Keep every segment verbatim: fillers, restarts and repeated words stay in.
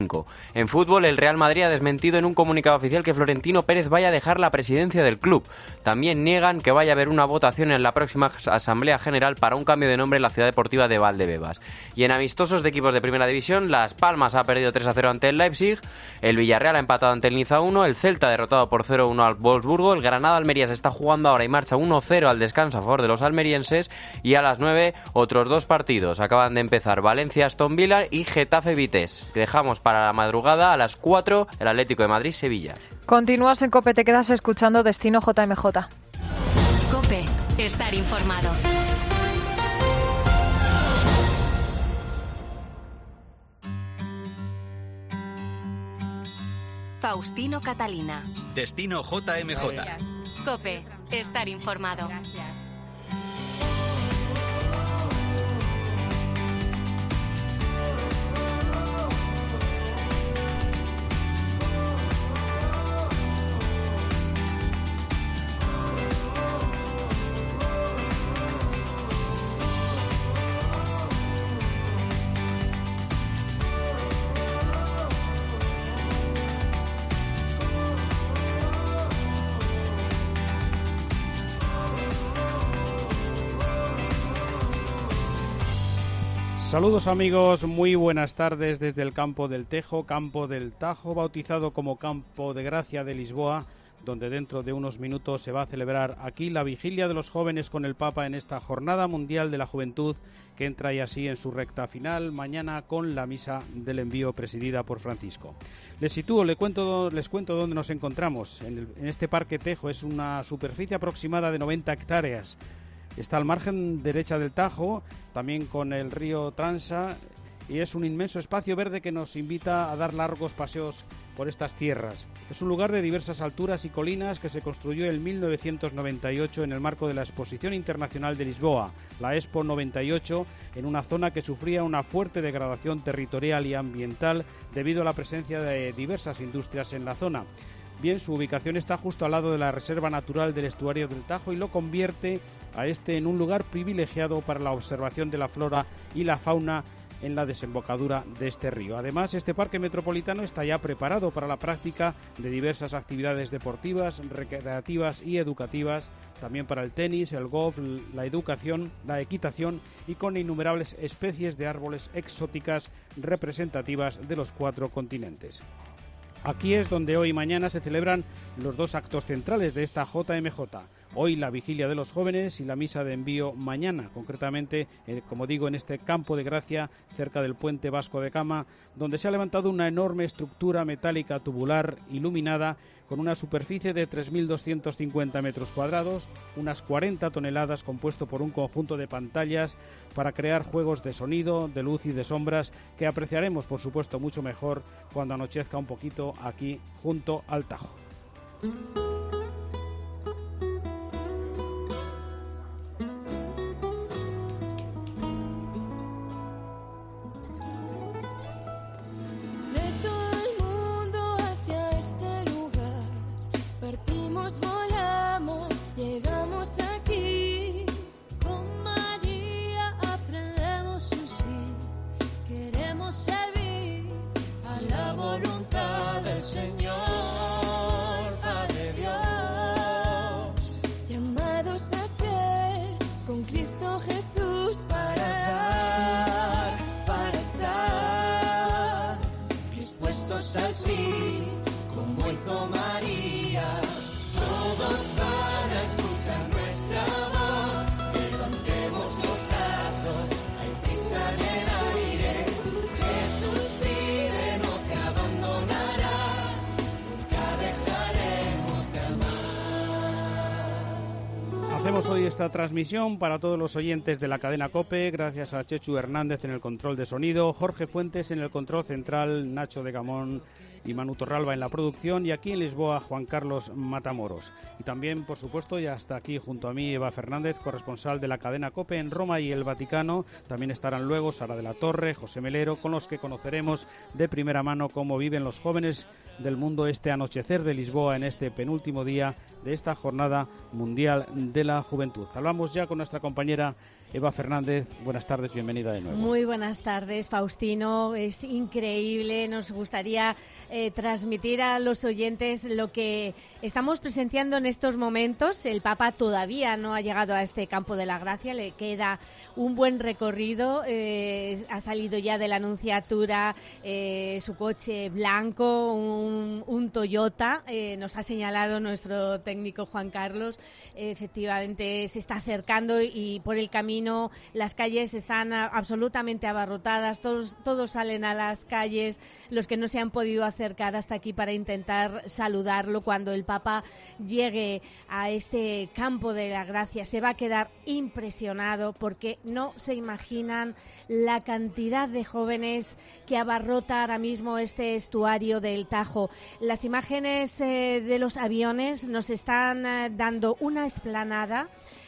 En fútbol, el Real Madrid ha desmentido en un comunicado oficial que Florentino Pérez vaya a dejar la presidencia del club. También niegan que vaya a haber una votación en la próxima Asamblea General para un cambio de nombre en la Ciudad Deportiva de Valdebebas. Y en amistosos de equipos de Primera División, Las Palmas ha perdido tres a cero ante el Leipzig, el Villarreal ha empatado ante el Niza uno, el Celta ha derrotado por cero a uno al Wolfsburgo, el Granada Almería se está jugando ahora y marcha uno a cero al descanso a favor de los almerienses, y a las nueve otros dos partidos. Acaban de empezar Valencia Aston Villa y Getafe Vitesse. Dejamos para la madrugada a las cuatro el Atlético de Madrid-Sevilla. Continúas en COPE, te quedas escuchando Destino J M J. COPE, estar informado. Faustino Catalina. Destino J M J. COPE, estar informado. Gracias. Saludos amigos, muy buenas tardes desde el Campo del Tejo, Campo del Tajo, bautizado como Campo de Gracia de Lisboa, donde dentro de unos minutos se va a celebrar aquí la vigilia de los jóvenes con el Papa en esta Jornada Mundial de la Juventud, que entra y así en su recta final, mañana con la Misa del Envío presidida por Francisco. Les sitúo, les cuento, les cuento dónde nos encontramos. En, el, en este Parque Tejo es una superficie aproximada de noventa hectáreas. Está al margen derecha del Tajo, también con el río Transa, y es un inmenso espacio verde que nos invita a dar largos paseos por estas tierras. Es un lugar de diversas alturas y colinas que se construyó en mil novecientos noventa y ocho en el marco de la Exposición Internacional de Lisboa, la Expo noventa y ocho, en una zona que sufría una fuerte degradación territorial y ambiental debido a la presencia de diversas industrias en la zona. Bien, su ubicación está justo al lado de la Reserva Natural del Estuario del Tajo y lo convierte a este en un lugar privilegiado para la observación de la flora y la fauna en la desembocadura de este río. Además, este parque metropolitano está ya preparado para la práctica de diversas actividades deportivas, recreativas y educativas, también para el tenis, el golf, la educación, la equitación y con innumerables especies de árboles exóticas representativas de los cuatro continentes. Aquí es donde hoy y mañana se celebran los dos actos centrales de esta J M J. Hoy la vigilia de los jóvenes y la misa de envío mañana, concretamente, eh, como digo, en este Campo de Gracia, cerca del puente Vasco de Cama, donde se ha levantado una enorme estructura metálica tubular iluminada con una superficie de tres mil doscientos cincuenta metros cuadrados, unas cuarenta toneladas, compuesto por un conjunto de pantallas para crear juegos de sonido, de luz y de sombras que apreciaremos, por supuesto, mucho mejor cuando anochezca un poquito aquí junto al Tajo. Así como hizo María, todos van a escuchar nuestra voz. Levantemos los brazos, hay prisa en el aire. Jesús vive, no te abandonará, nunca dejaremos de amar. Hacemos hoy esta transmisión para todos los oyentes de la cadena COPE, gracias a Chechu Hernández en el control de sonido, Jorge Fuentes en el control central, Nacho de Gamón y Manu Torralba en la producción, y aquí en Lisboa Juan Carlos Matamoros. Y también, por supuesto, ya está aquí junto a mí Eva Fernández, corresponsal de la cadena COPE en Roma y el Vaticano. También estarán luego Sara de la Torre, José Melero, con los que conoceremos de primera mano cómo viven los jóvenes del mundo este anochecer de Lisboa en este penúltimo día de esta Jornada Mundial de la Juventud. Hablamos ya con nuestra compañera Eva Fernández, buenas tardes, bienvenida de nuevo. Muy buenas tardes, Faustino. Es increíble. Nos gustaría eh, transmitir a los oyentes lo que estamos presenciando en estos momentos. El Papa todavía no ha llegado a este Campo de la Gracia, le queda un buen recorrido. Eh, ha salido ya de la Anunciatura eh, su coche blanco, un, un Toyota. Eh, nos ha señalado nuestro técnico Juan Carlos. Eh, efectivamente se está acercando y por el camino las calles están a, absolutamente abarrotadas. Todos, todos salen a las calles, los que no se han podido acercar hasta aquí para intentar saludarlo. Cuando el Papa llegue a este Campo de la Gracia se va a quedar impresionado, porque no se imaginan la cantidad de jóvenes que abarrota ahora mismo este estuario del Tajo. Las imágenes eh, de los aviones nos están eh, dando una explanada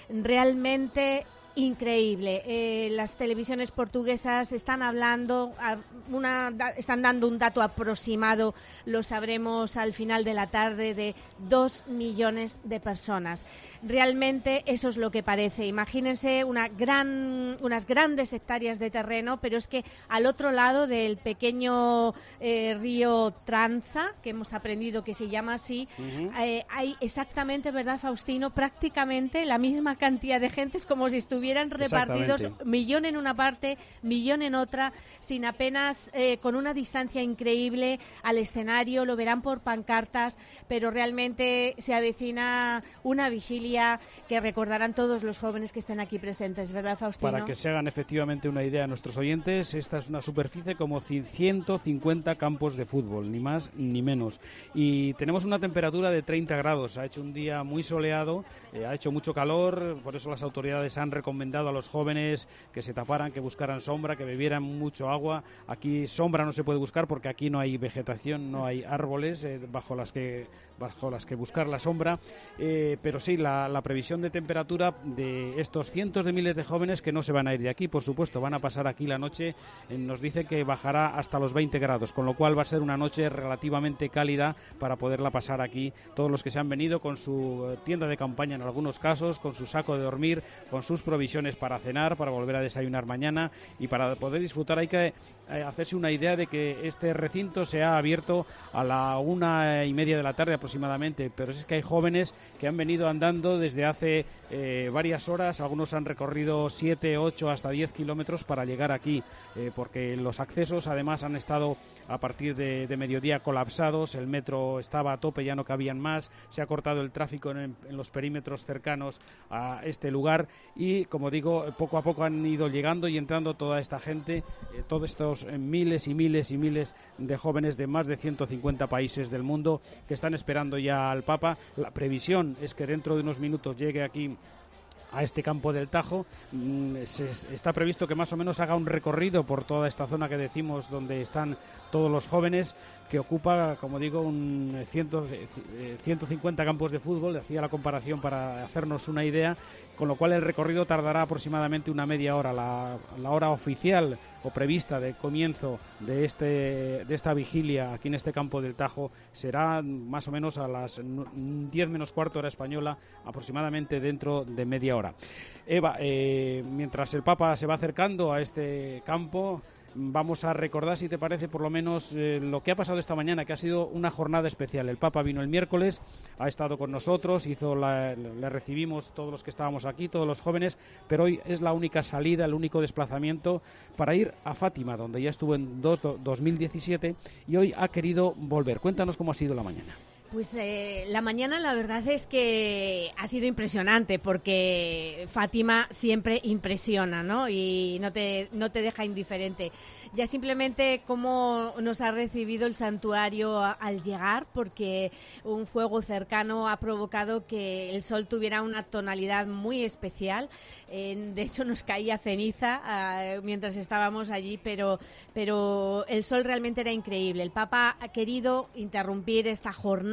realmente increíble. Eh, las televisiones portuguesas están hablando, a una, da, están dando un dato aproximado, lo sabremos al final de la tarde, de dos millones de personas. Realmente eso es lo que parece. Imagínense una gran, unas grandes hectáreas de terreno, pero es que al otro lado del pequeño eh, río Tranza, que hemos aprendido que se llama así, uh-huh. eh, hay exactamente, ¿verdad, Faustino?, prácticamente la misma cantidad de gente, es como si estuviera Estuvieran repartidos millón en una parte, millón en otra, sin apenas, eh, con una distancia increíble al escenario. Lo verán por pancartas, pero realmente se avecina una vigilia que recordarán todos los jóvenes que estén aquí presentes, ¿verdad, Faustino? Para que se hagan efectivamente una idea a nuestros oyentes, esta es una superficie como ciento cincuenta campos de fútbol, ni más ni menos. Y tenemos una temperatura de treinta grados, ha hecho un día muy soleado, eh, ha hecho mucho calor, por eso las autoridades han recomendado recomendado a los jóvenes que se taparan, que buscaran sombra, que bebieran mucho agua. Aquí sombra no se puede buscar porque aquí no hay vegetación, no hay árboles eh, bajo las que bajo las que buscar la sombra, eh, pero sí, la, la previsión de temperatura de estos cientos de miles de jóvenes que no se van a ir de aquí, por supuesto, van a pasar aquí la noche, eh, nos dice que bajará hasta los veinte grados, con lo cual va a ser una noche relativamente cálida para poderla pasar aquí, todos los que se han venido con su tienda de campaña en algunos casos, con su saco de dormir, con sus provisiones para cenar, para volver a desayunar mañana, y para poder disfrutar hay que eh, hacerse una idea de que este recinto se ha abierto a la una y media de la tarde aproximadamente, pero es que hay jóvenes que han venido andando desde hace eh, varias horas, algunos han recorrido siete, ocho, hasta diez kilómetros para llegar aquí, eh, porque los accesos además han estado a partir de, de mediodía colapsados, el metro estaba a tope, ya no cabían más, se ha cortado el tráfico en, en los perímetros cercanos a este lugar y, como digo, poco a poco han ido llegando y entrando toda esta gente, eh, todos estos eh, miles y miles y miles de jóvenes de más de ciento cincuenta países del mundo que están esperando ya al Papa. La previsión es que dentro de unos minutos llegue aquí a este Campo del Tajo. Se, está previsto que más o menos haga un recorrido por toda esta zona que decimos donde están todos los jóvenes, que ocupa, como digo, un ciento, ciento cincuenta campos de fútbol. Hacía la comparación para hacernos una idea, con lo cual el recorrido tardará aproximadamente una media hora. La, la hora oficial o prevista de comienzo de este de esta vigilia aquí en este Campo del Tajo será más o menos a las diez menos cuarto hora española, aproximadamente dentro de media hora. Eva, eh, mientras el Papa se va acercando a este campo, vamos a recordar, si te parece, por lo menos eh, lo que ha pasado esta mañana, que ha sido una jornada especial. El Papa vino el miércoles, ha estado con nosotros, hizo la, le recibimos todos los que estábamos aquí, todos los jóvenes, pero hoy es la única salida, el único desplazamiento para ir a Fátima, donde ya estuvo en dos, dos mil diecisiete y hoy ha querido volver. Cuéntanos cómo ha sido la mañana. Pues eh, la mañana la verdad es que ha sido impresionante, porque Fátima siempre impresiona, ¿no? Y no te, no te deja indiferente. Ya simplemente cómo nos ha recibido el santuario a, al llegar, porque un fuego cercano ha provocado que el sol tuviera una tonalidad muy especial. Eh, de hecho, nos caía ceniza eh, mientras estábamos allí, pero, pero el sol realmente era increíble. El Papa ha querido interrumpir esta jornada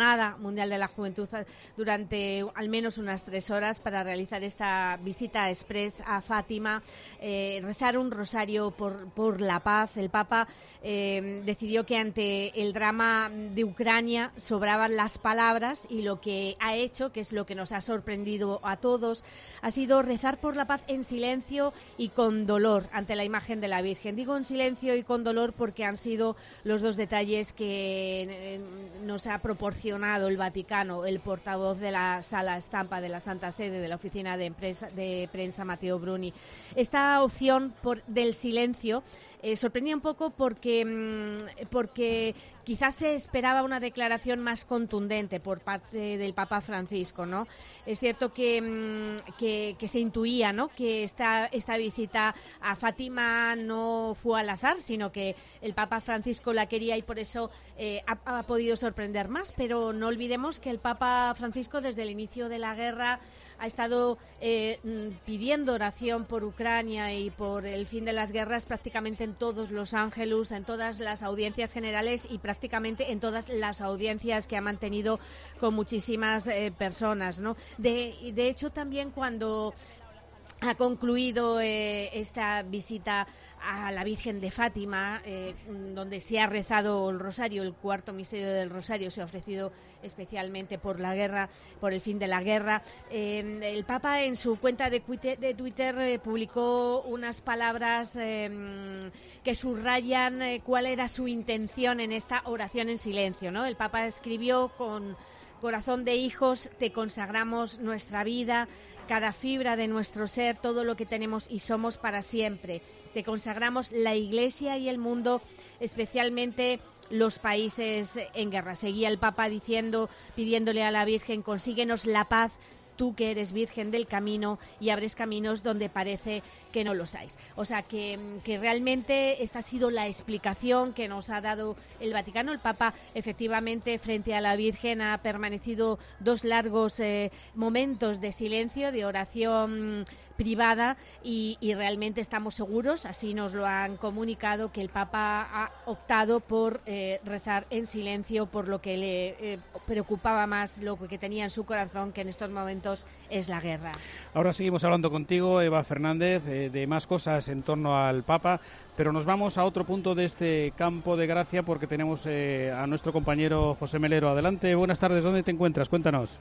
Jornada Mundial de la Juventud durante al menos unas tres horas para realizar esta visita express a Fátima, eh, rezar un rosario por, por la paz. El Papa eh, decidió que ante el drama de Ucrania sobraban las palabras y lo que ha hecho, que es lo que nos ha sorprendido a todos, ha sido rezar por la paz en silencio y con dolor ante la imagen de la Virgen. Digo en silencio y con dolor porque han sido los dos detalles que nos ha proporcionado el Vaticano, el portavoz de la Sala Estampa de la Santa Sede, de la Oficina de, Empresa, de Prensa, Matteo Bruni. Esta opción por, del silencio eh, sorprendía un poco porque, mmm, porque quizás se esperaba una declaración más contundente por parte del Papa Francisco, ¿no? Es cierto que, mmm, que, que se intuía, ¿no?, que esta, esta visita a Fátima no fue al azar, sino que el Papa Francisco la quería y por eso eh, ha, ha podido sorprender más, pero no olvidemos que el Papa Francisco desde el inicio de la guerra ha estado eh, pidiendo oración por Ucrania y por el fin de las guerras prácticamente en todos los ángelus, en todas las audiencias generales y prácticamente en todas las audiencias que ha mantenido con muchísimas eh, personas, ¿no? De, de hecho, también cuando ha concluido eh, esta visita a la Virgen de Fátima, eh, donde se ha rezado el rosario, el cuarto misterio del rosario se ha ofrecido especialmente por la guerra, por el fin de la guerra. Eh, el Papa en su cuenta de Twitter, de Twitter eh, publicó unas palabras eh, que subrayan eh, cuál era su intención en esta oración en silencio, ¿no? El Papa escribió: con corazón de hijos te consagramos nuestra vida, cada fibra de nuestro ser, todo lo que tenemos y somos para siempre. Te consagramos la Iglesia y el mundo, especialmente los países en guerra. Seguía el Papa diciendo, pidiéndole a la Virgen: consíguenos la paz, tú que eres Virgen del camino, y abres caminos donde parece que no los hay. O sea, que, que realmente esta ha sido la explicación que nos ha dado el Vaticano. El Papa, efectivamente, frente a la Virgen ha permanecido dos largos eh, momentos de silencio, de oración privada, y, y realmente estamos seguros, así nos lo han comunicado, que el Papa ha optado por eh, rezar en silencio por lo que le eh, preocupaba más, lo que tenía en su corazón, que en estos momentos es la guerra. Ahora seguimos hablando contigo, Eva Fernández, eh, de más cosas en torno al Papa, pero nos vamos a otro punto de este campo de gracia porque tenemos eh, a nuestro compañero José Melero. Adelante, buenas tardes, ¿dónde te encuentras? Cuéntanos.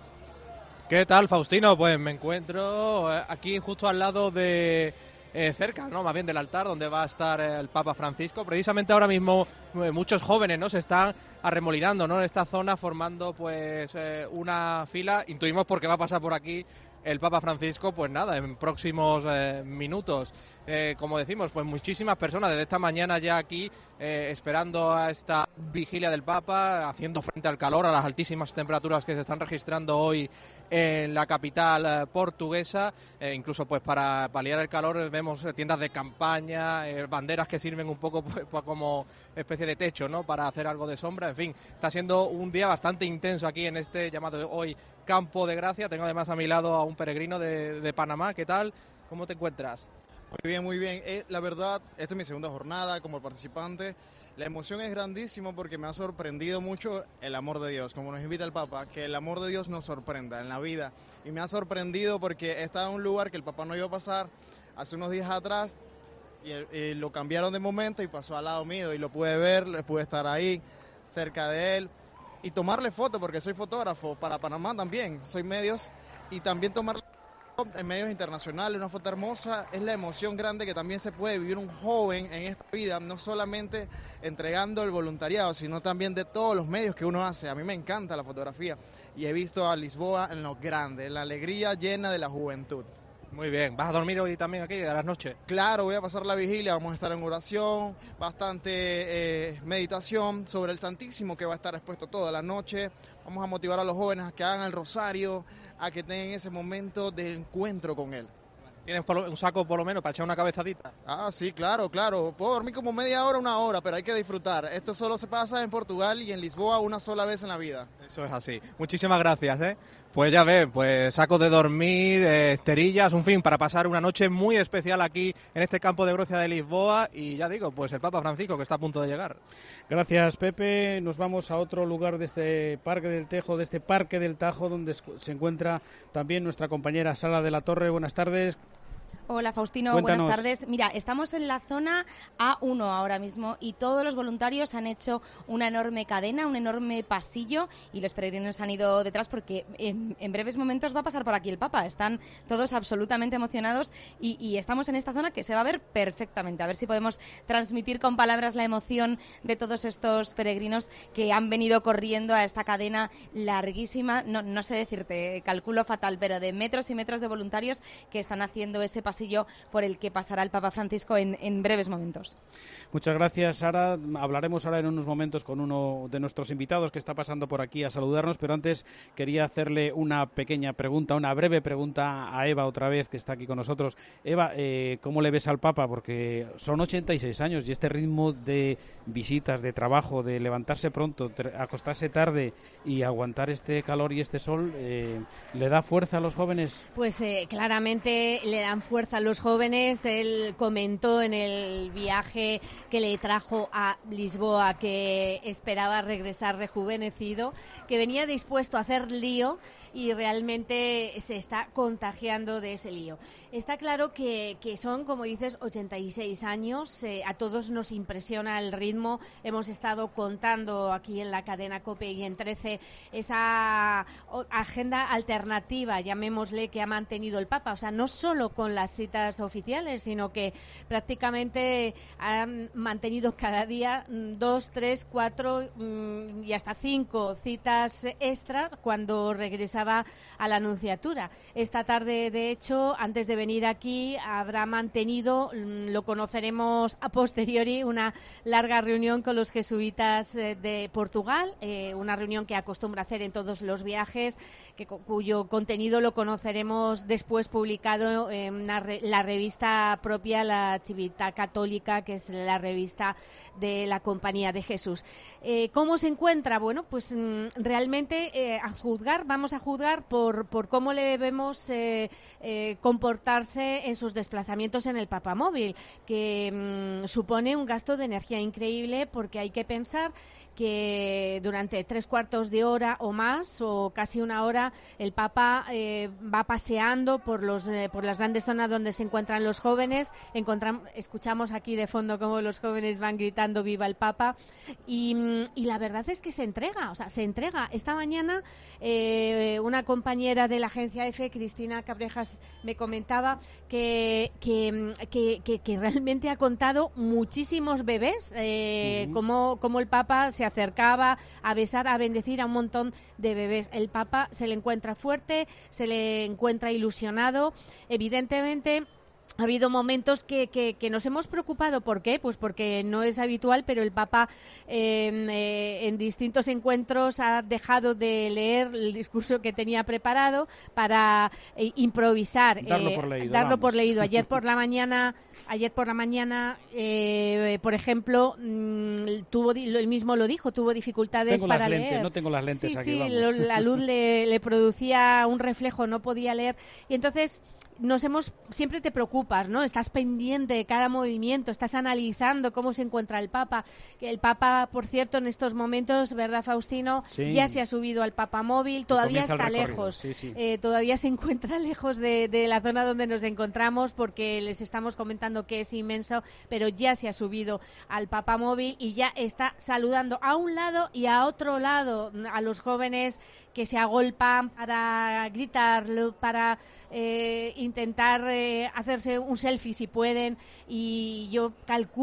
¿Qué tal, Faustino? Pues me encuentro aquí justo al lado de... Eh, cerca, no, más bien del altar donde va a estar el Papa Francisco. Precisamente ahora mismo eh, muchos jóvenes, ¿no?, se están arremolinando, ¿no?, en esta zona, formando pues eh, una fila. Intuimos porque va a pasar por aquí el Papa Francisco, pues nada, en próximos eh, minutos. Eh, como decimos, pues muchísimas personas desde esta mañana ya aquí eh, esperando a esta vigilia del Papa, haciendo frente al calor, a las altísimas temperaturas que se están registrando hoy en la capital eh, portuguesa. Eh, incluso pues para paliar el calor vemos tiendas de campaña, eh, banderas que sirven un poco pues, pues, como especie de techo, ¿no?, para hacer algo de sombra. En fin, está siendo un día bastante intenso aquí en este llamado hoy Campo de Gracia. Tengo además a mi lado a un peregrino de, de Panamá. ¿Qué tal? ¿Cómo te encuentras? Muy bien, muy bien. Eh, la verdad, esta es mi segunda jornada como participante. La emoción es grandísima porque me ha sorprendido mucho el amor de Dios, como nos invita el Papa, que el amor de Dios nos sorprenda en la vida. Y me ha sorprendido porque he estado en un lugar que el Papa no iba a pasar hace unos días atrás y, y lo cambiaron de momento y pasó al lado mío y lo pude ver, pude estar ahí cerca de él y tomarle foto porque soy fotógrafo para Panamá también, soy medios, y también tomarle en medios internacionales, una foto hermosa. Es la emoción grande que también se puede vivir un joven en esta vida, no solamente entregando el voluntariado, sino también de todos los medios que uno hace. A mí me encanta la fotografía y he visto a Lisboa en lo grande, en la alegría llena de la juventud. Muy bien, ¿vas a dormir hoy también aquí de las noches? Claro, voy a pasar la vigilia, vamos a estar en oración, bastante eh, meditación sobre el Santísimo, que va a estar expuesto toda la noche. Vamos a motivar a los jóvenes a que hagan el rosario, a que tengan ese momento de encuentro con Él. ¿Tienes por lo- un saco por lo menos para echar una cabezadita? Ah, sí, claro, claro. Puedo dormir como media hora, una hora, pero hay que disfrutar. Esto solo se pasa en Portugal y en Lisboa una sola vez en la vida. Eso es así. Muchísimas gracias, ¿eh? Pues ya ves, pues sacos de dormir, eh, esterillas, un fin, para pasar una noche muy especial aquí en este campo de Gracia de Lisboa y ya digo, pues el Papa Francisco que está a punto de llegar. Gracias, Pepe. Nos vamos a otro lugar de este Parque del Tejo, de este Parque del Tajo, donde se encuentra también nuestra compañera Sara de la Torre. Buenas tardes. Hola Faustino, Cuéntanos. buenas tardes. Mira, estamos en la zona A uno ahora mismo y todos los voluntarios han hecho una enorme cadena, un enorme pasillo y los peregrinos han ido detrás porque en, en breves momentos va a pasar por aquí el Papa. Están todos absolutamente emocionados y, y estamos en esta zona que se va a ver perfectamente. A ver si podemos transmitir con palabras la emoción de todos estos peregrinos que han venido corriendo a esta cadena larguísima, no, no sé decirte, calculo fatal, pero de metros y metros de voluntarios que están haciendo ese pasillo por el que pasará el Papa Francisco en, en breves momentos. Muchas gracias, Sara. Hablaremos ahora en unos momentos con uno de nuestros invitados que está pasando por aquí a saludarnos, pero antes quería hacerle una pequeña pregunta, una breve pregunta a Eva otra vez, que está aquí con nosotros. Eva, eh, ¿cómo le ves al Papa? Porque son ochenta y seis años y este ritmo de visitas, de trabajo, de levantarse pronto, acostarse tarde y aguantar este calor y este sol, eh, ¿le da fuerza a los jóvenes? Pues eh, claramente le dan fuerza a los jóvenes. Él comentó en el viaje que le trajo a Lisboa que esperaba regresar rejuvenecido, que venía dispuesto a hacer lío y realmente se está contagiando de ese lío. Está claro que, que son, como dices, ochenta y seis años. Eh, a todos nos impresiona el ritmo. Hemos estado contando aquí en la cadena COPE y en trece esa agenda alternativa, llamémosle, que ha mantenido el Papa. O sea, no solo con las citas oficiales, sino que prácticamente han mantenido cada día dos, tres, cuatro mmm, y hasta cinco citas extras cuando regresaba a la Nunciatura. Esta tarde, de hecho, antes de venir aquí, habrá mantenido, lo conoceremos a posteriori, una larga reunión con los jesuitas de Portugal, eh, una reunión que acostumbra hacer en todos los viajes, que, cuyo contenido lo conoceremos después publicado en una re, la revista propia, la Civiltà Católica, que es la revista de la Compañía de Jesús. Eh, ¿Cómo se encuentra? Bueno, pues mm, realmente eh, a juzgar, vamos a juzgar por, por cómo le vemos eh, eh, comportarse en sus desplazamientos en el papamóvil, que mm, supone un gasto de energía increíble, porque hay que pensar que durante tres cuartos de hora o más, o casi una hora, el Papa eh, va paseando por los eh, por las grandes zonas donde se encuentran los jóvenes. Encontram- escuchamos aquí de fondo cómo los jóvenes van gritando "Viva el Papa", y, y la verdad es que se entrega, o sea, se entrega. Esta mañana eh, una compañera de la agencia EFE, Cristina Cabrejas, me comentaba que, que, que, que, que realmente ha contado muchísimos bebés, eh, uh-huh. como, como el Papa se acercaba a besar, a bendecir a un montón de bebés. El Papa se le encuentra fuerte, se le encuentra ilusionado. Evidentemente, ha habido momentos que, que, que nos hemos preocupado. ¿Por qué? Pues porque no es habitual, pero el Papa eh, eh, en distintos encuentros ha dejado de leer el discurso que tenía preparado para eh, improvisar. Darlo eh, por leído. Darlo vamos. por leído. Ayer por la mañana, ayer por la mañana, eh, por ejemplo, mmm, tuvo, él mismo lo dijo, tuvo dificultades tengo para las lentes, leer. No tengo las lentes sí, aquí, sí, vamos. lo, la luz le, le producía un reflejo, no podía leer. Y entonces nos hemos, siempre te preocupas, ¿no? Estás pendiente de cada movimiento, estás analizando cómo se encuentra el Papa. Que el Papa, por cierto, en estos momentos, ¿verdad, Faustino? Sí. Ya se ha subido al papamóvil, todavía está lejos, sí, sí. Eh, todavía se encuentra lejos de, de la zona donde nos encontramos, porque les estamos comentando que es inmenso, pero ya se ha subido al papamóvil y ya está saludando a un lado y a otro lado a los jóvenes que se agolpan para gritarlo, para eh, intentar eh, hacerse un selfie si pueden. Y yo calculo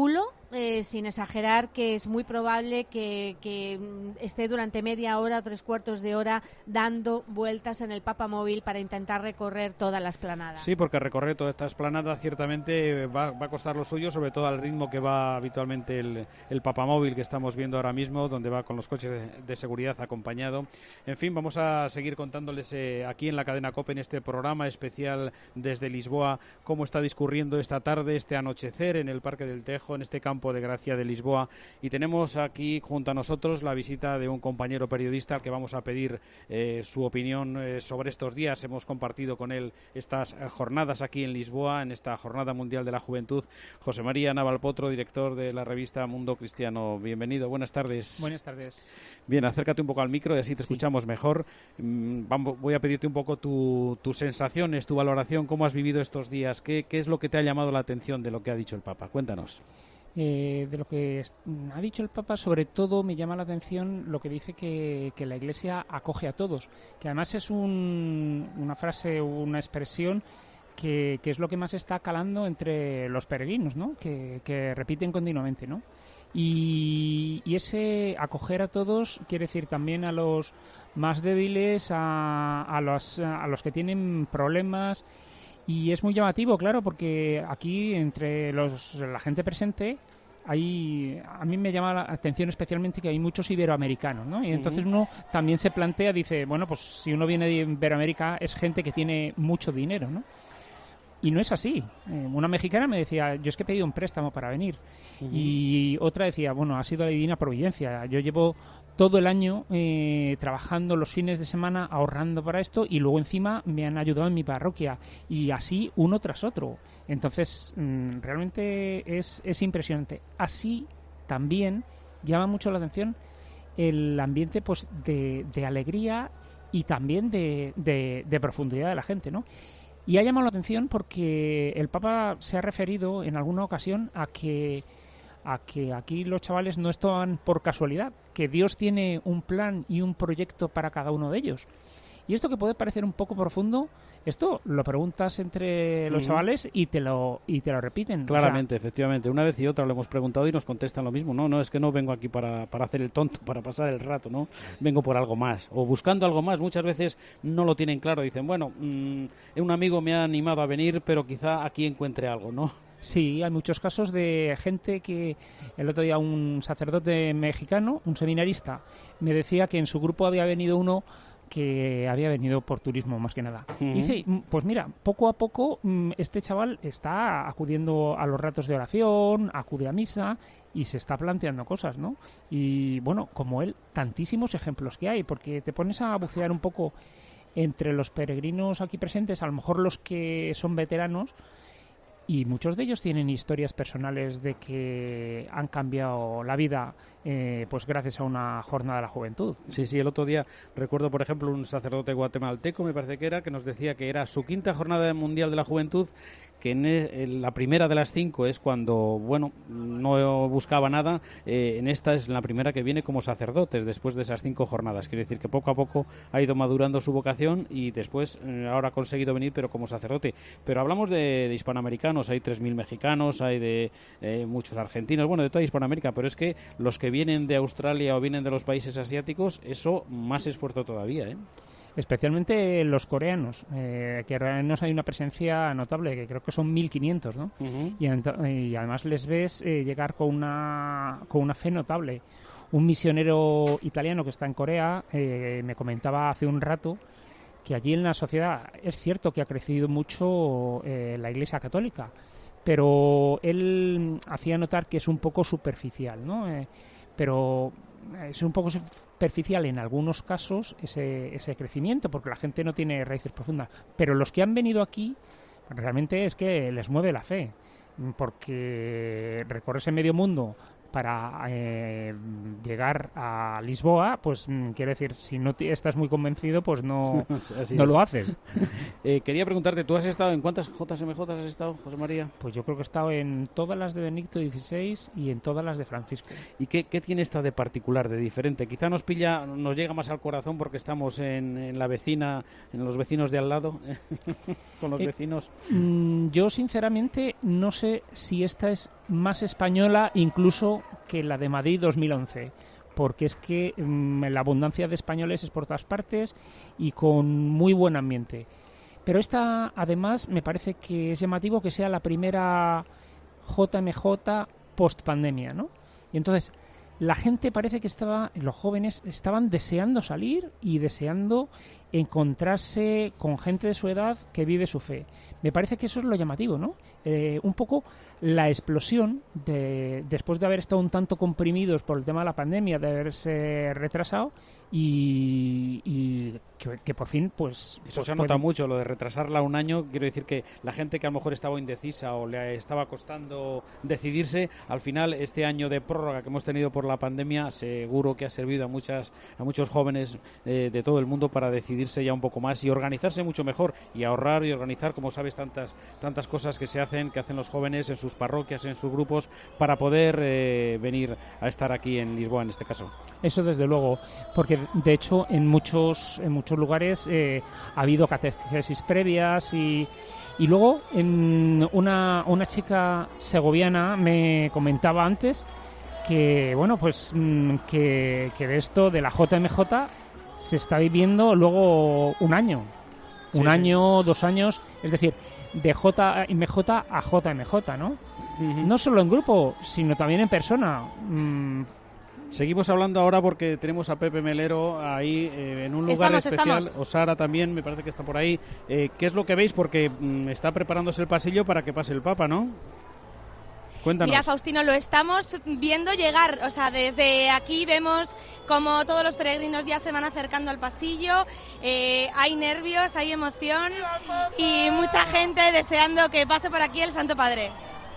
eh, sin exagerar, que es muy probable que, que esté durante media hora o tres cuartos de hora dando vueltas en el papamóvil para intentar recorrer toda la esplanada. Sí, porque recorrer toda esta esplanada ciertamente va, va a costar lo suyo, sobre todo al ritmo que va habitualmente el, el papamóvil que estamos viendo ahora mismo, donde va con los coches de, de seguridad acompañado. En fin, vamos a seguir contándoles eh, aquí en la cadena COPE, en este programa especial desde Lisboa, cómo está discurriendo esta tarde, este anochecer en el Parque del Tejo, en este campo de gracia de Lisboa. Y tenemos aquí junto a nosotros la visita de un compañero periodista al que vamos a pedir eh, su opinión eh, sobre estos días. Hemos compartido con él estas eh, jornadas aquí en Lisboa, en esta Jornada Mundial de la Juventud. José María Navalpotro, director de la revista Mundo Cristiano. Bienvenido, buenas tardes. Buenas tardes. Bien, acércate un poco al micro y así te sí. escuchamos mejor. Mm, vamos, voy a pedirte un poco tu, tus sensaciones, tu valoración, cómo has vivido estos días, qué, qué es lo que te ha llamado la atención de lo que ha dicho el Papa. Cuéntanos. Eh, de lo que ha dicho el Papa, sobre todo me llama la atención lo que dice que, que la Iglesia acoge a todos, que además es un, una frase, una expresión que, que es lo que más está calando entre los peregrinos, ¿no? Que, que repiten continuamente, ¿no? Y, y ese acoger a todos quiere decir también a los más débiles, a, a, los, a los que tienen problemas. Y es muy llamativo, claro, porque aquí entre los, la gente presente hay, a mí me llama la atención especialmente que hay muchos iberoamericanos, ¿no? Y entonces uno también se plantea, dice, bueno, pues si uno viene de Iberoamérica es gente que tiene mucho dinero, ¿no? Y no es así. Eh, una mexicana me decía, yo es que he pedido un préstamo para venir. Uh-huh. Y otra decía, bueno, ha sido la divina providencia. Yo llevo todo el año eh, trabajando los fines de semana, ahorrando para esto, y luego encima me han ayudado en mi parroquia. Y así uno tras otro. Entonces, mmm, realmente es, es impresionante. Así también llama mucho la atención el ambiente pues de, de alegría y también de, de, de profundidad de la gente, ¿no? Y ha llamado la atención porque el Papa se ha referido en alguna ocasión a que, a que aquí los chavales no están por casualidad, que Dios tiene un plan y un proyecto para cada uno de ellos. Y esto que puede parecer un poco profundo, esto lo preguntas entre los uh-huh. chavales y te lo y te lo repiten. Claramente, o sea, efectivamente. Una vez y otra lo hemos preguntado y nos contestan lo mismo. No, no, es que no vengo aquí para, para hacer el tonto, para pasar el rato, ¿no? Vengo por algo más. O buscando algo más. Muchas veces no lo tienen claro. Dicen, bueno, mmm, un amigo me ha animado a venir, pero quizá aquí encuentre algo, ¿no? Sí, hay muchos casos de gente que... El otro día un sacerdote mexicano, un seminarista, me decía que en su grupo había venido uno que había venido por turismo más que nada. Uh-huh. Y dice, pues mira, poco a poco este chaval está acudiendo a los ratos de oración, acude a misa y se está planteando cosas, ¿no? Y bueno, como él, tantísimos ejemplos que hay, porque te pones a bucear un poco entre los peregrinos aquí presentes, a lo mejor los que son veteranos, y muchos de ellos tienen historias personales de que han cambiado la vida eh, pues gracias a una jornada de la juventud. Sí, sí, el otro día recuerdo, por ejemplo, un sacerdote guatemalteco, me parece que era, que nos decía que era su quinta jornada mundial de la juventud, que en, el, en la primera de las cinco es cuando, bueno, no buscaba nada, eh, en esta es la primera que viene como sacerdotes después de esas cinco jornadas. Quiere decir que poco a poco ha ido madurando su vocación y después eh, ahora ha conseguido venir, pero como sacerdote. Pero hablamos de, de hispanoamericanos, hay tres mil mexicanos, hay de eh, muchos argentinos, bueno, de toda Hispanoamérica, pero es que los que vienen de Australia o vienen de los países asiáticos, eso más esfuerzo todavía, ¿eh? Especialmente los coreanos, eh, que coreanos hay una presencia notable, que creo que son mil quinientos, ¿no? Uh-huh. y, y además les ves eh, llegar con una, con una fe notable. Un misionero italiano que está en Corea eh, me comentaba hace un rato que allí en la sociedad es cierto que ha crecido mucho eh, la Iglesia Católica, pero él hacía notar que es un poco superficial, ¿no? Eh, pero es un poco superficial en algunos casos ese, ese crecimiento, porque la gente no tiene raíces profundas. Pero los que han venido aquí, realmente es que les mueve la fe, porque recorrerse medio mundo para eh, llegar a Lisboa, pues mm, quiero decir, si no t- estás muy convencido, pues no, no lo haces. eh, quería preguntarte, ¿tú has estado en cuántas J S M J has estado, José María? Pues yo creo que he estado en todas las de Benedicto dieciséis y en todas las de Francisco. ¿Y qué, qué tiene esta de particular, de diferente? Quizá nos pilla, nos llega más al corazón porque estamos en, en la vecina, en los vecinos de al lado, con los eh, vecinos. Mm, yo sinceramente no sé si esta es más española incluso que la de Madrid dos mil once. Porque es que mmm, la abundancia de españoles es por todas partes y con muy buen ambiente. Pero esta, además, me parece que es llamativo que sea la primera J M J post-pandemia, ¿no? Y entonces, la gente parece que estaba, los jóvenes estaban deseando salir y deseando encontrarse con gente de su edad que vive su fe. Me parece que eso es lo llamativo, ¿no? Eh, un poco la explosión de, después de haber estado un tanto comprimidos por el tema de la pandemia, de haberse retrasado y, y que, que por fin, pues... Eso pues se nota pueden... mucho, lo de retrasarla un año. Quiero decir que la gente que a lo mejor estaba indecisa o le estaba costando decidirse, al final este año de prórroga que hemos tenido por la pandemia seguro que ha servido a muchas a muchos jóvenes eh, de todo el mundo para decidirse ya un poco más y organizarse mucho mejor y ahorrar y organizar, como sabes, tantas tantas cosas que se hacen, que hacen los jóvenes en sus parroquias, en sus grupos, para poder eh, venir a estar aquí en Lisboa en este caso. Eso desde luego, porque de hecho en muchos en muchos lugares eh, ha habido catequesis previas y, y luego en una, una chica segoviana me comentaba antes que bueno pues que, que de esto de la J M J se está viviendo luego un año, un sí, año, sí. dos años, es decir, de J M J a J M J, ¿no? Uh-huh. No solo en grupo, sino también en persona. Mm. Seguimos hablando ahora porque tenemos a Pepe Melero ahí eh, en un lugar estamos, especial. Estamos. O Sara también, me parece que está por ahí. Eh, ¿Qué es lo que veis? Porque mm, está preparándose el pasillo para que pase el Papa, ¿no? Cuéntanos. Mira, Faustino, lo estamos viendo llegar. O sea, desde aquí vemos como todos los peregrinos ya se van acercando al pasillo. Eh, hay nervios, hay emoción y mucha gente deseando que pase por aquí el Santo Padre.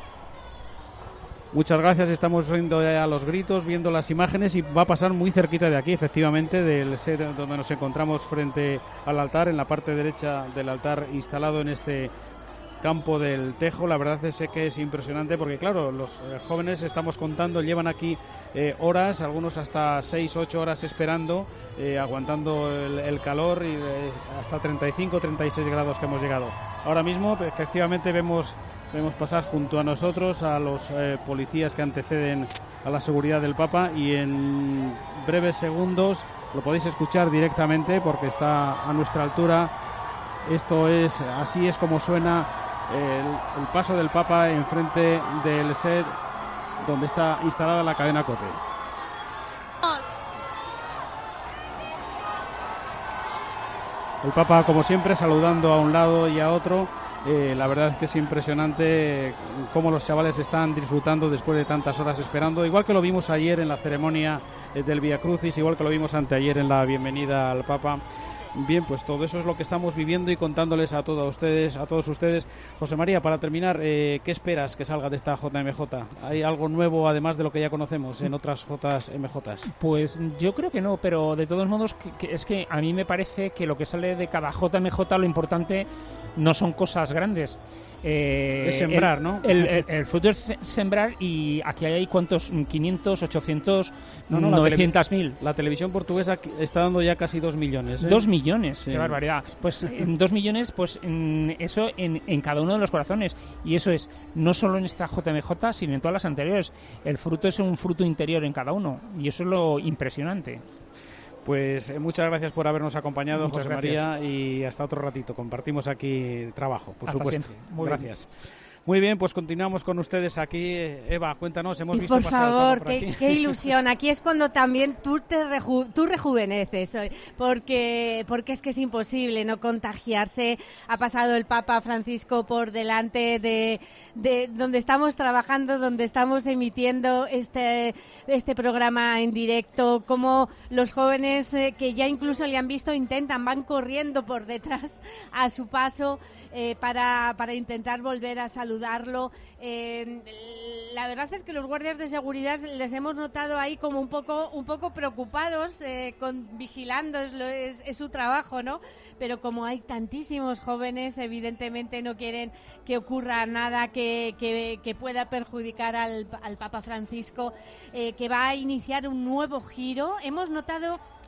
Muchas gracias, estamos viendo ya los gritos, viendo las imágenes y va a pasar muy cerquita de aquí, efectivamente, del set donde nos encontramos frente al altar, en la parte derecha del altar instalado en este campo del Tejo. La verdad es que es impresionante porque, claro, los eh, jóvenes, estamos contando, llevan aquí eh, horas, algunos hasta seis, ocho horas esperando, eh, aguantando el, el calor y eh, hasta treinta y cinco, treinta y seis grados que hemos llegado. Ahora mismo, efectivamente, vemos... Vemos pasar junto a nosotros a los eh, policías que anteceden a la seguridad del Papa y en breves segundos lo podéis escuchar directamente porque está a nuestra altura. Esto es, así es como suena el, el paso del Papa enfrente del set donde está instalada la cadena COPE. El Papa, como siempre, saludando a un lado y a otro. Eh, la verdad es que es impresionante cómo los chavales están disfrutando después de tantas horas esperando, igual que lo vimos ayer en la ceremonia eh, del Vía Crucis, igual que lo vimos anteayer en la bienvenida al Papa. Bien, pues todo eso es lo que estamos viviendo y contándoles a todos ustedes, a todos ustedes. José María, para terminar, eh, ¿qué esperas que salga de esta J M J? ¿Hay algo nuevo además de lo que ya conocemos en otras J M J? Pues yo creo que no, pero de todos modos que, que es que a mí me parece que lo que sale de cada J M J, lo importante no son cosas grandes. Eh, es sembrar, el, ¿no? El, el, el fruto es sembrar y aquí hay cuántos, quinientos, ochocientos, no, no, novecientos mil. La televisión portuguesa está dando ya casi dos millones. ¿eh? Dos millones, sí. Qué barbaridad. Pues en dos millones, pues en eso en, en cada uno de los corazones. Y eso es no solo en esta J M J, sino en todas las anteriores. El fruto es un fruto interior en cada uno y eso es lo impresionante. Pues eh, muchas gracias por habernos acompañado, muchas José gracias. María, y hasta otro ratito. Compartimos aquí trabajo, por hasta supuesto. Muy gracias. Bien. Muy bien, pues continuamos con ustedes aquí. Eva, cuéntanos, hemos y visto por pasar favor, por qué, aquí. qué ilusión. Aquí es cuando también tú te reju tú rejuveneces, porque porque es que es imposible no contagiarse. Ha pasado el Papa Francisco por delante de, de donde estamos trabajando, donde estamos emitiendo este este programa en directo, como los jóvenes eh, que ya incluso le han visto intentan, van corriendo por detrás a su paso eh, para, para intentar volver a saludar. Saludarlo. Eh, la verdad es que los guardias de seguridad les hemos notado ahí como un poco un poco preocupados, eh, con, vigilando, es, lo, es, es su trabajo, ¿no? Pero como hay tantísimos jóvenes, evidentemente no quieren que ocurra nada que, que, que pueda perjudicar al, al Papa Francisco, eh, que va a iniciar un nuevo giro. Hemos notado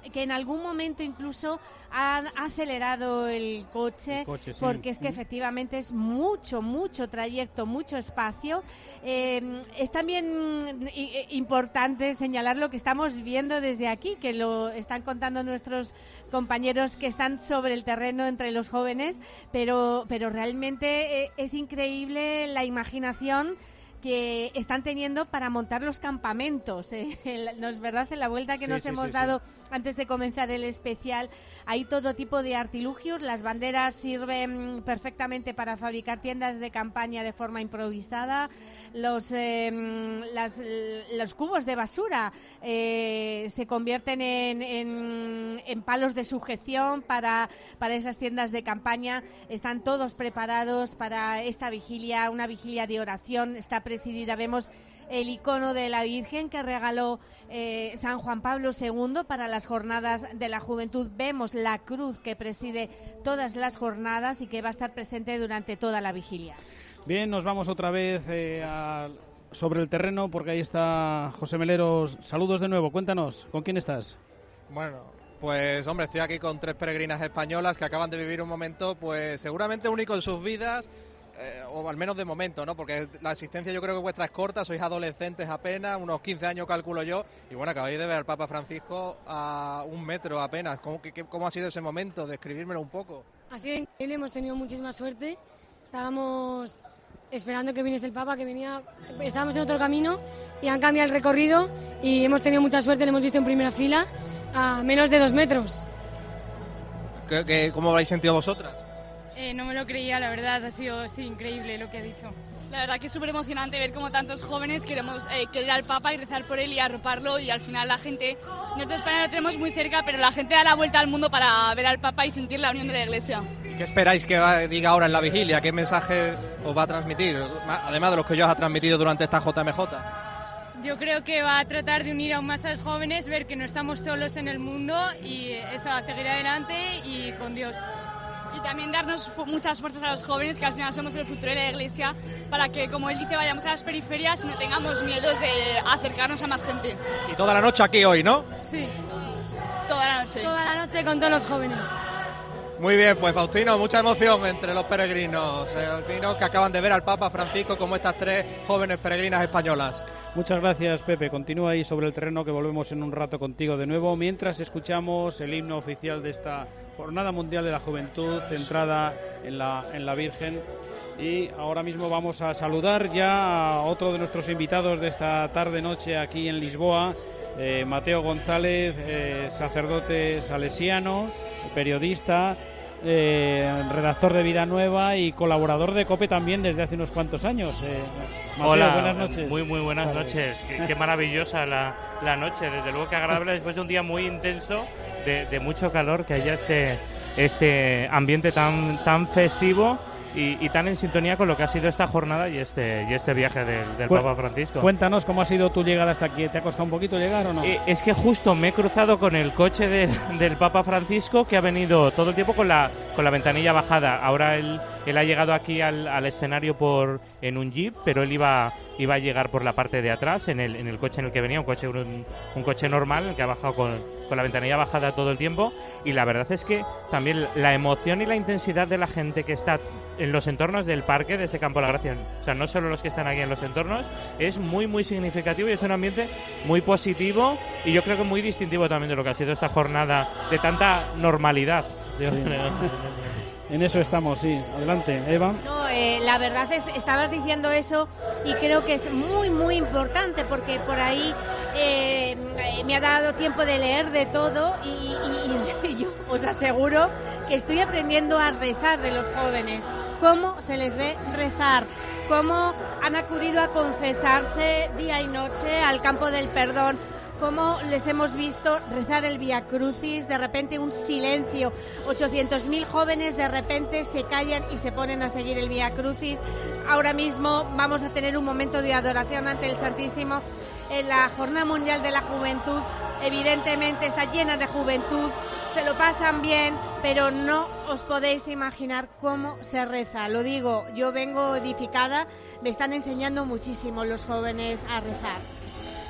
que en algún momento incluso han acelerado el coche, el coche sí. porque es que efectivamente es mucho, mucho trayecto, mucho espacio. Eh, es también importante señalar lo que estamos viendo desde aquí, que lo están contando nuestros compañeros que están sobre el terreno entre los jóvenes, pero, pero realmente es increíble la imaginación que están teniendo para montar los campamentos. ¿eh? No es verdad, en la vuelta que sí, nos sí, hemos sí, dado sí. antes de comenzar el especial, hay todo tipo de artilugios. Las banderas sirven perfectamente para fabricar tiendas de campaña de forma improvisada. Los, eh, las, los cubos de basura eh, se convierten en, en, en palos de sujeción para, para esas tiendas de campaña. Están todos preparados para esta vigilia, una vigilia de oración. Está presidida, vemos el icono de la Virgen que regaló eh, San Juan Pablo segundo para las jornadas de la juventud. Vemos la cruz que preside todas las jornadas y que va a estar presente durante toda la vigilia. Bien, nos vamos otra vez eh, a, sobre el terreno porque ahí está José Meleros. Saludos de nuevo, cuéntanos, ¿con quién estás? Bueno, pues hombre, estoy aquí con tres peregrinas españolas que acaban de vivir un momento pues seguramente único en sus vidas. Eh, o al menos de momento, ¿no? Porque la asistencia yo creo que vuestra es corta, sois adolescentes apenas, unos quince años calculo yo, y bueno, acabáis de ver al Papa Francisco a un metro apenas. ¿Cómo, qué, cómo ha sido ese momento? Describírmelo un poco. Ha sido increíble, hemos tenido muchísima suerte, estábamos esperando que viniese el Papa, que venía, estábamos en otro camino y han cambiado el recorrido y hemos tenido mucha suerte, le hemos visto en primera fila a menos de dos metros. ¿Qué, qué, ¿Cómo habéis sentido vosotras? Eh, no me lo creía, la verdad, ha sido sí, increíble lo que ha dicho. La verdad que es súper emocionante ver cómo tantos jóvenes queremos eh, querer al Papa y rezar por él y arroparlo, y al final la gente, nosotros en España lo tenemos muy cerca, pero la gente da la vuelta al mundo para ver al Papa y sentir la unión de la Iglesia. ¿Qué esperáis que va, diga ahora en la vigilia? ¿Qué mensaje os va a transmitir? Además de los que ya os ha transmitido durante esta J M J. Yo creo que va a tratar de unir aún más a los jóvenes, ver que no estamos solos en el mundo y eso, a seguir adelante y con Dios. Y también darnos fu- muchas fuerzas a los jóvenes, que al final somos el futuro de la Iglesia, para que, como él dice, vayamos a las periferias y no tengamos miedos de acercarnos a más gente. Y toda la noche aquí hoy, ¿no? Sí. Toda la noche. Toda la noche con todos los jóvenes. Muy bien, pues Faustino, mucha emoción entre los peregrinos, eh, peregrinos que acaban de ver al Papa Francisco, como estas tres jóvenes peregrinas españolas. Muchas gracias, Pepe. Continúa ahí sobre el terreno, que volvemos en un rato contigo de nuevo, mientras escuchamos el himno oficial de esta Jornada Mundial de la Juventud, centrada en la, en la Virgen. Y ahora mismo vamos a saludar ya a otro de nuestros invitados de esta tarde-noche aquí en Lisboa, eh, Mateo González, eh, sacerdote salesiano, periodista, eh, redactor de Vida Nueva y colaborador de COPE también desde hace unos cuantos años. Eh, Mateo, Hola, buenas noches. Muy, muy buenas Vale. noches. Qué, qué maravillosa la, la noche. Desde luego que agradable después de un día muy intenso, de, de mucho calor, que haya este, este ambiente tan, tan festivo y, y tan en sintonía con lo que ha sido esta jornada y este, y este viaje del, del Cu- Papa Francisco. Cuéntanos cómo ha sido tu llegada hasta aquí. ¿Te ha costado un poquito llegar o no? Eh, es que justo me he cruzado con el coche de- del Papa Francisco, que ha venido todo el tiempo con la, con la ventanilla bajada. Ahora él, él ha llegado aquí al, al escenario por en un jeep, pero él iba, iba a llegar por la parte de atrás, en el, en el coche en el que venía, un coche, un, un coche normal, el que ha bajado con, con la ventanilla bajada todo el tiempo. Y la verdad es que también la emoción y la intensidad de la gente que está en los entornos del parque de este Campo de la Gracia, o sea, no solo los que están aquí en los entornos, es muy, muy significativo y es un ambiente muy positivo y yo creo que muy distintivo también de lo que ha sido esta jornada de tanta normalidad. Sí. En eso estamos, sí. Adelante, Eva. No, eh, la verdad es, estabas diciendo eso y creo que es muy, muy importante porque por ahí eh, me ha dado tiempo de leer de todo y, y, y yo os aseguro que estoy aprendiendo a rezar de los jóvenes. Cómo se les ve rezar, cómo han acudido a confesarse día y noche al campo del perdón, cómo les hemos visto rezar el Vía Crucis, de repente un silencio, ochocientos mil jóvenes de repente se callan y se ponen a seguir el Vía Crucis. Ahora mismo vamos a tener un momento de adoración ante el Santísimo en la Jornada Mundial de la Juventud. Evidentemente está llena de juventud, se lo pasan bien, pero no os podéis imaginar cómo se reza. Lo digo, yo vengo edificada, me están enseñando muchísimo los jóvenes a rezar.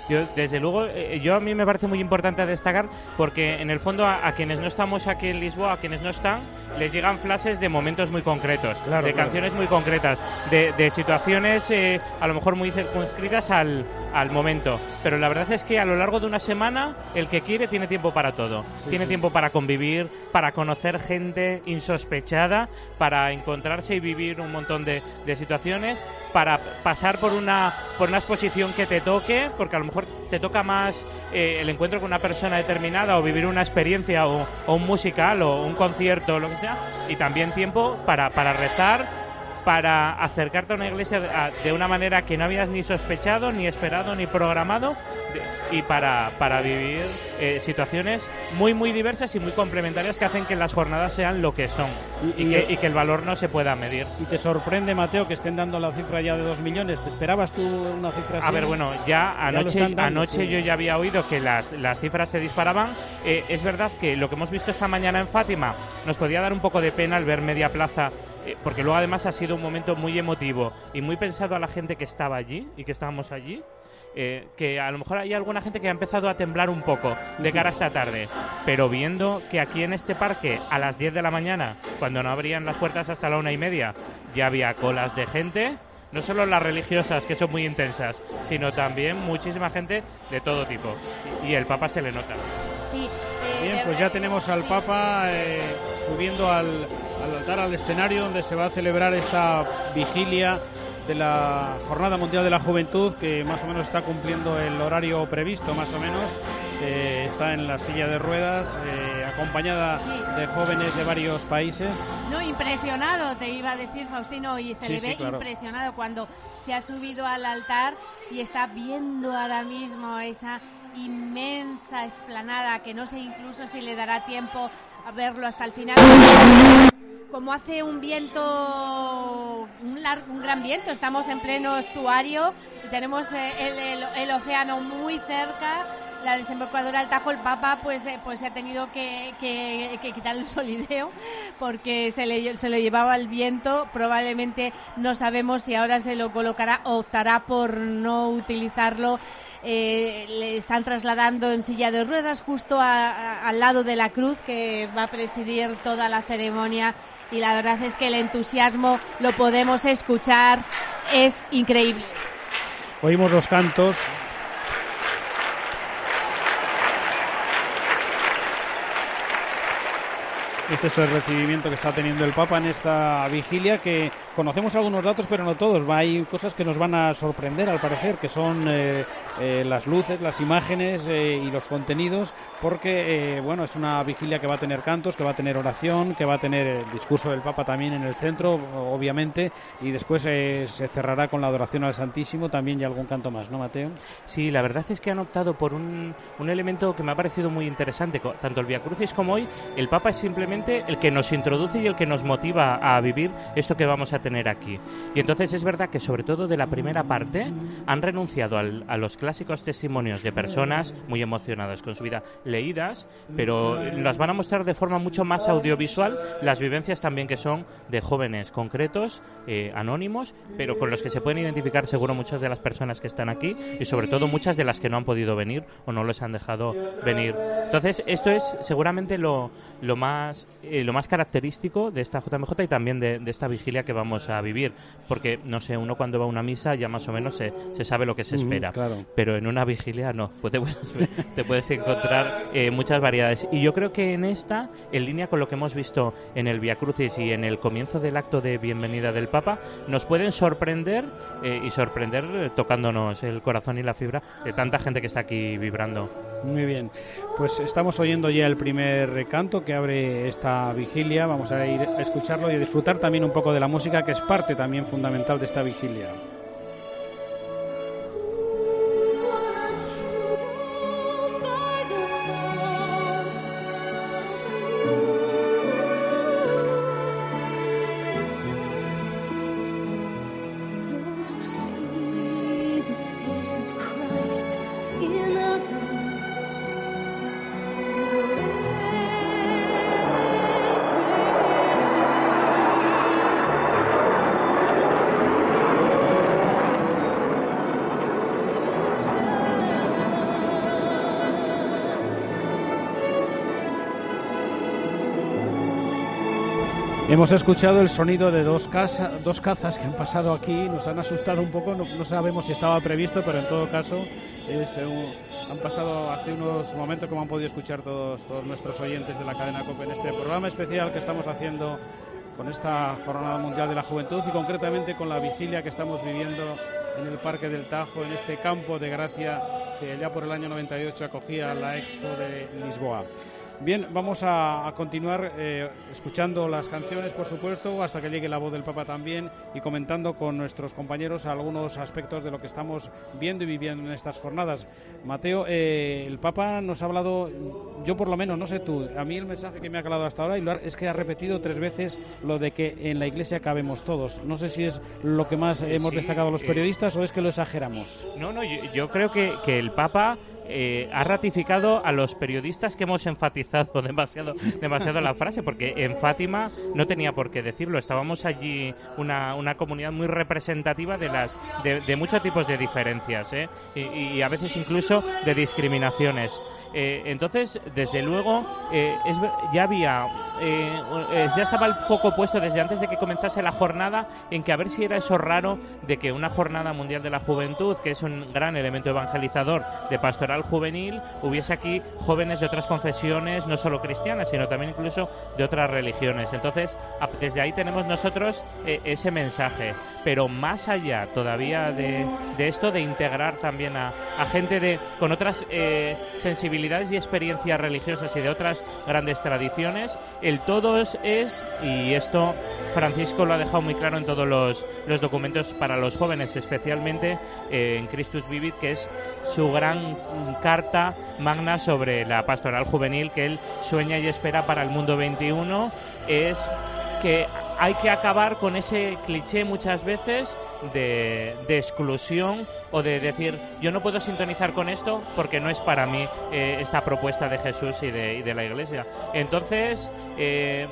Yo, desde luego, eh, yo a mí me parece muy importante destacar porque en el fondo a, a quienes no estamos aquí en Lisboa, a quienes no están, les llegan flashes de momentos muy concretos, claro, de claro. canciones muy concretas, de, de situaciones eh, a lo mejor muy circunscritas al, al momento. Pero la verdad es que a lo largo de una semana el que quiere tiene tiempo para todo. Sí, tiene sí. tiempo para convivir, para conocer gente insospechada, para encontrarse y vivir un montón de, de situaciones, para pasar por una, por una exposición que te toque, porque a lo mejor te toca más eh, el encuentro con una persona determinada o vivir una experiencia o, o un musical o un concierto o lo que sea, y también tiempo para, para rezar, para acercarte a una iglesia de, a, de una manera que no habías ni sospechado, ni esperado, ni programado, de, y para, para vivir eh, situaciones muy, muy diversas y muy complementarias que hacen que las jornadas sean lo que son y, y, que, y que el valor no se pueda medir. ¿Y te sorprende, Mateo, que estén dando la cifra ya de dos millones? ¿Te esperabas tú una cifra así? A ver, bueno, ya anoche, ya dando, anoche sí. yo ya había oído que las, las cifras se disparaban. Eh, es verdad que lo que hemos visto esta mañana en Fátima nos podía dar un poco de pena al ver media plaza, eh, porque luego además ha sido un momento muy emotivo y muy pensado a la gente que estaba allí y que estábamos allí. Eh, que a lo mejor hay alguna gente que ha empezado a temblar un poco de cara a esta tarde, pero viendo que aquí en este parque a las diez de la mañana, cuando no abrían las puertas hasta la una y media, ya había colas de gente, no solo las religiosas, que son muy intensas, sino también muchísima gente de todo tipo, y el Papa se le nota. Sí, eh, Bien, pues ya tenemos al Papa eh, subiendo al, al altar, al escenario donde se va a celebrar esta vigilia de la Jornada Mundial de la Juventud, que más o menos está cumpliendo el horario previsto, más o menos. Eh, está en la silla de ruedas, eh, acompañada Sí. de jóvenes de varios países. No, impresionado, te iba a decir, Faustino, y se Sí, le sí, ve claro. impresionado cuando se ha subido al altar y está viendo ahora mismo esa inmensa explanada, que no sé incluso si le dará tiempo a verlo hasta el final. Como hace un viento, un, largo, un gran viento, estamos en pleno estuario y tenemos eh, el, el, el océano muy cerca, la desembocadura del Tajo. El Papa pues eh, pues ha tenido que, que, que quitar el solideo porque se le, se le llevaba el viento. Probablemente no sabemos si ahora se lo colocará o optará por no utilizarlo. Eh, le están trasladando en silla de ruedas justo a, a, al lado de la cruz que va a presidir toda la ceremonia, y la verdad es que el entusiasmo lo podemos escuchar, es increíble. Oímos los cantos. Este es el recibimiento que está teniendo el Papa en esta vigilia, que conocemos algunos datos, pero no todos. Hay cosas que nos van a sorprender, al parecer, que son eh, eh, las luces, las imágenes eh, y los contenidos, porque eh, bueno, es una vigilia que va a tener cantos, que va a tener oración, que va a tener el discurso del Papa también en el centro, obviamente, y después eh, se cerrará con la adoración al Santísimo también, y algún canto más, ¿no, Mateo? Sí, la verdad es que han optado por un, un elemento que me ha parecido muy interesante. Tanto el Via Crucis como hoy, el Papa es simplemente el que nos introduce y el que nos motiva a vivir esto que vamos a tener aquí. Y entonces es verdad que sobre todo de la primera parte han renunciado al, a los clásicos testimonios de personas muy emocionadas con su vida leídas, pero las van a mostrar de forma mucho más audiovisual, las vivencias también que son de jóvenes concretos, eh, anónimos, pero con los que se pueden identificar seguro muchas de las personas que están aquí, y sobre todo muchas de las que no han podido venir o no les han dejado venir. Entonces esto es seguramente lo, lo más eh, lo más característico de esta J M J y también de, de esta vigilia que vamos a vivir, porque no sé, uno cuando va a una misa ya más o menos se, se sabe lo que se espera, mm, claro. Pero en una vigilia no, pues te, puedes, te puedes encontrar eh, muchas variedades, y yo creo que en esta, en línea con lo que hemos visto en el Via Crucis y en el comienzo del acto de bienvenida del Papa, nos pueden sorprender eh, y sorprender eh, tocándonos el corazón y la fibra de tanta gente que está aquí vibrando. Muy bien, pues estamos oyendo ya el primer canto que abre esta vigilia. Vamos a ir a escucharlo y a disfrutar también un poco de la música, que es parte también fundamental de esta vigilia. Hemos escuchado el sonido de dos, casa, dos cazas que han pasado aquí, nos han asustado un poco, no, no sabemos si estaba previsto, pero en todo caso es, eh, han pasado hace unos momentos, como han podido escuchar todos, todos nuestros oyentes de la cadena COPE en este programa especial que estamos haciendo con esta Jornada Mundial de la Juventud y concretamente con la vigilia que estamos viviendo en el Parque del Tajo, en este campo de gracia que ya por el año noventa y ocho acogía la Expo de Lisboa. Bien, vamos a, a continuar eh, escuchando las canciones, por supuesto, hasta que llegue la voz del Papa también y comentando con nuestros compañeros algunos aspectos de lo que estamos viendo y viviendo en estas jornadas. Mateo, eh, el Papa nos ha hablado, yo por lo menos, no sé tú, a mí el mensaje que me ha calado hasta ahora es que ha repetido tres veces lo de que en la Iglesia cabemos todos. No sé si es lo que más hemos sí, destacado los periodistas eh, o es que lo exageramos. No, no, yo, yo creo que, que el Papa... Eh, ha ratificado a los periodistas que hemos enfatizado demasiado, demasiado la frase, porque en Fátima no tenía por qué decirlo, estábamos allí una, una comunidad muy representativa de las de, de muchos tipos de diferencias, ¿eh? y, y a veces incluso de discriminaciones. Eh, entonces, desde luego, eh, es, ya había, eh, ya estaba el foco puesto desde antes de que comenzase la jornada en que a ver si era eso raro de que una jornada mundial de la juventud, que es un gran elemento evangelizador de pastoral juvenil, hubiese aquí jóvenes de otras confesiones, no solo cristianas, sino también incluso de otras religiones. Entonces, a, desde ahí tenemos nosotros eh, ese mensaje. Pero más allá todavía de, de esto, de integrar también a, a gente de con otras eh, sensibilidades y experiencias religiosas y de otras grandes tradiciones, el todo es, es, y esto Francisco lo ha dejado muy claro en todos los, los documentos para los jóvenes, especialmente eh, en Christus Vivit, que es su gran carta magna sobre la pastoral juvenil que él sueña y espera para el mundo veintiuno, es que hay que acabar con ese cliché muchas veces de, de exclusión o de decir yo no puedo sintonizar con esto porque no es para mí eh, esta propuesta de Jesús y de, y de la Iglesia. Entonces eh,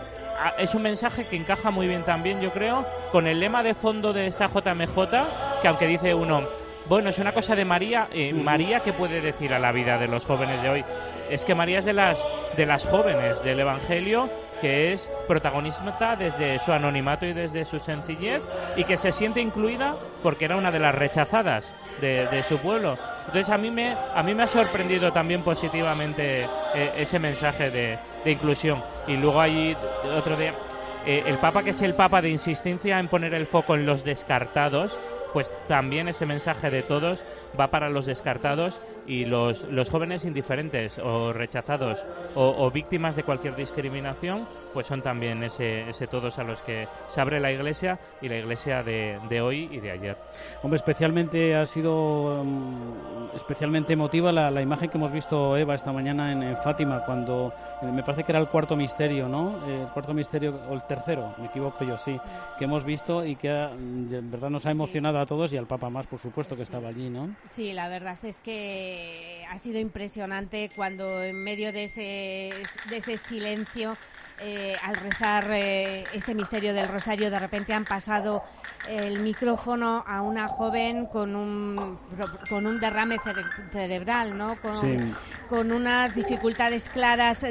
es un mensaje que encaja muy bien también, yo creo, con el lema de fondo de esta J M J, que aunque dice uno, bueno, es una cosa de María, eh, María, ¿qué puede decir a la vida de los jóvenes de hoy? Es que María es de las, de las jóvenes del Evangelio, que es protagonista desde su anonimato y desde su sencillez, y que se siente incluida porque era una de las rechazadas de, de su pueblo. Entonces a mí me a mí me ha sorprendido también positivamente eh, ese mensaje de, de inclusión. Y luego hay otro día eh, el Papa, que es el Papa de insistencia en poner el foco en los descartados, pues también ese mensaje de todos va para los descartados y los, los jóvenes indiferentes o rechazados o, o víctimas de cualquier discriminación, pues son también ese, ese todos a los que se abre la Iglesia, y la Iglesia de, de hoy y de ayer. Hombre, especialmente ha sido um, especialmente emotiva la, la imagen que hemos visto, Eva, esta mañana en, en Fátima, cuando eh, me parece que era el cuarto misterio, ¿no? Eh, el cuarto misterio, o el tercero, me equivoco yo, sí, que hemos visto y que ha, de verdad nos ha emocionado sí. a todos, y al Papa más, por supuesto, que sí. estaba allí, ¿no? Sí, la verdad es que ha sido impresionante cuando en medio de ese, de ese silencio, eh, al rezar eh, ese misterio del rosario, de repente han pasado el micrófono a una joven con un, con un derrame cere- cerebral, ¿no? Con, sí. con unas dificultades claras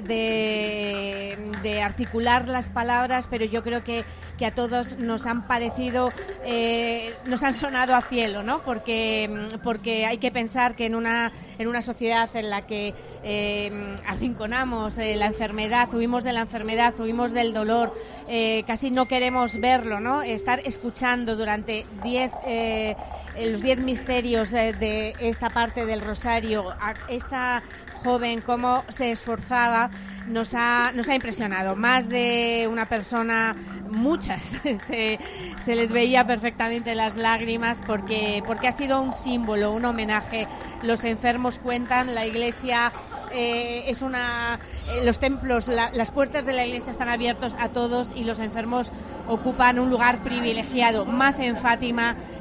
de, de articular las palabras, pero yo creo que, que a todos nos han parecido, eh, nos han sonado a cielo, ¿no? Porque, porque hay que pensar que en una, en una sociedad en la que eh, arrinconamos eh, la enfermedad, huimos de la enfermedad, huimos del dolor, eh, casi no queremos verlo, ¿no? Estar escuchando durante diez, eh, los diez misterios eh, de esta parte del rosario a esta joven, cómo se esforzaba, nos ha, nos ha impresionado. Más de una persona, muchas, se, se les veía perfectamente las lágrimas porque, porque ha sido un símbolo, un homenaje. Los enfermos cuentan, la Iglesia eh, es una... Eh, los templos, la, las puertas de la Iglesia están abiertos a todos y los enfermos ocupan un lugar privilegiado, más en Fátima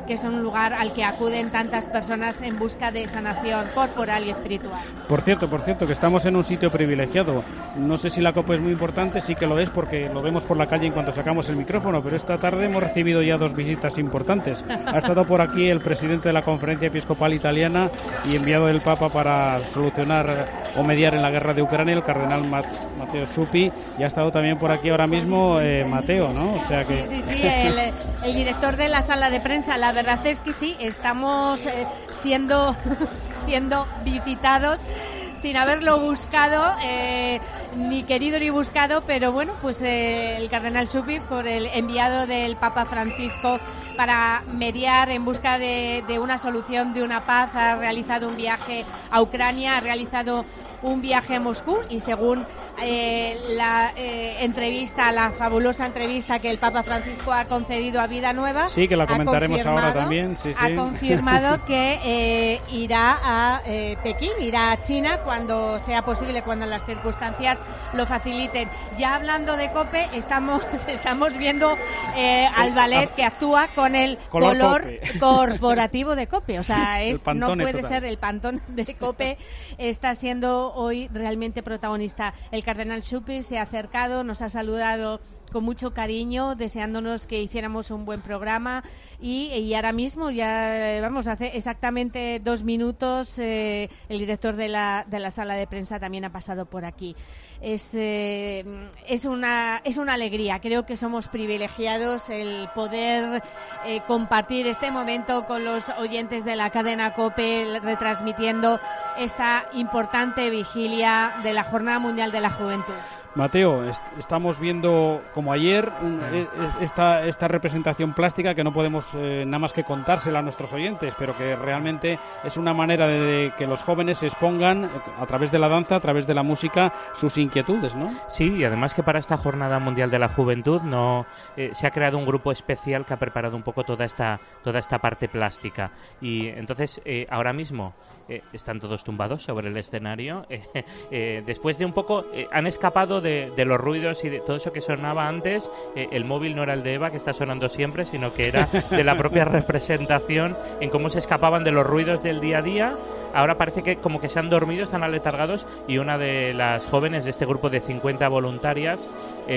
que es un lugar al que acuden tantas personas en busca de sanación corporal y espiritual. Por cierto, por cierto, que estamos en un sitio privilegiado. No sé si la COPE es muy importante, sí que lo es porque lo vemos por la calle en cuanto sacamos el micrófono, pero esta tarde hemos recibido ya dos visitas importantes. Ha estado por aquí el presidente de la Conferencia Episcopal Italiana y enviado del Papa para solucionar o mediar en la guerra de Ucrania, el cardenal Matteo Zuppi, y ha estado también por aquí ahora mismo eh, Mateo, ¿no? O sea que... Sí, sí, sí, el, el director de la sala de prensa. La verdad es que sí, estamos eh, siendo, siendo visitados sin haberlo buscado, eh, ni querido ni buscado, pero bueno, pues eh, el cardenal Zuppi, por el enviado del Papa Francisco para mediar en busca de, de una solución, de una paz, ha realizado un viaje a Ucrania, ha realizado un viaje a Moscú y según eh, la eh, entrevista, la fabulosa entrevista que el Papa Francisco ha concedido a Vida Nueva. Sí, que la comentaremos ahora también. Sí, sí. Ha confirmado que eh, irá a eh, Pekín, irá a China cuando sea posible, cuando las circunstancias lo faciliten. Ya hablando de COPE, estamos, estamos viendo eh, al ballet que actúa con el color, color corporativo de COPE. O sea, es, no puede total. ser el pantón de COPE. Está siendo hoy realmente protagonista. El cardenal Zuppi se ha acercado, nos ha saludado con mucho cariño, deseándonos que hiciéramos un buen programa y, y ahora mismo, ya vamos, hace exactamente dos minutos eh, el director de la, de la sala de prensa también ha pasado por aquí. Es, eh, es, una, es una alegría, creo que somos privilegiados el poder eh, compartir este momento con los oyentes de la cadena COPE, retransmitiendo esta importante vigilia de la Jornada Mundial de la Juventud. Mateo, est- estamos viendo como ayer un, es, esta, esta representación plástica que no podemos eh, nada más que contársela a nuestros oyentes, pero que realmente es una manera de, de que los jóvenes se expongan a través de la danza, a través de la música, sus inquietudes, ¿no? Sí, y además que para esta Jornada Mundial de la Juventud no eh, se ha creado un grupo especial que ha preparado un poco toda esta toda esta parte plástica. Y entonces eh, ahora mismo eh, están todos tumbados sobre el escenario. Eh, eh, después de un poco eh, han escapado de De, de los ruidos y de todo eso que sonaba antes. Eh, el móvil no era el de Eva, que está sonando siempre, sino que era de la propia representación, en cómo se escapaban de los ruidos del día a día. Ahora parece que como que se han dormido, están aletargados, y una de las jóvenes de este grupo de cincuenta voluntarias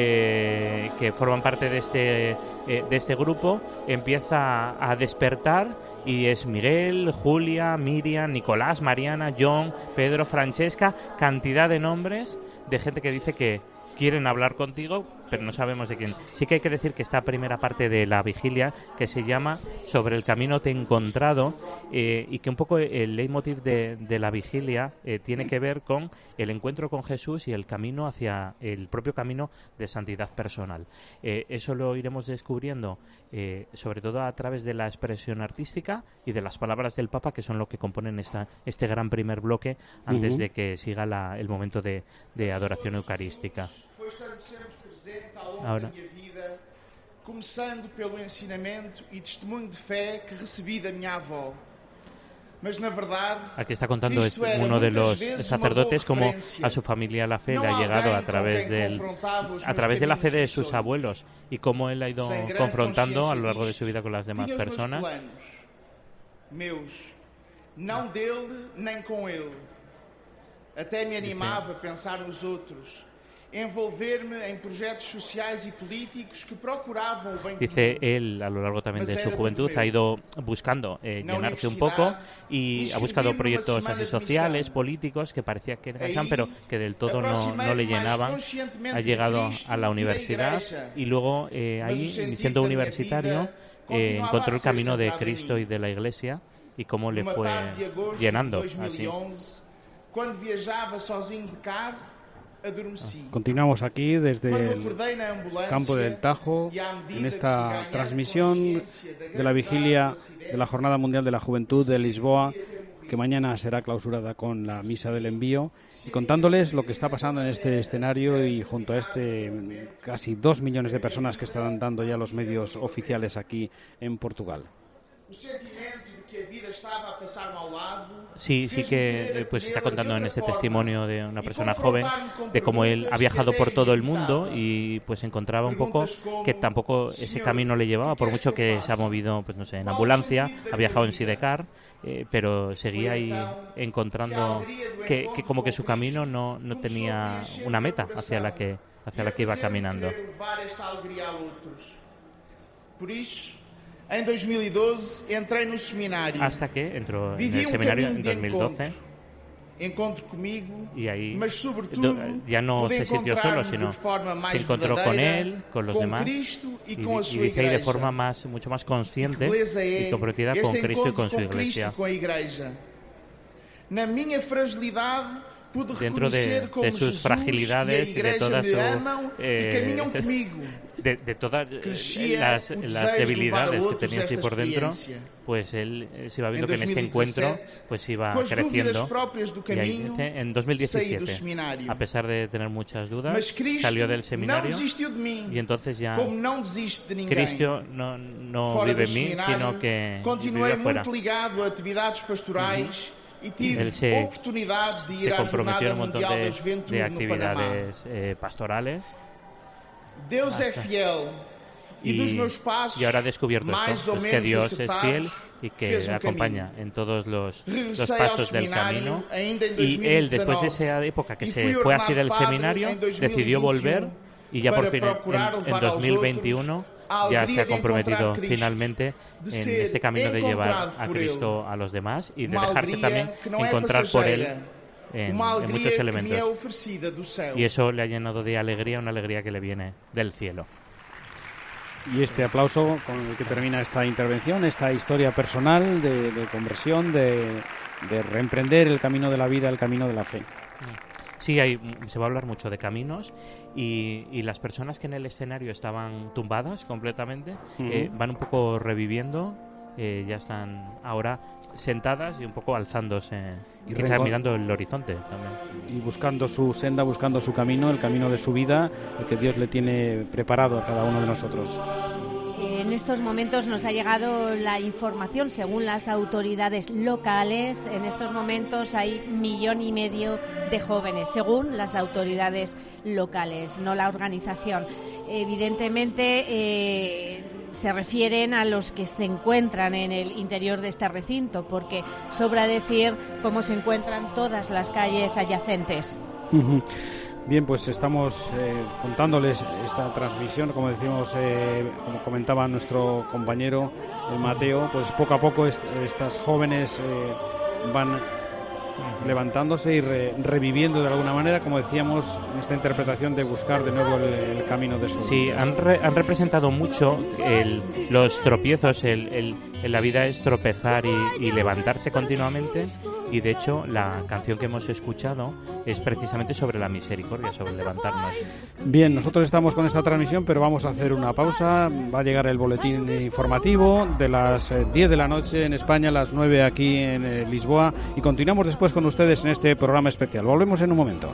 eh, que forman parte de este, eh, de este grupo empieza a despertar, y es Miguel, Julia, Miriam, Nicolás, Mariana, John, Pedro, Francesca, cantidad de nombres de gente que dice que quieren hablar contigo, pero no sabemos de quién. Sí que hay que decir que esta primera parte de la vigilia, que se llama Sobre el camino te he encontrado, eh, y que un poco el leitmotiv de, de la vigilia eh, tiene que ver con el encuentro con Jesús y el camino hacia el propio camino de santidad personal. Eh, eso lo iremos descubriendo eh, sobre todo a través de la expresión artística y de las palabras del Papa, que son lo que componen esta, este gran primer bloque antes uh-huh. de que siga la, el momento de, de adoración eucarística. Foi estando sempre presente ao longo Ahora. da minha vida, começando pelo ensinamento e testemunho de fé que recebi da minha avó. Mas na verdade, aquí está contando este, uno de los sacerdotes cómo a su familia la fe le ha llegado a través del a través de la fe de sus abuelos, y cómo él ha ido confrontando a lo largo de su vida con las demás personas. Meus, não dele nem com ele. Até me animava a pensar nos outros. Envolver-me en proyectos sociales y políticos que procuraban el bien común. Dice él, a lo largo también de su juventud, ha ido buscando eh, llenarse un poco, y ha buscado proyectos así sociales, políticos, que parecía que enganchan, pero que del todo no, no le llenaban. Ha llegado a la universidad y luego eh, ahí, siendo universitario, eh, encontró el camino de Cristo y de la Iglesia, y cómo le fue llenando así. Cuando viajaba sozinho de carro, adormeci. Continuamos aquí desde el campo del Tajo en esta transmisión de la vigilia de la Jornada Mundial de la Juventud de Lisboa, que mañana será clausurada con la Misa del Envío, y contándoles lo que está pasando en este escenario y junto a este casi dos millones de personas que están dando ya los medios oficiales aquí en Portugal. Sí, sí que pues está contando en este testimonio de una persona joven de cómo él ha viajado por todo el mundo y pues encontraba un poco que tampoco ese camino le llevaba, por mucho que se ha movido, pues no sé, en ambulancia, ha viajado en sidecar, eh, pero seguía ahí encontrando que, que como que su camino no, no tenía una meta hacia la que hacia la que iba caminando. Por eso, en dos mil doce entré en un seminario. Hasta que entró en el seminario en dos mil doce. Encontro conmigo, y ahí mas sobretudo, ya no se sintió solo, sino se encontró con él, con los demás, y, y dice ahí de forma más, mucho más consciente y comprometida con Cristo y con su iglesia. Dentro de, de sus fragilidades y de todas su, eh, de, de todas las, las debilidades que tenía así por dentro, pues él se iba viendo que en este encuentro pues iba creciendo, y ahí dice, en dos mil diecisiete, a pesar de tener muchas dudas, salió del seminario y entonces ya Cristo no, no vive en mí, sino que vive afuera. Él se, se comprometió en un montón de, de actividades eh, pastorales. Y, y ahora ha descubierto esto, es que Dios es fiel y que le acompaña en todos los, los pasos del camino. Y él, después de esa época que se fue así del seminario, decidió volver y ya por fin en, en dos mil veintiuno ya se ha comprometido finalmente en este camino de llevar a Cristo a los demás y de dejarse también encontrar por Él en, en muchos elementos. Y eso le ha llenado de alegría, una alegría que le viene del cielo. Y este aplauso con el que termina esta intervención, esta historia personal de, de conversión, de, de reemprender el camino de la vida, el camino de la fe. Sí, hay, se va a hablar mucho de caminos y, y las personas que en el escenario estaban tumbadas completamente uh-huh. eh, van un poco reviviendo, eh, ya están ahora sentadas y un poco alzándose y quizás rencor- mirando el horizonte también. Y buscando su senda, buscando su camino, el camino de su vida, el que Dios le tiene preparado a cada uno de nosotros. En estos momentos nos ha llegado la información, según las autoridades locales, en estos momentos hay millón y medio de jóvenes, según las autoridades locales, no la organización. Evidentemente eh, se refieren a los que se encuentran en el interior de este recinto, porque sobra decir cómo se encuentran todas las calles adyacentes. Uh-huh. Bien, pues estamos eh, contándoles esta transmisión, como decimos, eh, como comentaba nuestro compañero eh, Mateo, pues poco a poco est- estas jóvenes eh, van levantándose y re- reviviendo de alguna manera, como decíamos, en esta interpretación de buscar de nuevo el, el camino de su Sí, han, re- han representado mucho el, los tropiezos, el, el, en la vida es tropezar y, y levantarse continuamente, y de hecho la canción que hemos escuchado es precisamente sobre la misericordia, sobre levantarnos. Bien, nosotros estamos con esta transmisión, pero vamos a hacer una pausa. Va a llegar el boletín informativo de las eh, diez de la noche en España, las nueve aquí en eh, Lisboa, y continuamos después con ustedes en este programa especial. Volvemos en un momento.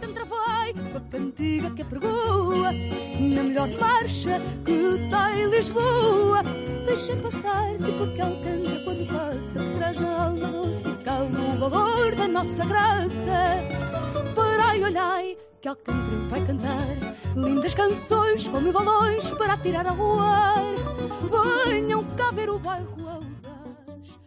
Cantiga que pregoa na melhor marcha que tem Lisboa. Deixem passar-se com aquele canto quando passa, traz na alma doce e calma o valor da nossa graça. Parai, olhai, que Alcântara vai cantar lindas canções com mil balões para atirar ao ar. Venham cá ver o bairro audaz.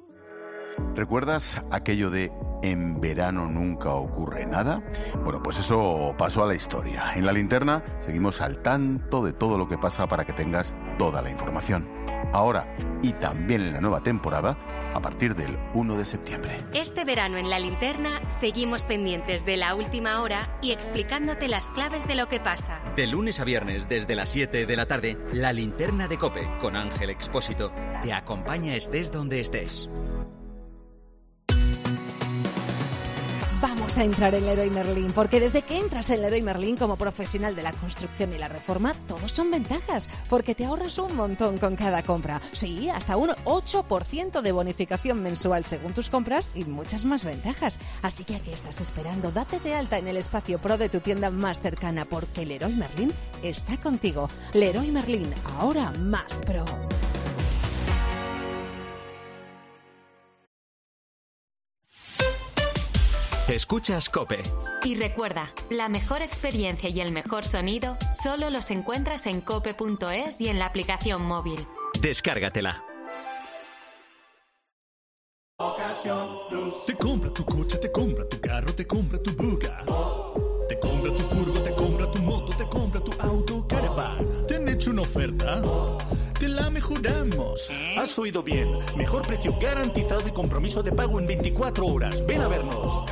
¿Recuerdas aquello de en verano nunca ocurre nada? Bueno, pues eso pasó a la historia. En La Linterna seguimos al tanto de todo lo que pasa para que tengas toda la información. Ahora y también en la nueva temporada, a partir del uno de septiembre. Este verano en La Linterna seguimos pendientes de la última hora y explicándote las claves de lo que pasa. De lunes a viernes desde las siete de la tarde, La Linterna de COPE con Ángel Expósito te acompaña estés donde estés. Vamos a entrar en Leroy Merlin, porque desde que entras en Leroy Merlin como profesional de la construcción y la reforma, todos son ventajas, porque te ahorras un montón con cada compra. Sí, hasta un ocho por ciento de bonificación mensual según tus compras y muchas más ventajas. Así que, ¿a qué estás esperando? Date de alta en el espacio Pro de tu tienda más cercana, porque Leroy Merlin está contigo. Leroy Merlin, ahora más Pro. Escuchas COPE. Y recuerda, la mejor experiencia y el mejor sonido solo los encuentras en cope punto es y en la aplicación móvil. Descárgatela. Te compra tu coche, te compra tu carro, te compra tu buga. Te compra tu furgo, te compra tu moto, te compra tu auto, caravan. ¿Te han hecho una oferta? Te la mejoramos. Has oído bien. Mejor precio garantizado y compromiso de pago en veinticuatro horas. Ven a vernos.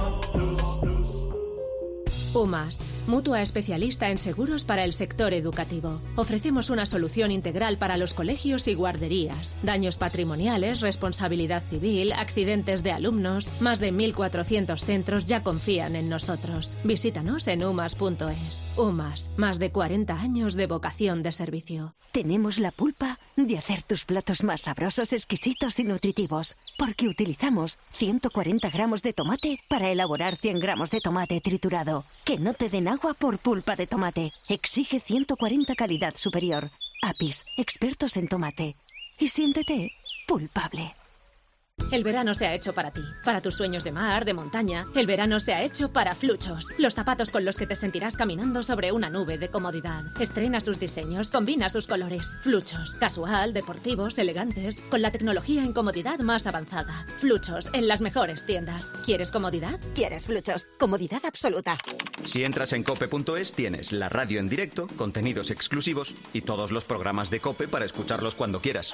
UMAS, mutua especialista en seguros para el sector educativo. Ofrecemos una solución integral para los colegios y guarderías. Daños patrimoniales, responsabilidad civil, accidentes de alumnos. Más de mil cuatrocientos centros ya confían en nosotros. Visítanos en umas punto es. UMAS, más de cuarenta años de vocación de servicio. Tenemos la pulpa de hacer tus platos más sabrosos, exquisitos y nutritivos. Porque utilizamos ciento cuarenta gramos de tomate para elaborar cien gramos de tomate triturado. Que no te den agua por pulpa de tomate. Exige ciento cuarenta calidad superior. Apis, expertos en tomate. Y siéntete pulpable. El verano se ha hecho para ti, para tus sueños de mar, de montaña. El verano se ha hecho para Fluchos, los zapatos con los que te sentirás caminando sobre una nube de comodidad. Estrena sus diseños, combina sus colores. Fluchos, casual, deportivos, elegantes, con la tecnología en comodidad más avanzada. Fluchos, en las mejores tiendas. ¿Quieres comodidad? ¿Quieres Fluchos? Comodidad absoluta. Si entras en cope punto es tienes la radio en directo, contenidos exclusivos y todos los programas de COPE para escucharlos cuando quieras.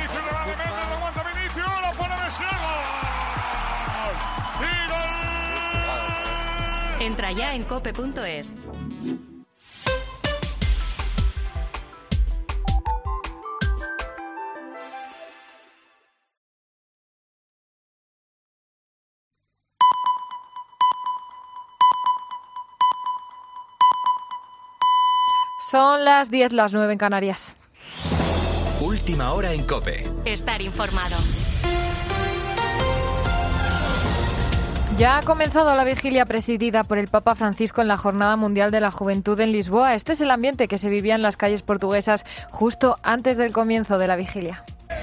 Entra ya en cope punto es. Son las diez, las nueve en Canarias. Última hora en COPE. Estar informado. Ya ha comenzado la vigilia presidida por el Papa Francisco en la Jornada Mundial de la Juventud en Lisboa. Este es el ambiente que se vivía en las calles portuguesas justo antes del comienzo de la vigilia.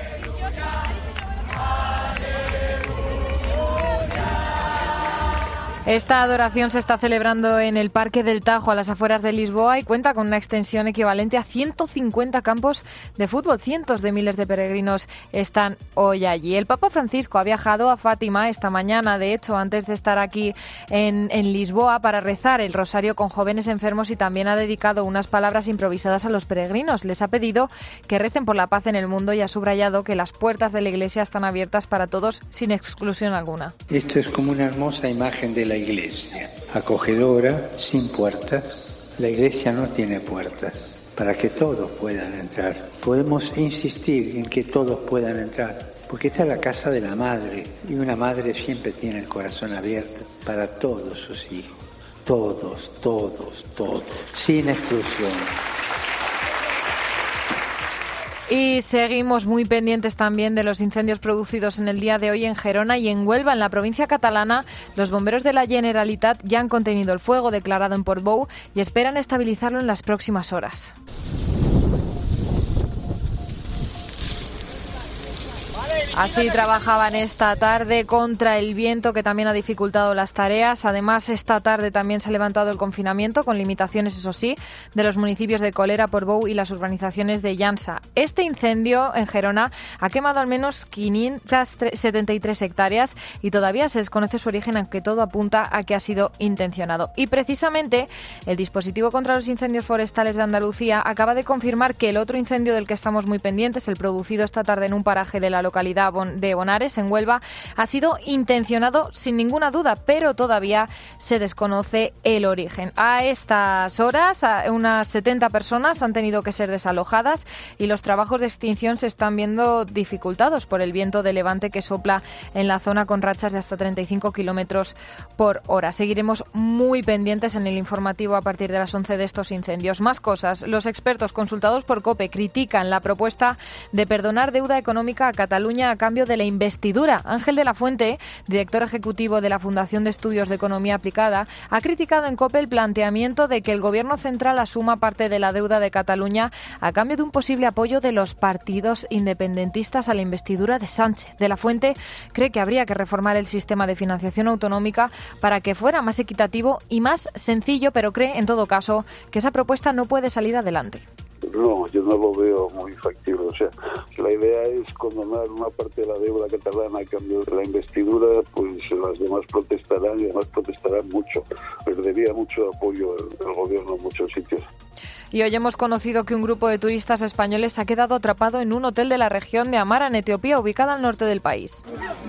Esta adoración se está celebrando en el Parque del Tajo, a las afueras de Lisboa, y cuenta con una extensión equivalente a ciento cincuenta campos de fútbol. Cientos de miles de peregrinos están hoy allí. El Papa Francisco ha viajado a Fátima esta mañana, de hecho, antes de estar aquí en, en Lisboa, para rezar el rosario con jóvenes enfermos, y también ha dedicado unas palabras improvisadas a los peregrinos. Les ha pedido que recen por la paz en el mundo y ha subrayado que las puertas de la Iglesia están abiertas para todos, sin exclusión alguna. Esto es como una hermosa imagen de la Iglesia, acogedora, sin puertas. La Iglesia no tiene puertas, para que todos puedan entrar. Podemos insistir en que todos puedan entrar, porque esta es la casa de la madre, y una madre siempre tiene el corazón abierto para todos sus hijos. Todos, todos, todos, sin exclusión. Y seguimos muy pendientes también de los incendios producidos en el día de hoy en Gerona y en Huelva, en la provincia catalana. Los bomberos de la Generalitat ya han contenido el fuego declarado en Portbou y esperan estabilizarlo en las próximas horas. Así trabajaban esta tarde contra el viento, que también ha dificultado las tareas. Además, esta tarde también se ha levantado el confinamiento, con limitaciones, eso sí, de los municipios de Colera, Portbou y las urbanizaciones de Llança. Este incendio en Gerona ha quemado al menos quinientas setenta y tres hectáreas y todavía se desconoce su origen, aunque todo apunta a que ha sido intencionado. Y precisamente el dispositivo contra los incendios forestales de Andalucía acaba de confirmar que el otro incendio del que estamos muy pendientes, el producido esta tarde en un paraje de la localidad de Bonares, en Huelva, ha sido intencionado sin ninguna duda, pero todavía se desconoce el origen. A estas horas, unas setenta personas han tenido que ser desalojadas y los trabajos de extinción se están viendo dificultados por el viento de levante que sopla en la zona, con rachas de hasta treinta y cinco kilómetros por hora. Seguiremos muy pendientes en el informativo a partir de las once de estos incendios. Más cosas. Los expertos consultados por COPE critican la propuesta de perdonar deuda económica a Cataluña a cambio de la investidura. Ángel de la Fuente, director ejecutivo de la Fundación de Estudios de Economía Aplicada, ha criticado en COPE el planteamiento de que el Gobierno central asuma parte de la deuda de Cataluña a cambio de un posible apoyo de los partidos independentistas a la investidura de Sánchez. De la Fuente cree que habría que reformar el sistema de financiación autonómica para que fuera más equitativo y más sencillo, pero cree, en todo caso, que esa propuesta no puede salir adelante. No, yo no lo veo muy factible. O sea, la idea es condonar una parte de la deuda catalana a cambio de la investidura, pues las demás protestarán y además protestarán mucho. Perdería mucho apoyo el, el gobierno en muchos sitios. Y hoy hemos conocido que un grupo de turistas españoles ha quedado atrapado en un hotel de la región de Amara, en Etiopía, ubicada al norte del país.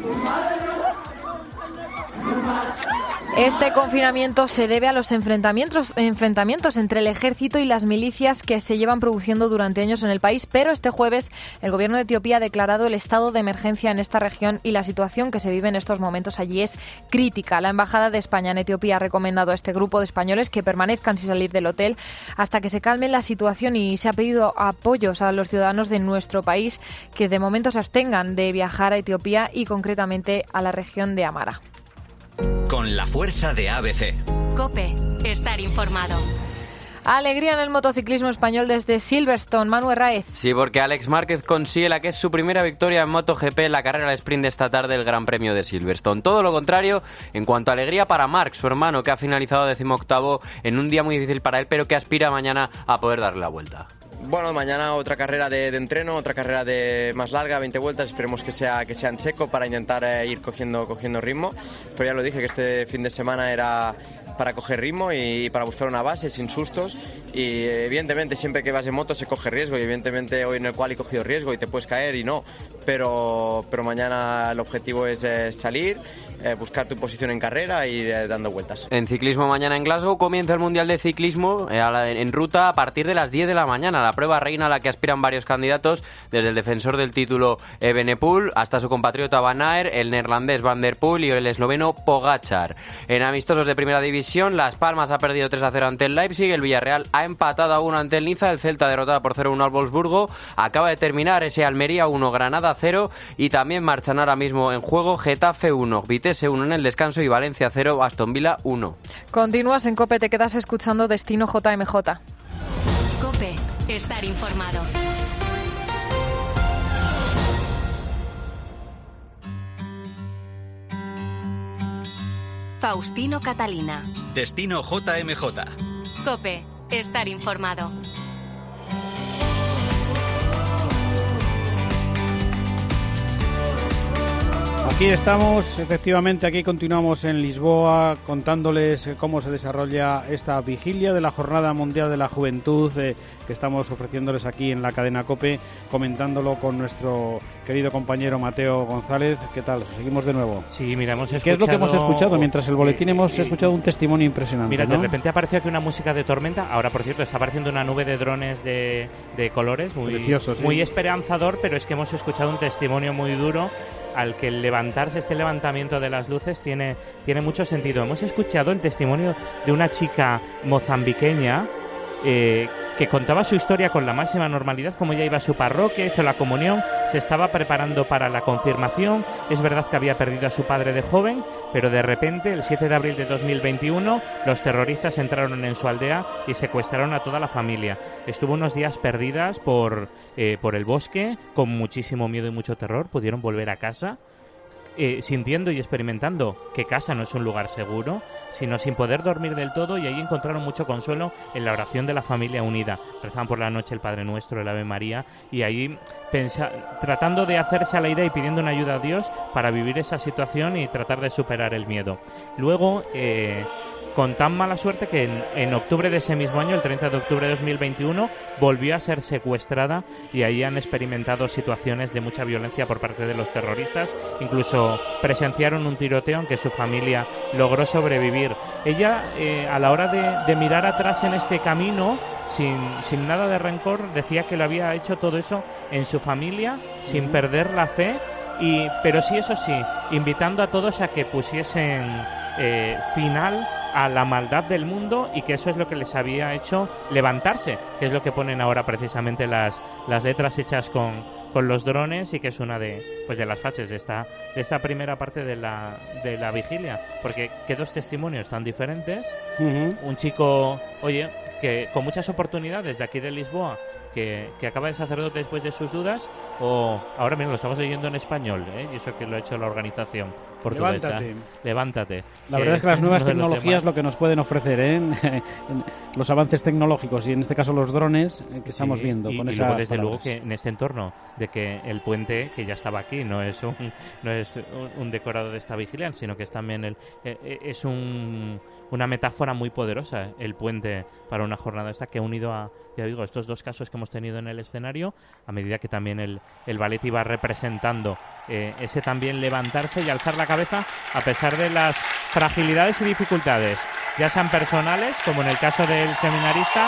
Este confinamiento se debe a los enfrentamientos, enfrentamientos entre el ejército y las milicias que se llevan produciendo durante años en el país, pero este jueves el gobierno de Etiopía ha declarado el estado de emergencia en esta región y la situación que se vive en estos momentos allí es crítica. La Embajada de España en Etiopía ha recomendado a este grupo de españoles que permanezcan sin salir del hotel hasta que se calme la situación y se ha pedido apoyos a los ciudadanos de nuestro país que de momento se abstengan de viajar a Etiopía y concretamente a la región de Amara. Con la fuerza de A B C. COPE. Estar informado. Alegría en el motociclismo español desde Silverstone. Manu Herráez. Sí, porque Alex Márquez consigue la que es su primera victoria en MotoGP en la carrera de sprint de esta tarde, el Gran Premio de Silverstone. Todo lo contrario en cuanto a alegría para Marc, su hermano, que ha finalizado decimoctavo en un día muy difícil para él, pero que aspira mañana a poder darle la vuelta. Bueno, mañana otra carrera de, de entreno, otra carrera de más larga, veinte vueltas, esperemos que sea que sea en seco para intentar eh, ir cogiendo, cogiendo ritmo, pero ya lo dije que este fin de semana era para coger ritmo y, y para buscar una base sin sustos y evidentemente siempre que vas en moto se coge riesgo y evidentemente hoy en el cual he cogido riesgo y te puedes caer y no, pero, pero mañana el objetivo es eh, salir, eh, buscar tu posición en carrera y eh, dando vueltas. En ciclismo mañana en Glasgow comienza el Mundial de Ciclismo eh, en ruta a partir de las diez de la mañana. La prueba reina a la que aspiran varios candidatos, desde el defensor del título Evenepoel hasta su compatriota Van Aert, el neerlandés Van der Poel y el esloveno Pogačar. En amistosos de primera división, Las Palmas ha perdido tres a cero ante el Leipzig, el Villarreal ha empatado a uno ante el Niza, el Celta derrotado por cero a uno al Wolfsburgo, acaba de terminar ese Almería uno, Granada cero y también marchan ahora mismo en juego Getafe uno, Vitesse uno en el descanso y Valencia cero, Aston Villa uno. Continúas en COPE, te quedas escuchando Destino J M J. COPE. Estar informado. Faustino Catalina. Destino J M J. COPE. Estar informado. Aquí estamos, efectivamente, aquí continuamos en Lisboa contándoles cómo se desarrolla esta vigilia de la Jornada Mundial de la Juventud eh, que estamos ofreciéndoles aquí en la cadena COPE, comentándolo con nuestro querido compañero Mateo González. ¿Qué tal? Seguimos de nuevo. Sí, mira, hemos escuchado... ¿Qué es lo que hemos escuchado? Mientras el boletín hemos escuchado un testimonio impresionante, Mira, ¿no? de repente apareció aquí una música de tormenta. Ahora, por cierto, está apareciendo una nube de drones de, de colores muy, Precioso, sí. muy esperanzador, pero es que hemos escuchado un testimonio muy duro al que el levantarse, este levantamiento de las luces tiene, tiene mucho sentido. Hemos escuchado el testimonio de una chica mozambiqueña eh, que contaba su historia con la máxima normalidad, como ella iba a su parroquia, hizo la comunión, se estaba preparando para la confirmación. Es verdad que había perdido a su padre de joven, pero de repente, el siete de abril de dos mil veintiuno, los terroristas entraron en su aldea y secuestraron a toda la familia. Estuvo unos días perdidas por, eh, por el bosque, con muchísimo miedo y mucho terror. Pudieron volver a casa, Eh, sintiendo y experimentando que casa no es un lugar seguro, sino sin poder dormir del todo, y ahí encontraron mucho consuelo en la oración de la familia unida. Rezaban por la noche el Padre Nuestro, el Ave María, y ahí pensa, tratando de hacerse a la idea y pidiendo una ayuda a Dios para vivir esa situación y tratar de superar el miedo. Luego, eh, con tan mala suerte que en, en octubre de ese mismo año, el treinta de octubre de dos mil veintiuno, volvió a ser secuestrada, y ahí han experimentado situaciones de mucha violencia por parte de los terroristas. Incluso presenciaron un tiroteo en que su familia logró sobrevivir. Ella, eh, a la hora de, de mirar atrás en este camino, sin, sin nada de rencor, decía que lo había hecho todo eso en su familia, sin perder la fe, y, pero sí, eso sí, invitando a todos a que pusiesen eh, final a la maldad del mundo y que eso es lo que les había hecho levantarse, que es lo que ponen ahora precisamente las, las letras hechas con, con los drones y que es una de, pues de las fases de esta, de esta primera parte de la, de la vigilia, porque qué dos testimonios tan diferentes. Uh-huh. Un chico, oye, que con muchas oportunidades de aquí de Lisboa, Que, que acaba de sacerdote después de sus dudas, o ahora mismo lo estamos leyendo en español, ¿eh? Y eso que lo ha hecho la organización portuguesa. Levántate. Levántate. La verdad es que las nuevas tecnologías lo que nos pueden ofrecer, ¿eh? Los avances tecnológicos y en este caso los drones eh, que estamos sí, viendo. Y, con y esas luego desde palabras. luego que en este entorno de que el puente que ya estaba aquí no es un no es un, un decorado de esta vigilia, sino que es también el eh, es un una metáfora muy poderosa el puente para una jornada esta que ha unido a, ya digo, estos dos casos que hemos tenido en el escenario, a medida que también el, el ballet iba representando eh, ese también levantarse y alzar la cabeza a pesar de las fragilidades y dificultades, ya sean personales, como en el caso del seminarista,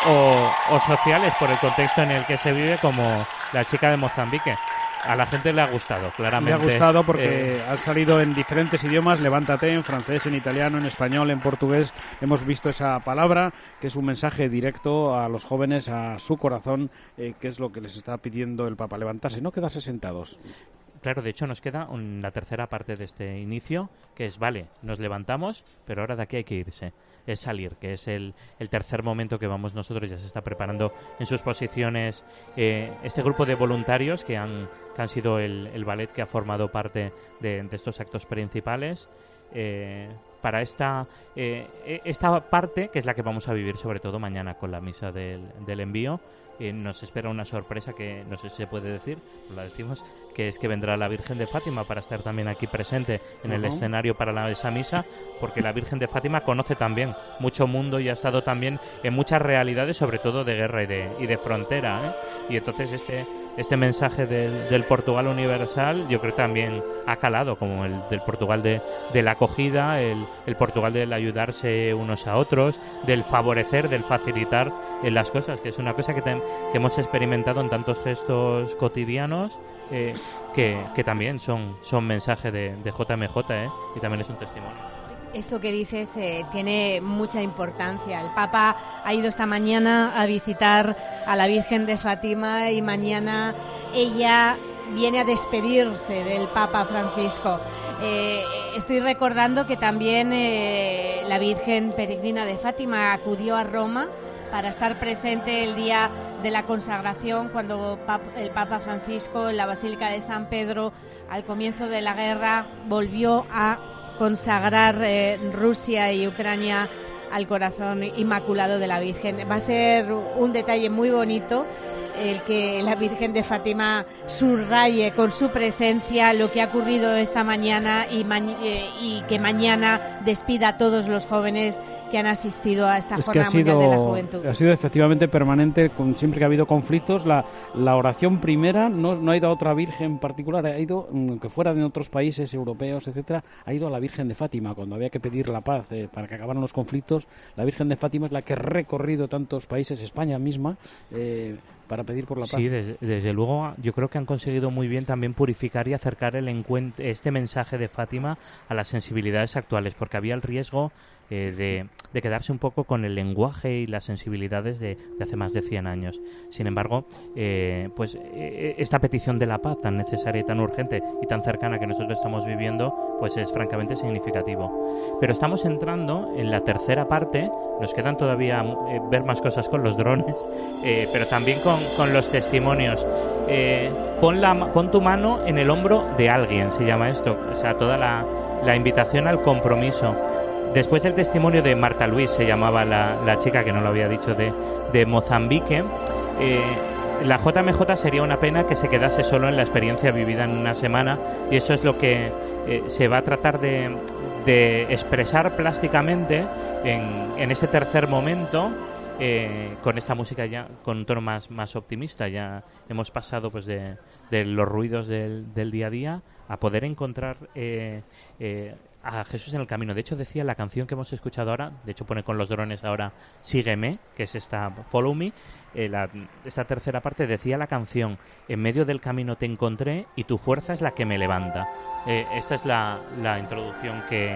o, o sociales, por el contexto en el que se vive, como la chica de Mozambique. A la gente le ha gustado, claramente. Le ha gustado porque eh, ha salido en diferentes idiomas, levántate, en francés, en italiano, en español, en portugués. Hemos visto esa palabra, que es un mensaje directo a los jóvenes, a su corazón, eh, que es lo que les está pidiendo el Papa, levantarse, no quedarse sentados. Claro, de hecho nos queda un, la tercera parte de este inicio, que es, vale, nos levantamos, pero ahora de aquí hay que irse. Es salir, que es el, el tercer momento que vamos nosotros, ya se está preparando en sus posiciones eh, este grupo de voluntarios que han, que han sido el, el ballet que ha formado parte de, de estos actos principales. Eh, para esta eh, esta parte, que es la que vamos a vivir sobre todo mañana con la misa del, del envío. Eh, nos espera una sorpresa que no sé si se puede decir, la decimos, que es que vendrá la Virgen de Fátima para estar también aquí presente en uh-huh. el escenario para la, esa misa, porque la Virgen de Fátima conoce también mucho mundo y ha estado también en muchas realidades, sobre todo de guerra y de, y de frontera, ¿eh? Y entonces este este mensaje del, del Portugal universal yo creo que también ha calado, como el del Portugal de, de la acogida, el, el Portugal del ayudarse unos a otros, del favorecer, del facilitar en las cosas, que es una cosa que, te, que hemos experimentado en tantos gestos cotidianos eh, que, que también son, son mensaje de, de J M J, ¿eh? Y también es un testimonio. Esto que dices eh, tiene mucha importancia. El Papa ha ido esta mañana a visitar a la Virgen de Fátima y mañana ella viene a despedirse del Papa Francisco. Eh, estoy recordando que también eh, la Virgen Peregrina de Fátima acudió a Roma para estar presente el día de la consagración, cuando el Papa Francisco en la Basílica de San Pedro, al comienzo de la guerra, volvió a consagrar eh, Rusia y Ucrania al corazón inmaculado de la Virgen. Va a ser un detalle muy bonito el que la Virgen de Fátima subraye con su presencia lo que ha ocurrido esta mañana y, ma- eh, y que mañana despida a todos los jóvenes que han asistido a esta es Jornada que ha sido, Mundial de la Juventud. Ha sido efectivamente permanente, con, siempre que ha habido conflictos, la, la oración primera no, no ha ido a otra virgen particular, ha ido, aunque fuera de otros países europeos, etcétera, ha ido a la Virgen de Fátima, cuando había que pedir la paz eh, para que acabaran los conflictos. La Virgen de Fátima es la que ha recorrido tantos países, España misma, eh, para pedir por la paz. Sí, desde, desde luego yo creo que han conseguido muy bien también purificar y acercar el encuentro, este mensaje de Fátima a las sensibilidades actuales, porque había el riesgo eh, de, de quedarse un poco con el lenguaje y las sensibilidades de, de hace más de cien años. Sin embargo, eh, pues eh, esta petición de la paz tan necesaria y tan urgente y tan cercana que nosotros estamos viviendo, pues es francamente significativo. Pero estamos entrando en la tercera parte, nos quedan todavía eh, ver más cosas con los drones, eh, pero también con, con los testimonios. Eh, pon, la, pon tu mano en el hombro de alguien, se llama esto, o sea, toda la, la invitación al compromiso. Después del testimonio de Marta Luis, se llamaba la, la chica, que no lo había dicho, de, de Mozambique, eh, la J M J sería una pena que se quedase solo en la experiencia vivida en una semana, y eso es lo que eh, se va a tratar de, de expresar plásticamente en, en ese tercer momento. Eh, con esta música ya con un tono más, más optimista. Ya hemos pasado pues de, de los ruidos del, del día a día a poder encontrar eh, eh, a Jesús en el camino. De hecho, decía la canción que hemos escuchado ahora, de hecho pone con los drones ahora Sígueme, que es esta Follow Me, eh, la, esta tercera parte decía la canción: en medio del camino te encontré y tu fuerza es la que me levanta. Eh, esta es la, la introducción que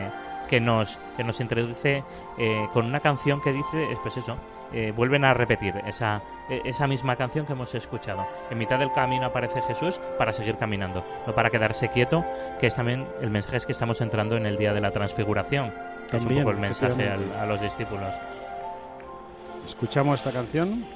que nos, que nos introduce eh, con una canción que dice, pues eso, eh, vuelven a repetir esa, esa misma canción que hemos escuchado. En mitad del camino aparece Jesús para seguir caminando, no para quedarse quieto, que es también el mensaje es que estamos entrando en el día de la transfiguración, que es un poco el mensaje al, a los discípulos. Escuchamos esta canción.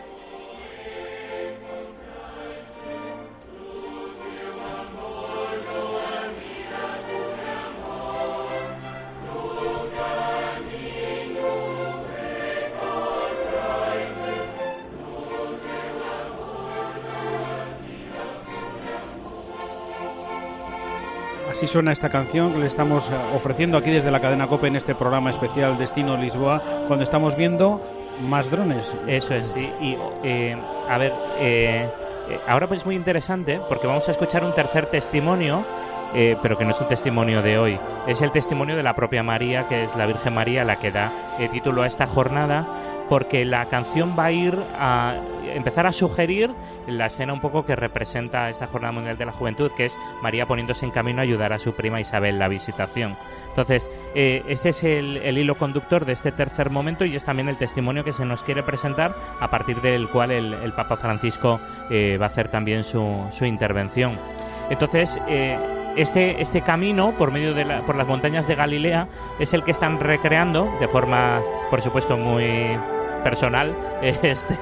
Así suena esta canción que le estamos ofreciendo aquí desde la cadena COPE en este programa especial Destino Lisboa, cuando estamos viendo más drones. Eso es, sí. Y, eh, a ver, eh, ahora pues es muy interesante porque vamos a escuchar un tercer testimonio, eh, pero que no es un testimonio de hoy. Es el testimonio de la propia María, que es la Virgen María la que da eh, título a esta jornada, porque la canción va a ir a empezar a sugerir la escena un poco que representa esta Jornada Mundial de la Juventud, que es María poniéndose en camino a ayudar a su prima Isabel la visitación. Entonces, eh, este es el, el hilo conductor de este tercer momento y es también el testimonio que se nos quiere presentar, a partir del cual el, el Papa Francisco eh, va a hacer también su, su intervención. Entonces, eh, Este, este camino por medio de la, por las montañas de Galilea es el que están recreando de forma, por supuesto, muy personal este,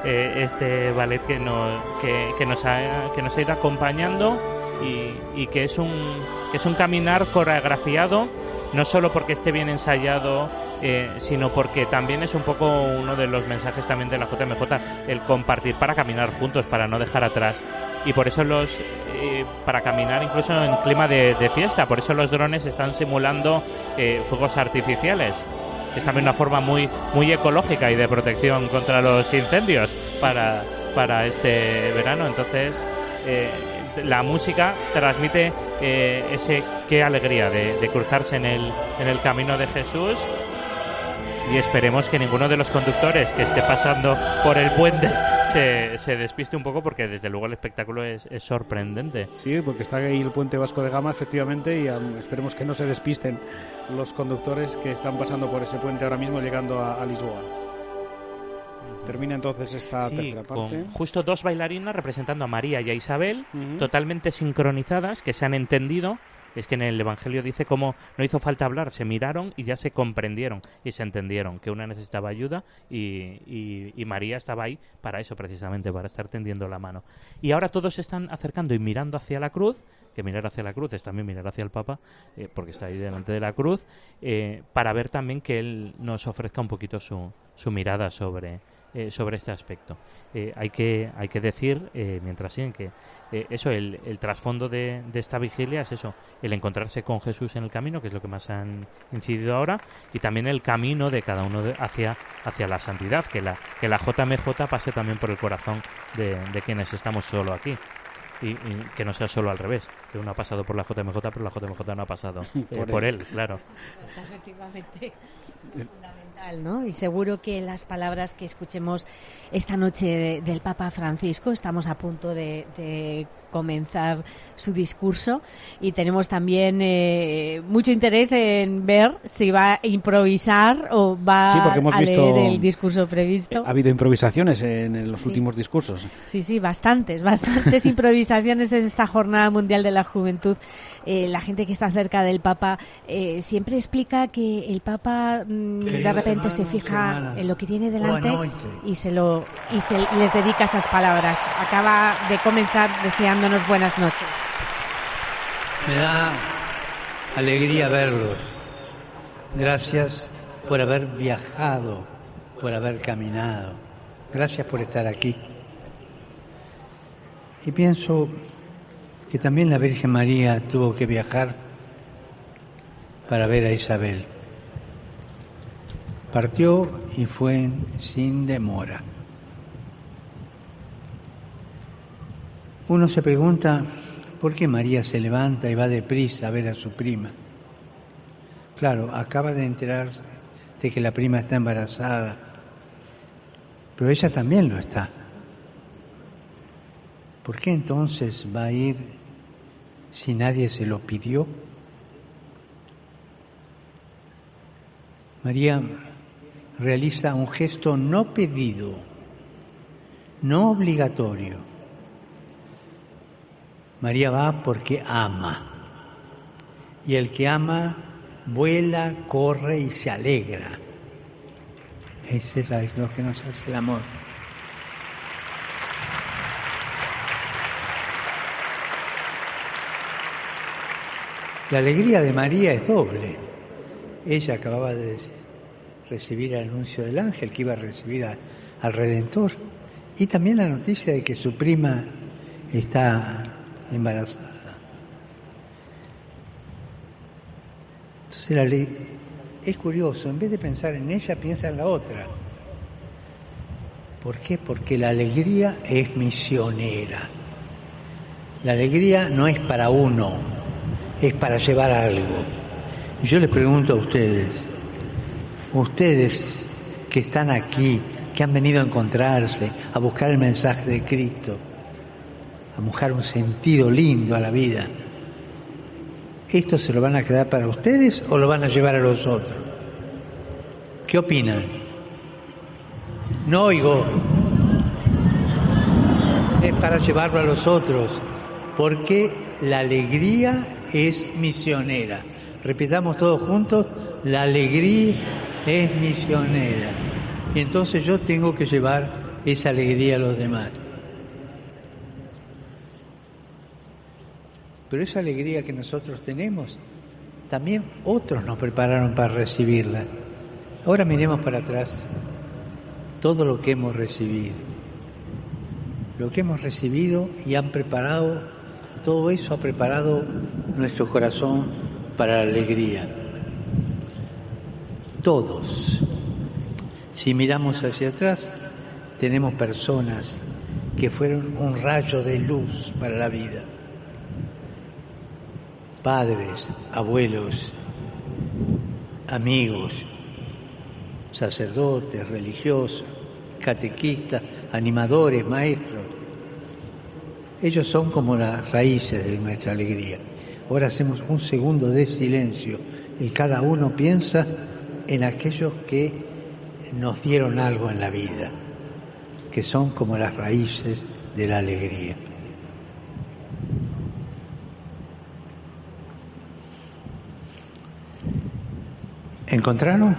este ballet que nos, que, que nos ha, que nos ha ido acompañando y, y que es un que es un caminar coreografiado, no solo porque esté bien ensayado, eh, sino porque también es un poco uno de los mensajes también de la J M J, el compartir para caminar juntos, para no dejar atrás. Y por eso los eh, para caminar incluso en clima de, de fiesta, por eso los drones están simulando eh, fuegos artificiales. Es también una forma muy muy ecológica y de protección contra los incendios para, para este verano. Entonces eh, la música transmite eh, ese qué alegría de, de cruzarse en el, en el camino de Jesús. Y esperemos que ninguno de los conductores que esté pasando por el puente se, se despiste un poco, porque desde luego el espectáculo es, es sorprendente. Sí, porque está ahí el puente Vasco de Gama, efectivamente, y um, esperemos que no se despisten los conductores que están pasando por ese puente ahora mismo llegando a, a Lisboa. Termina entonces esta sí, tercera parte. Con justo dos bailarinas representando a María y a Isabel, uh-huh. totalmente sincronizadas, que se han entendido. Es que en el Evangelio dice cómo no hizo falta hablar, se miraron y ya se comprendieron y se entendieron que una necesitaba ayuda y, y, y María estaba ahí para eso precisamente, para estar tendiendo la mano. Y ahora todos se están acercando y mirando hacia la cruz, que mirar hacia la cruz es también mirar hacia el Papa, eh, porque está ahí delante de la cruz, eh, para ver también que él nos ofrezca un poquito su, su mirada sobre... Eh, sobre este aspecto. Eh, hay que hay que decir, eh, mientras siguen, que eh, eso, el, el trasfondo de, de esta vigilia es eso, el encontrarse con Jesús en el camino, que es lo que más han incidido ahora, y también el camino de cada uno de, hacia, hacia la santidad, que la, que la J M J pase también por el corazón de, de quienes estamos solo aquí. Y, y que no sea solo al revés, que uno ha pasado por la J M J, pero la J M J no ha pasado eh, por, por él. él, claro. Efectivamente, fundamental, ¿no? Y seguro que las palabras que escuchemos esta noche de, del Papa Francisco, estamos a punto de, de comenzar su discurso y tenemos también eh, mucho interés en ver si va a improvisar o va sí, porque hemos a visto, leer el discurso previsto. Ha habido improvisaciones en, en los sí. últimos discursos. Sí, sí, bastantes, bastantes improvisaciones en esta Jornada Mundial de la Juventud. Eh, la gente que está cerca del Papa eh, siempre explica que el Papa mmm, de repente se fija hermanas, en lo que tiene delante y se lo y, se, y les dedica esas palabras. Acaba de comenzar deseándonos buenas noches. Me da alegría verlos. Gracias por haber viajado, por haber caminado. Gracias por estar aquí. Y pienso que también la Virgen María tuvo que viajar para ver a Isabel. Partió y fue sin demora. Uno se pregunta por qué María se levanta y va deprisa a ver a su prima. Claro, acaba de enterarse de que la prima está embarazada, pero ella también lo está. ¿Por qué entonces va a ir si nadie se lo pidió? María realiza un gesto no pedido, no obligatorio. María va porque ama. Y el que ama vuela, corre y se alegra. Ese es lo que nos hace el amor. La alegría de María es doble. Ella acababa de recibir el anuncio del ángel que iba a recibir a, al Redentor. Y también la noticia de que su prima está embarazada. Entonces la ley, es curioso, en vez de pensar en ella, piensa en la otra. ¿Por qué? Porque la alegría es misionera. La alegría no es para uno, es para llevar algo. Y yo les pregunto a ustedes, ustedes que están aquí, que han venido a encontrarse, a buscar el mensaje de Cristo, a buscar un sentido lindo a la vida, ¿esto se lo van a quedar para ustedes o lo van a llevar a los otros? ¿Qué opinan? No oigo. Es para llevarlo a los otros, porque la alegría es misionera. Repitamos todos juntos, la alegría es misionera. Y entonces yo tengo que llevar esa alegría a los demás. Pero esa alegría que nosotros tenemos, también otros nos prepararon para recibirla. Ahora miremos para atrás todo lo que hemos recibido. Lo que hemos recibido y han preparado, todo eso ha preparado nuestro corazón para la alegría. Todos. Si miramos hacia atrás, tenemos personas que fueron un rayo de luz para la vida. Padres, abuelos, amigos, sacerdotes, religiosos, catequistas, animadores, maestros. Ellos son como las raíces de nuestra alegría. Ahora hacemos un segundo de silencio y cada uno piensa en aquellos que nos dieron algo en la vida, que son como las raíces de la alegría. ¿Encontraron?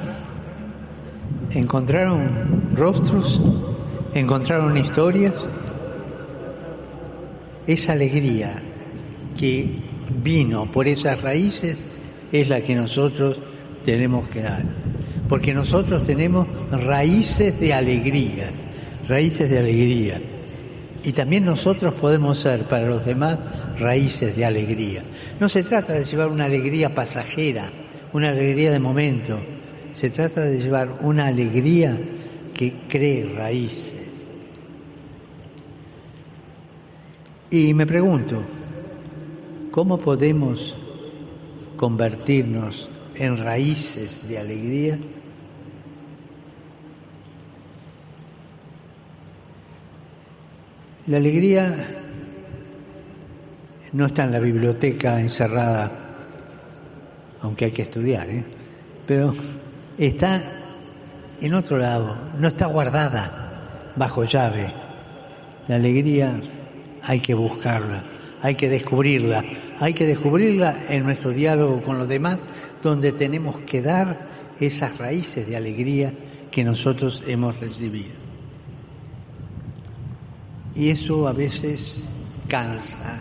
¿Encontraron rostros? ¿Encontraron historias? Esa alegría que vino por esas raíces es la que nosotros tenemos que dar. Porque nosotros tenemos raíces de alegría, raíces de alegría. Y también nosotros podemos ser para los demás raíces de alegría. No se trata de llevar una alegría pasajera, una alegría de momento. Se trata de llevar una alegría que cree raíces. Y me pregunto, ¿cómo podemos convertirnos en raíces de alegría? La alegría no está en la biblioteca encerrada, aunque hay que estudiar, ¿eh? Pero está en otro lado, no está guardada bajo llave. La alegría hay que buscarla, hay que descubrirla, hay que descubrirla en nuestro diálogo con los demás, donde tenemos que dar esas raíces de alegría que nosotros hemos recibido. Y eso a veces cansa.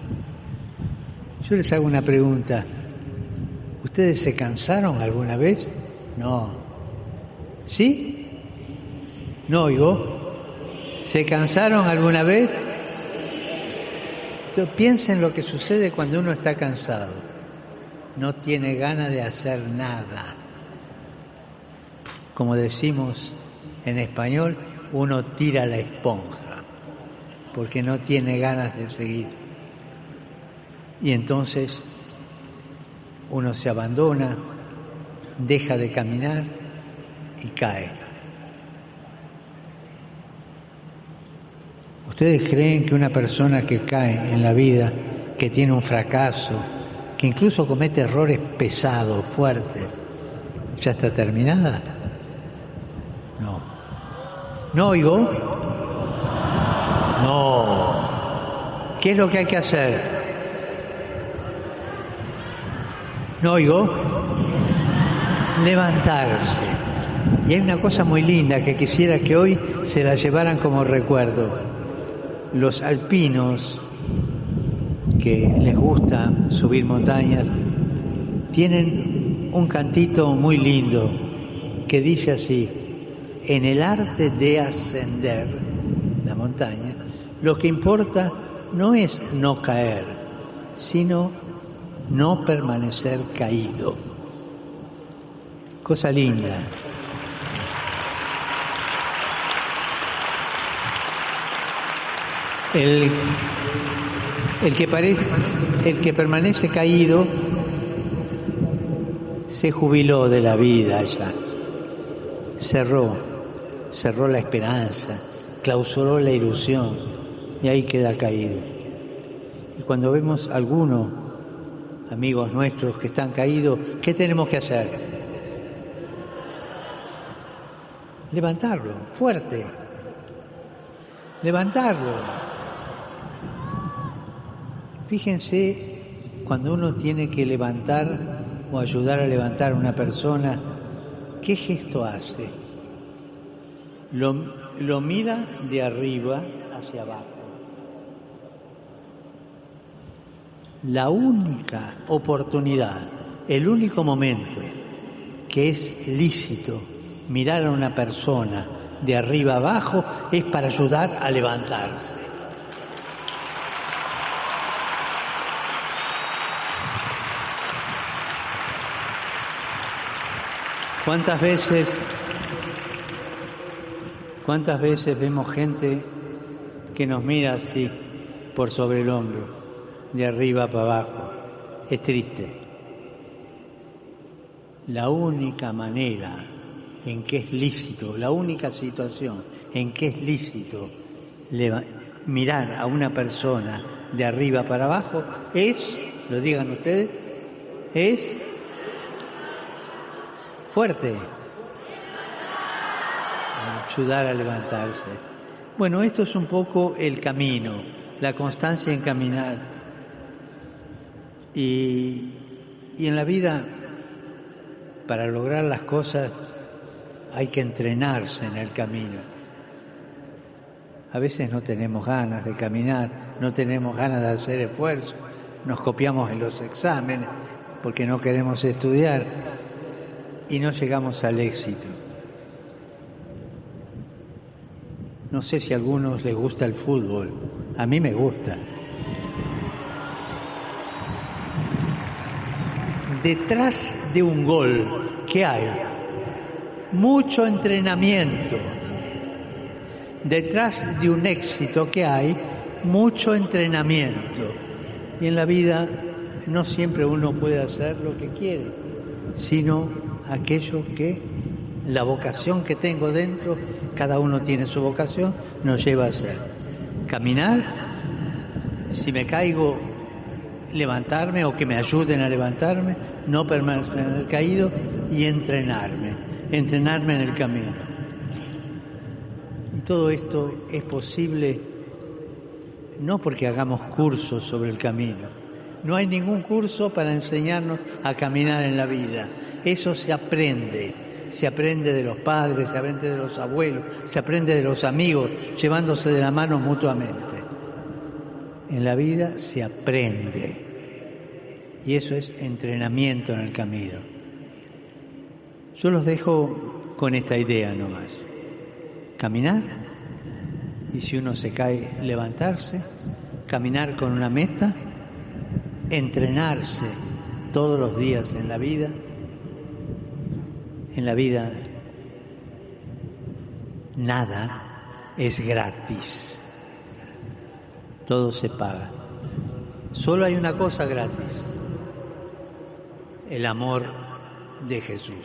Yo les hago una pregunta. ¿Ustedes se cansaron alguna vez? No. ¿Sí? No oigo. ¿Se cansaron alguna vez? Entonces, piensen lo que sucede cuando uno está cansado. No tiene ganas de hacer nada. Como decimos en español, uno tira la esponja, porque no tiene ganas de seguir. Y entonces uno se abandona, deja de caminar y cae. ¿Ustedes creen que una persona que cae en la vida, que tiene un fracaso, que incluso comete errores pesados, fuertes, ¿Ya está terminada? No. ¿No oigo? No. ¿Qué es lo que hay que hacer? ¿No oigo? Levantarse. Y hay una cosa muy linda que quisiera que hoy se la llevaran como recuerdo. Los alpinos que les gusta subir montañas tienen un cantito muy lindo que dice así: en el arte de ascender la montaña, lo que importa no es no caer, sino no permanecer caído. Cosa linda. El, el, que parece, el que permanece caído se jubiló de la vida ya, cerró, cerró la esperanza, clausuró la ilusión y ahí queda caído. Y cuando vemos a algunos amigos nuestros que están caídos, ¿qué tenemos que hacer? Levantarlo, fuerte, levantarlo. Fíjense, cuando uno tiene que levantar o ayudar a levantar a una persona, ¿qué gesto hace? Lo, lo mira de arriba hacia abajo. La única oportunidad, el único momento que es lícito mirar a una persona de arriba abajo es para ayudar a levantarse. ¿Cuántas veces, cuántas veces vemos gente que nos mira así por sobre el hombro, de arriba para abajo? Es triste. La única manera en que es lícito, la única situación en que es lícito mirar a una persona de arriba para abajo es, lo digan ustedes, es fuerte, ayudar a levantarse. Bueno, esto es un poco el camino, la constancia en caminar. Y, y en la vida, para lograr las cosas, hay que entrenarse en el camino. A veces no tenemos ganas de caminar, no tenemos ganas de hacer esfuerzo, nos copiamos en los exámenes porque no queremos estudiar y no llegamos al éxito. No sé si a algunos les gusta el fútbol, a mí me gusta. Detrás de un gol, ¿qué hay? Mucho entrenamiento. Detrás de un éxito, ¿qué hay? Mucho entrenamiento. Y en la vida no siempre uno puede hacer lo que quiere, sino aquello que la vocación que tengo dentro, cada uno tiene su vocación, nos lleva a hacer. Caminar, si me caigo, levantarme o que me ayuden a levantarme, no permanecer caído y entrenarme, entrenarme en el camino. Y todo esto es posible no porque hagamos cursos sobre el camino. No hay ningún curso para enseñarnos a caminar en la vida. Eso se aprende. Se aprende de los padres, se aprende de los abuelos, se aprende de los amigos, llevándose de la mano mutuamente. En la vida se aprende. Y eso es entrenamiento en el camino. Yo los dejo con esta idea nomás. Caminar, y si uno se cae, levantarse, caminar con una meta, entrenarse todos los días en la vida. En la vida nada es gratis, todo se paga. Solo hay una cosa gratis: el amor de Jesús.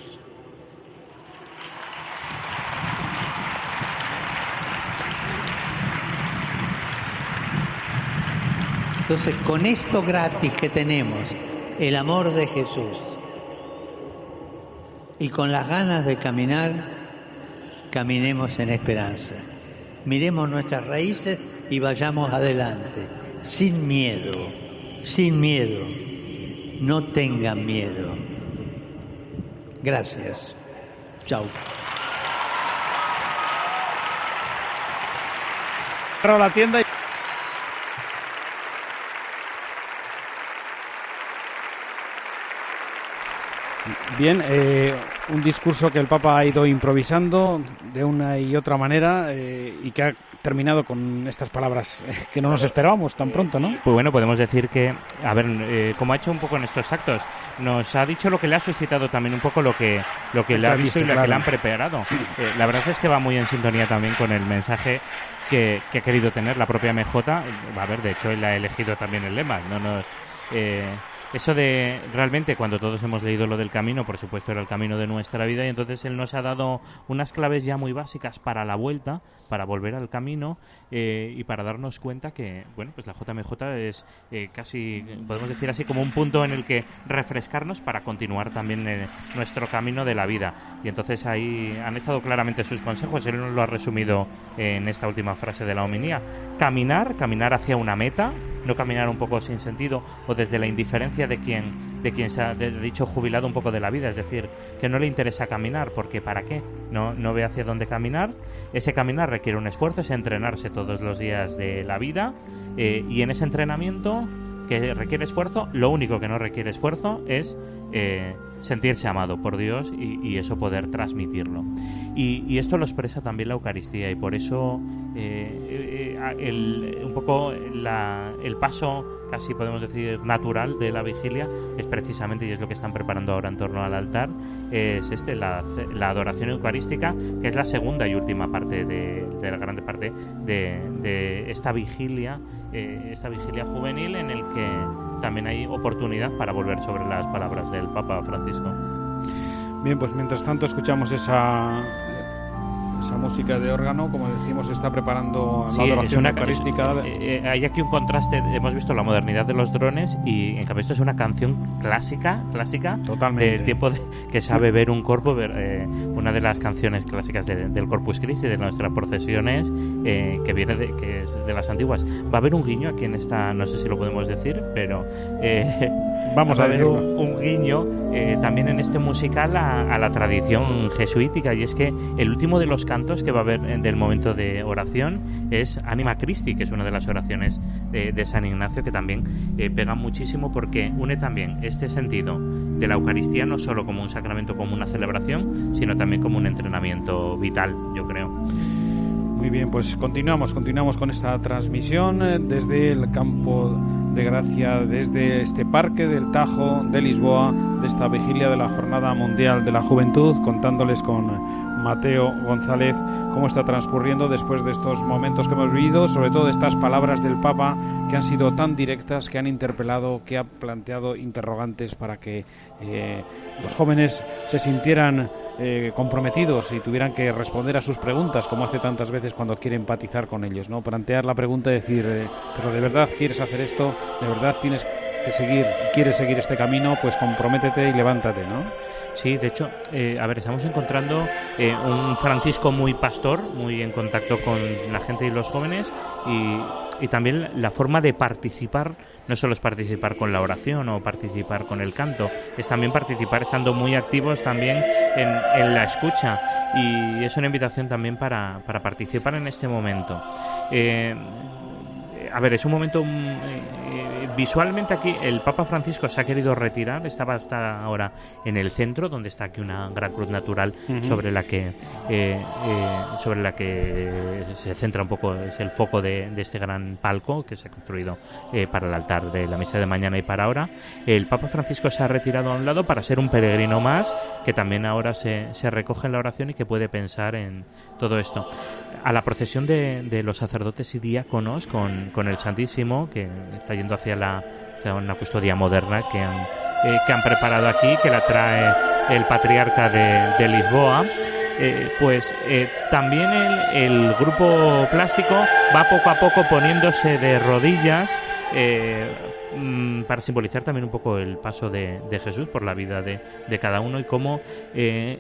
Entonces, con esto gratis que tenemos, el amor de Jesús, y con las ganas de caminar, caminemos en esperanza. Miremos nuestras raíces y vayamos adelante, sin miedo, sin miedo. No tengan miedo. Gracias. Chao. Cerro la tienda y... Bien, eh, un discurso que el Papa ha ido improvisando de una y otra manera eh, y que ha terminado con estas palabras eh, que no nos esperábamos tan pronto, ¿no? Pues bueno, podemos decir que, a ver, eh, como ha hecho un poco en estos actos, nos ha dicho lo que le ha suscitado también un poco lo que lo que le ha visto y lo que le han preparado. Eh, la verdad es que va muy en sintonía también con el mensaje que, que ha querido tener la propia M J. A ver, de hecho, él ha elegido también el lema. No nos... Eh, Eso de, realmente, cuando todos hemos leído lo del camino, por supuesto era el camino de nuestra vida, y entonces él nos ha dado unas claves ya muy básicas para la vuelta, para volver al camino eh, y para darnos cuenta que, bueno, pues la J M J es eh, casi, podemos decir así, como un punto en el que refrescarnos para continuar también eh, nuestro camino de la vida. Y entonces ahí han estado claramente sus consejos, él nos lo ha resumido eh, en esta última frase de la hominía. Caminar, caminar hacia una meta, no caminar un poco sin sentido o desde la indiferencia de quien de quien se ha de, dicho jubilado un poco de la vida, es decir, que no le interesa caminar porque ¿para qué? No, no ve hacia dónde caminar. Ese caminar requiere un esfuerzo, es entrenarse todos los días de la vida eh, y en ese entrenamiento que requiere esfuerzo, lo único que no requiere esfuerzo es eh, sentirse amado por Dios y, y eso poder transmitirlo. Y, y esto lo expresa también la Eucaristía y por eso eh, eh, el, un poco la, el paso casi podemos decir natural de la vigilia es precisamente, y es lo que están preparando ahora en torno al altar, es este, la, la adoración eucarística, que es la segunda y última parte de, de la grande parte de, de esta vigilia, eh, esta vigilia juvenil en el que también hay oportunidad para volver sobre las palabras del Papa Francisco. Bien, pues mientras tanto escuchamos esa esa música de órgano, como decimos, se está preparando la sí, adoración es una, eucarística. Es, eh, hay aquí un contraste, hemos visto la modernidad de los drones y en cambio esto es una canción clásica, clásica Totalmente. del tiempo de, que sabe ver un corpo, ver, eh, una de las canciones clásicas de, del Corpus Christi, de nuestras procesiones, eh, que viene de, que es de las antiguas. Va a haber un guiño aquí en esta, no sé si lo podemos decir, pero eh, vamos a, a ver un, un guiño eh, también en este musical a, a la tradición jesuítica, y es que el último de los cantos que va a haber del momento de oración es Anima Christi, que es una de las oraciones de, de San Ignacio, que también eh, pega muchísimo porque une también este sentido de la Eucaristía no solo como un sacramento, como una celebración, sino también como un entrenamiento vital, yo creo. Muy bien, pues continuamos, continuamos con esta transmisión eh, desde el campo de gracia, desde este parque del Tajo de Lisboa, de esta vigilia de la Jornada Mundial de la Juventud, contándoles con Mateo González cómo está transcurriendo después de estos momentos que hemos vivido, sobre todo estas palabras del Papa que han sido tan directas, que han interpelado, que han planteado interrogantes para que eh, los jóvenes se sintieran eh, comprometidos y tuvieran que responder a sus preguntas, como hace tantas veces cuando quiere empatizar con ellos, ¿no? Plantear la pregunta y decir, eh, pero ¿de verdad quieres hacer esto? ¿De verdad tienes que seguir, quieres seguir este camino? Pues comprométete y levántate, ¿no? Sí, de hecho, eh, a ver, estamos encontrando eh, un Francisco muy pastor, muy en contacto con la gente y los jóvenes, y, y también la forma de participar no solo es participar con la oración o participar con el canto, es también participar estando muy activos también en, en la escucha, y es una invitación también para, para participar en este momento. Eh, A ver, es un momento eh, visualmente aquí el Papa Francisco se ha querido retirar, estaba hasta ahora en el centro, donde está aquí una gran cruz natural uh-huh. sobre la que eh, eh, sobre la que se centra un poco, es el foco de, de este gran palco que se ha construido eh, para el altar de la misa de mañana y para ahora. El Papa Francisco se ha retirado a un lado para ser un peregrino más, que también ahora se, se recoge en la oración y que puede pensar en todo esto. A la procesión de, de los sacerdotes y diáconos con, con el Santísimo, que está yendo hacia la hacia una custodia moderna que han, eh, que han preparado aquí, que la trae el patriarca de, de Lisboa, eh, pues eh, también el, el grupo plástico va poco a poco poniéndose de rodillas eh, mm, para simbolizar también un poco el paso de, de Jesús por la vida de, de cada uno y cómo eh,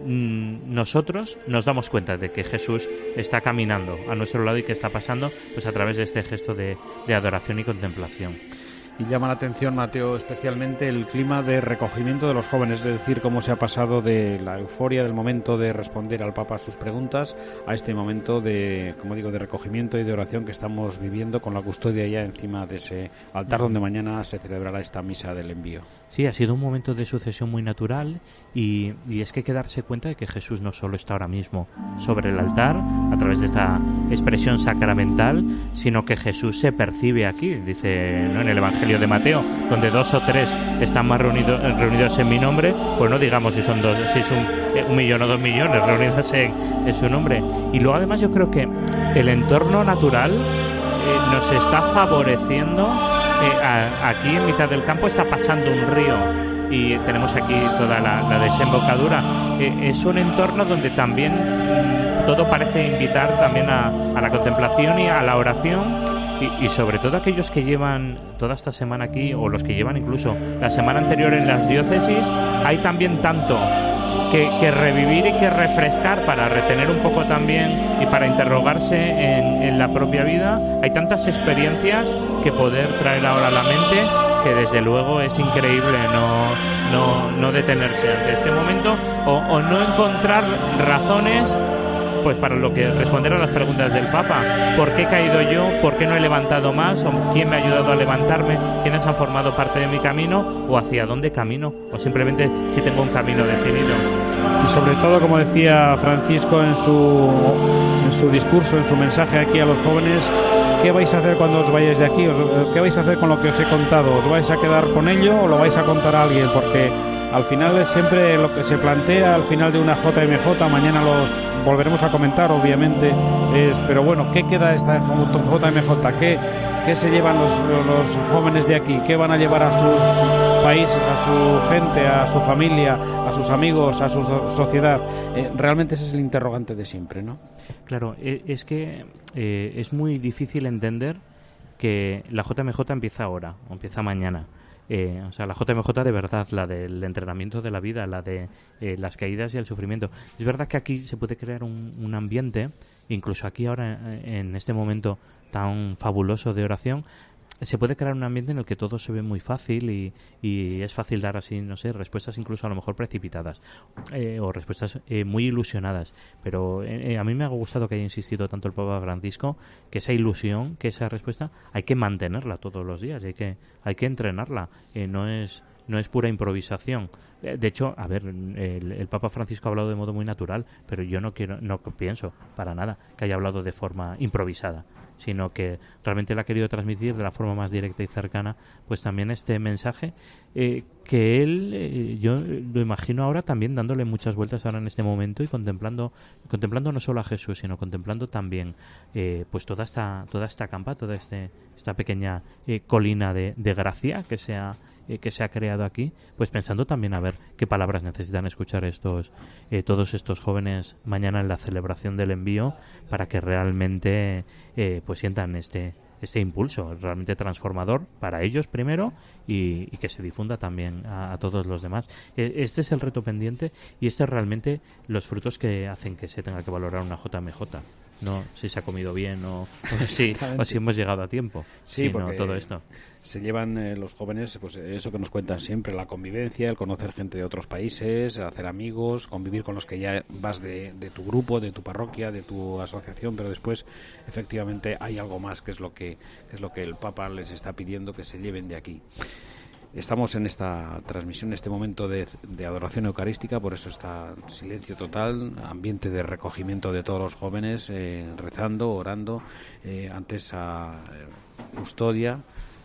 nosotros nos damos cuenta de que Jesús está caminando a nuestro lado y que está pasando pues a través de este gesto de, de adoración y contemplación. Y llama la atención, Mateo, especialmente el clima de recogimiento de los jóvenes, es decir, cómo se ha pasado de la euforia del momento de responder al Papa a sus preguntas a este momento de, como digo, de recogimiento y de oración que estamos viviendo con la custodia ya encima de ese altar donde mañana se celebrará esta misa del envío. Sí, ha sido un momento de sucesión muy natural y, y es que hay que darse cuenta de que Jesús no solo está ahora mismo sobre el altar a través de esta expresión sacramental, sino que Jesús se percibe aquí, dice, ¿no?, en el Evangelio de Mateo, donde dos o tres están más reunidos, reunidos en mi nombre, pues no digamos si son dos, si es un, un millón o dos millones reunidos en, en su nombre. Y luego además yo creo que el entorno natural eh, nos está favoreciendo. Eh, a, aquí en mitad del campo está pasando un río y tenemos aquí toda la, la desembocadura. Eh, es un entorno donde también mm, todo parece invitar también a, a la contemplación y a la oración y, y sobre todo aquellos que llevan toda esta semana aquí o los que llevan incluso la semana anterior en las diócesis. Hay también tanto que, que revivir y que refrescar para retener un poco también y para interrogarse en, en la propia vida. Hay tantas experiencias que poder traer ahora a la mente que desde luego es increíble no, no, no detenerse ante este momento o, o no encontrar razones pues para lo que responder a las preguntas del Papa. ¿Por qué he caído yo? ¿Por qué no he levantado más? ¿O quién me ha ayudado a levantarme? ¿Quiénes han formado parte de mi camino? ¿O hacia dónde camino? ¿O simplemente si tengo un camino definido? Y sobre todo, como decía Francisco en su, en su discurso, en su mensaje aquí a los jóvenes, ¿qué vais a hacer cuando os vayáis de aquí? ¿Qué vais a hacer con lo que os he contado? ¿Os vais a quedar con ello o lo vais a contar a alguien? Porque al final siempre lo que se plantea al final de una J M J, mañana los volveremos a comentar obviamente, es, pero bueno, ¿qué queda esta J M J? ¿Qué, qué se llevan los, los jóvenes de aquí? ¿Qué van a llevar a sus países, a su gente, a su familia, a sus amigos, a su sociedad? Eh, realmente ese es el interrogante de siempre, ¿no? Claro, es que eh, es muy difícil entender que la J M J empieza ahora o empieza mañana. Eh, o sea, la J M J de verdad, la del entrenamiento de la vida, la de eh, las caídas y el sufrimiento. Es verdad que aquí se puede crear un, un ambiente, incluso aquí ahora en este momento tan fabuloso de oración, se puede crear un ambiente en el que todo se ve muy fácil y, y es fácil dar así, no sé, respuestas incluso a lo mejor precipitadas eh, o respuestas eh, muy ilusionadas. Pero eh, a mí me ha gustado que haya insistido tanto el Papa Francisco que esa ilusión, que esa respuesta hay que mantenerla todos los días y hay que, hay que entrenarla. Eh, no es no es pura improvisación. De hecho, a ver, el, el Papa Francisco ha hablado de modo muy natural, pero yo no quiero, no pienso para nada que haya hablado de forma improvisada, sino que realmente él ha querido transmitir de la forma más directa y cercana, pues también este mensaje eh, que él, eh, yo lo imagino ahora también dándole muchas vueltas ahora en este momento y contemplando, contemplando no solo a Jesús, sino contemplando también eh, pues toda esta, toda esta campa, toda este, esta pequeña eh, colina de, de gracia que se ha Eh, que se ha creado aquí, pues pensando también a ver qué palabras necesitan escuchar estos eh, todos estos jóvenes mañana en la celebración del envío para que realmente eh, pues sientan este este impulso realmente transformador para ellos primero y, y que se difunda también a, a todos los demás. Eh, este es el reto pendiente y este es realmente los frutos que hacen que se tenga que valorar una J M J. No si se ha comido bien o, o, si, o si hemos llegado a tiempo, sí, sino todo esto. Se llevan eh, los jóvenes, pues eso que nos cuentan siempre, la convivencia, el conocer gente de otros países, hacer amigos, convivir con los que ya vas de, de tu grupo, de tu parroquia, de tu asociación, pero después efectivamente hay algo más que es lo que, que es lo que el Papa les está pidiendo que se lleven de aquí. Estamos en esta transmisión, en este momento de, de adoración eucarística, por eso está silencio total, ambiente de recogimiento de todos los jóvenes, eh, rezando, orando, eh, ante esa custodia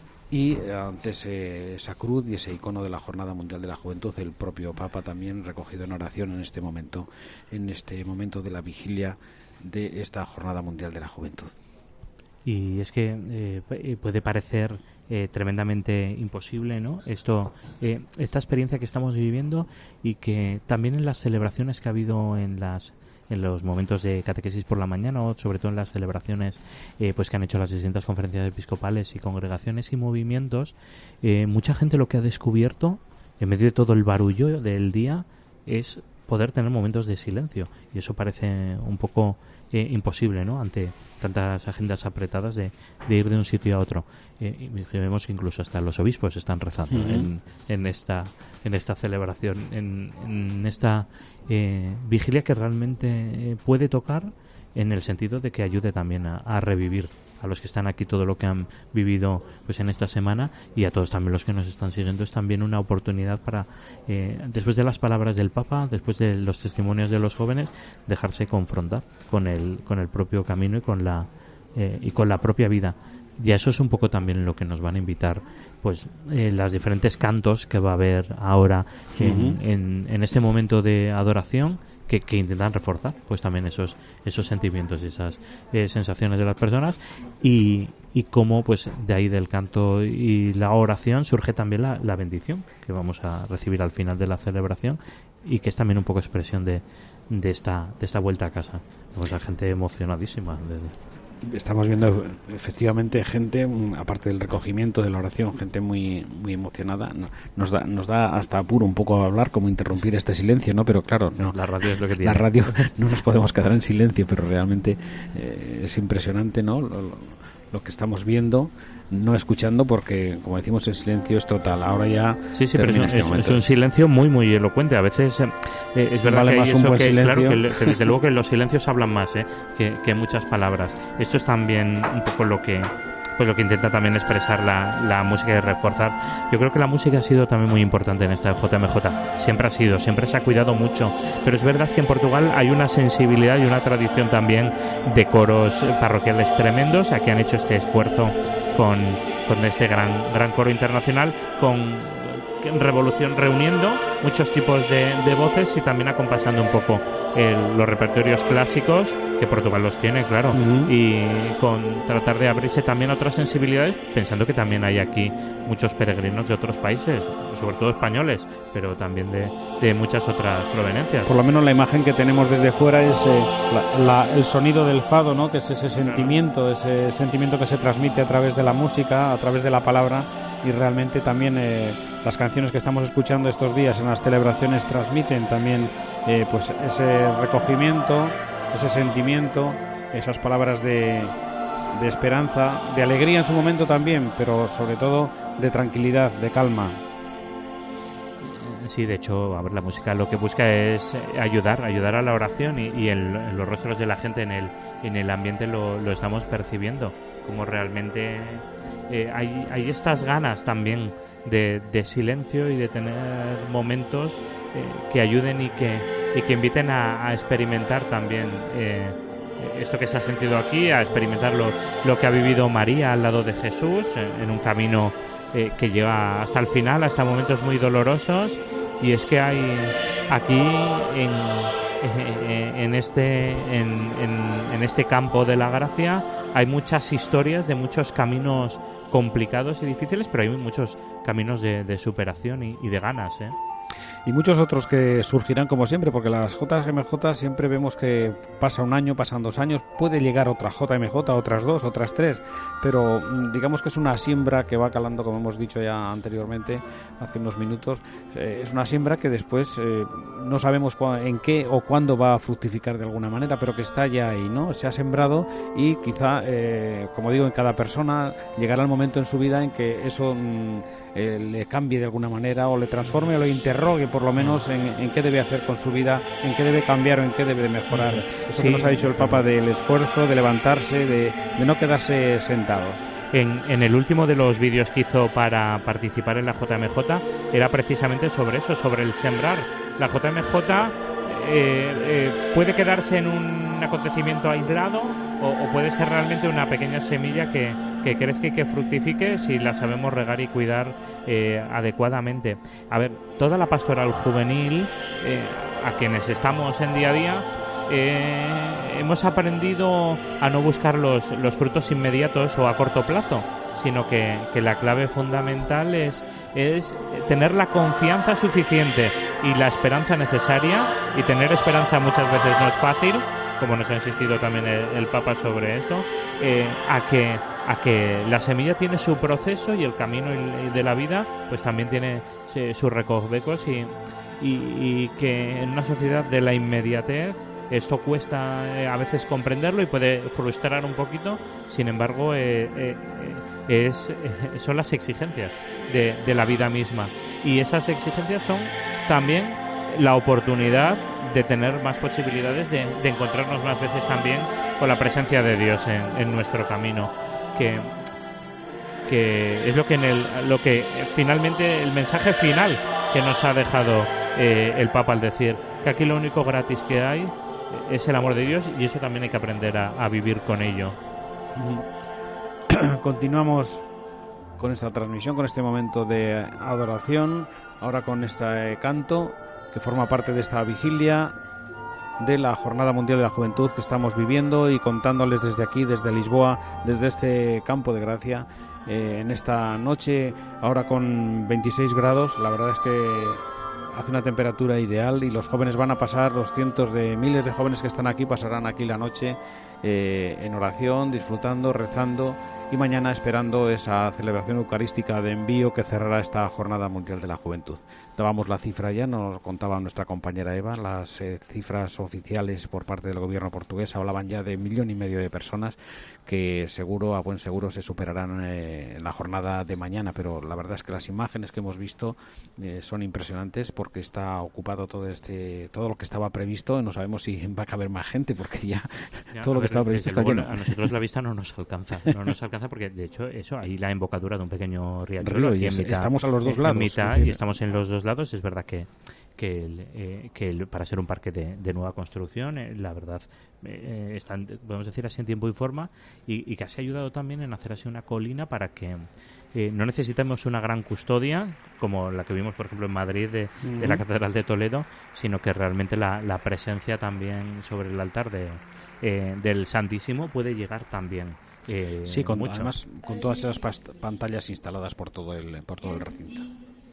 y ante ese, esa cruz y ese icono de la Jornada Mundial de la Juventud, el propio Papa también recogido en oración en este momento, en este momento de la vigilia de esta Jornada Mundial de la Juventud. Y es que eh, puede parecer eh, tremendamente imposible, ¿no? Esto, eh, esta experiencia que estamos viviendo y que también en las celebraciones que ha habido en las en los momentos de catequesis por la mañana o sobre todo en las celebraciones eh, pues que han hecho las distintas conferencias episcopales y congregaciones y movimientos, eh, mucha gente lo que ha descubierto en medio de todo el barullo del día es poder tener momentos de silencio, y eso parece un poco eh, imposible, ¿no?, ante tantas agendas apretadas de, de ir de un sitio a otro. Eh, y vemos que incluso hasta los obispos están rezando uh-huh. en, en esta en esta celebración, en, en esta eh, vigilia que realmente eh, puede tocar, en el sentido de que ayude también a, a revivir a los que están aquí todo lo que han vivido pues en esta semana, y a todos también los que nos están siguiendo. Es también una oportunidad para, eh, después de las palabras del Papa, después de los testimonios de los jóvenes, dejarse confrontar con el con el propio camino y con la eh, y con la propia vida. Y eso es un poco también lo que nos van a invitar pues eh, las diferentes cantos que va a haber ahora en, uh-huh. en, en este momento de adoración, que, que intentan reforzar pues también esos esos sentimientos y esas eh, sensaciones de las personas, y, y cómo pues de ahí del canto y la oración surge también la, la bendición que vamos a recibir al final de la celebración, y que es también un poco expresión de, de esta de esta vuelta a casa. Pues la gente emocionadísima desde... Estamos viendo efectivamente gente, aparte del recogimiento, de la oración, gente muy muy emocionada. Nos da nos da hasta apuro un poco hablar, como interrumpir este silencio, ¿no? Pero claro, no, la radio es lo que tiene. La radio no nos podemos quedar en silencio, pero realmente eh, es impresionante, ¿no?, lo, lo, lo que estamos viendo, no escuchando, porque como decimos el silencio es total. Ahora ya sí, sí, pero es, este es, es un silencio muy muy elocuente. A veces eh, es verdad vale que hay eso que, claro, que, que desde luego que los silencios hablan más eh, que, que muchas palabras. Esto es también un poco lo que pues lo que intenta también expresar la, la música y reforzar. Yo creo que la música ha sido también muy importante en esta J M J. Siempre ha sido, siempre se ha cuidado mucho. Pero es verdad que en Portugal hay una sensibilidad y una tradición también de coros parroquiales tremendos. Aquí han hecho este esfuerzo con, con este gran, gran coro internacional, con Revolución, reuniendo muchos tipos de, de voces y también acompasando un poco el, los repertorios clásicos, que Portugal los tiene, claro, uh-huh. y con tratar de abrirse también a otras sensibilidades, pensando que también hay aquí muchos peregrinos de otros países, sobre todo españoles, pero también de, de muchas otras provenencias. Por lo menos la imagen que tenemos desde fuera es eh, la, la, el sonido del fado, ¿no?, que es ese sentimiento, ese sentimiento que se transmite a través de la música, a través de la palabra, y realmente también eh, las canciones que estamos escuchando estos días en las celebraciones transmiten también eh, pues ese recogimiento, ese sentimiento, esas palabras de, de esperanza, de alegría en su momento también, pero sobre todo de tranquilidad, de calma. Sí, de hecho, a ver, la música lo que busca es ayudar, ayudar a la oración, y, y en, en los rostros de la gente, en el, en el ambiente lo, lo estamos percibiendo, como realmente eh, hay, hay estas ganas también de, de silencio y de tener momentos eh, que ayuden y que, y que inviten a, a experimentar también eh, esto que se ha sentido aquí, a experimentar lo, lo que ha vivido María al lado de Jesús en, en un camino eh, que llega hasta el final, hasta momentos muy dolorosos. Y es que hay aquí en, en este en, en, en este campo de la gracia hay muchas historias de muchos caminos complicados y difíciles, pero hay muchos caminos de, de superación y, y de ganas, ¿eh? Y muchos otros que surgirán como siempre, porque las J M J siempre vemos que pasa un año, pasan dos años, puede llegar otra J M J, otras dos, otras tres, pero digamos que es una siembra que va calando, como hemos dicho ya anteriormente, hace unos minutos, eh, es una siembra que después eh, no sabemos en qué o cuándo va a fructificar de alguna manera, pero que está ya ahí, ¿no? Se ha sembrado y quizá, eh, como digo, en cada persona llegará el momento en su vida en que eso mm, eh, le cambie de alguna manera, o le transforme o le interrogue por lo menos en, en qué debe hacer con su vida, en qué debe cambiar o en qué debe de mejorar. Eso sí, que nos ha dicho el Papa del esfuerzo, de levantarse, de, de no quedarse sentados. En, en el último de los vídeos que hizo para participar en la J M J era precisamente sobre eso, sobre el sembrar. La J M J eh, eh, puede quedarse en un acontecimiento aislado o, o puede ser realmente una pequeña semilla que, que crezca y que fructifique si la sabemos regar y cuidar eh, adecuadamente. A ver, toda la pastoral juvenil, eh, a quienes estamos en día a día, eh, hemos aprendido a no buscar los, los frutos inmediatos o a corto plazo, sino que, que la clave fundamental es, es tener la confianza suficiente y la esperanza necesaria, y tener esperanza muchas veces no es fácil, como nos ha insistido también el, el Papa sobre esto, eh, a que a que la semilla tiene su proceso y el camino de la vida pues también tiene sus recovecos, y, y, y que en una sociedad de la inmediatez esto cuesta eh, a veces comprenderlo y puede frustrar un poquito. Sin embargo, eh, eh, es, eh, son las exigencias de, de la vida misma, y esas exigencias son también la oportunidad de tener más posibilidades de, de encontrarnos más veces también con la presencia de Dios en, en nuestro camino, que, que es lo que en el, lo que finalmente el mensaje final que nos ha dejado eh, el Papa al decir que aquí lo único gratis que hay es el amor de Dios, y eso también hay que aprender a, a vivir con ello. Continuamos con esta transmisión, con este momento de adoración, ahora con este canto que forma parte de esta vigilia de la Jornada Mundial de la Juventud que estamos viviendo, y contándoles desde aquí, desde Lisboa, desde este campo de gracia, eh, en esta noche, ahora con veintiséis grados, la verdad es que hace una temperatura ideal, y los jóvenes van a pasar, los cientos de miles de jóvenes que están aquí pasarán aquí la noche eh, en oración, disfrutando, rezando, y mañana esperando esa celebración eucarística de envío que cerrará esta Jornada Mundial de la Juventud. Dábamos la cifra ya, nos contaba nuestra compañera Eva, las eh, cifras oficiales por parte del gobierno portugués hablaban ya de millón y medio de personas que seguro, a buen seguro, se superarán eh, en la jornada de mañana, pero la verdad es que las imágenes que hemos visto eh, son impresionantes, porque está ocupado todo este todo lo que estaba previsto. No sabemos si va a caber más gente, porque ya, ya todo lo que ver, estaba previsto está luego, lleno. A nosotros la vista no nos alcanza, no nos alcanza porque de hecho eso, ahí la embocadura de un pequeño riachuelo, Río, y es, mitad, estamos a los dos en lados. Mitad, y estamos en los dos lados. Es verdad que que, el, eh, que el, para ser un parque de, de nueva construcción, eh, la verdad, eh, están, podemos decir así, en tiempo y forma, y, y que se ha ayudado también en hacer así una colina para que eh, no necesitemos una gran custodia como la que vimos, por ejemplo, en Madrid de, uh-huh. de la Catedral de Toledo, sino que realmente la, la presencia también sobre el altar de, eh, del Santísimo puede llegar también. Eh, sí, con, mucho. además con todas esas past- pantallas instaladas por todo el por todo el recinto.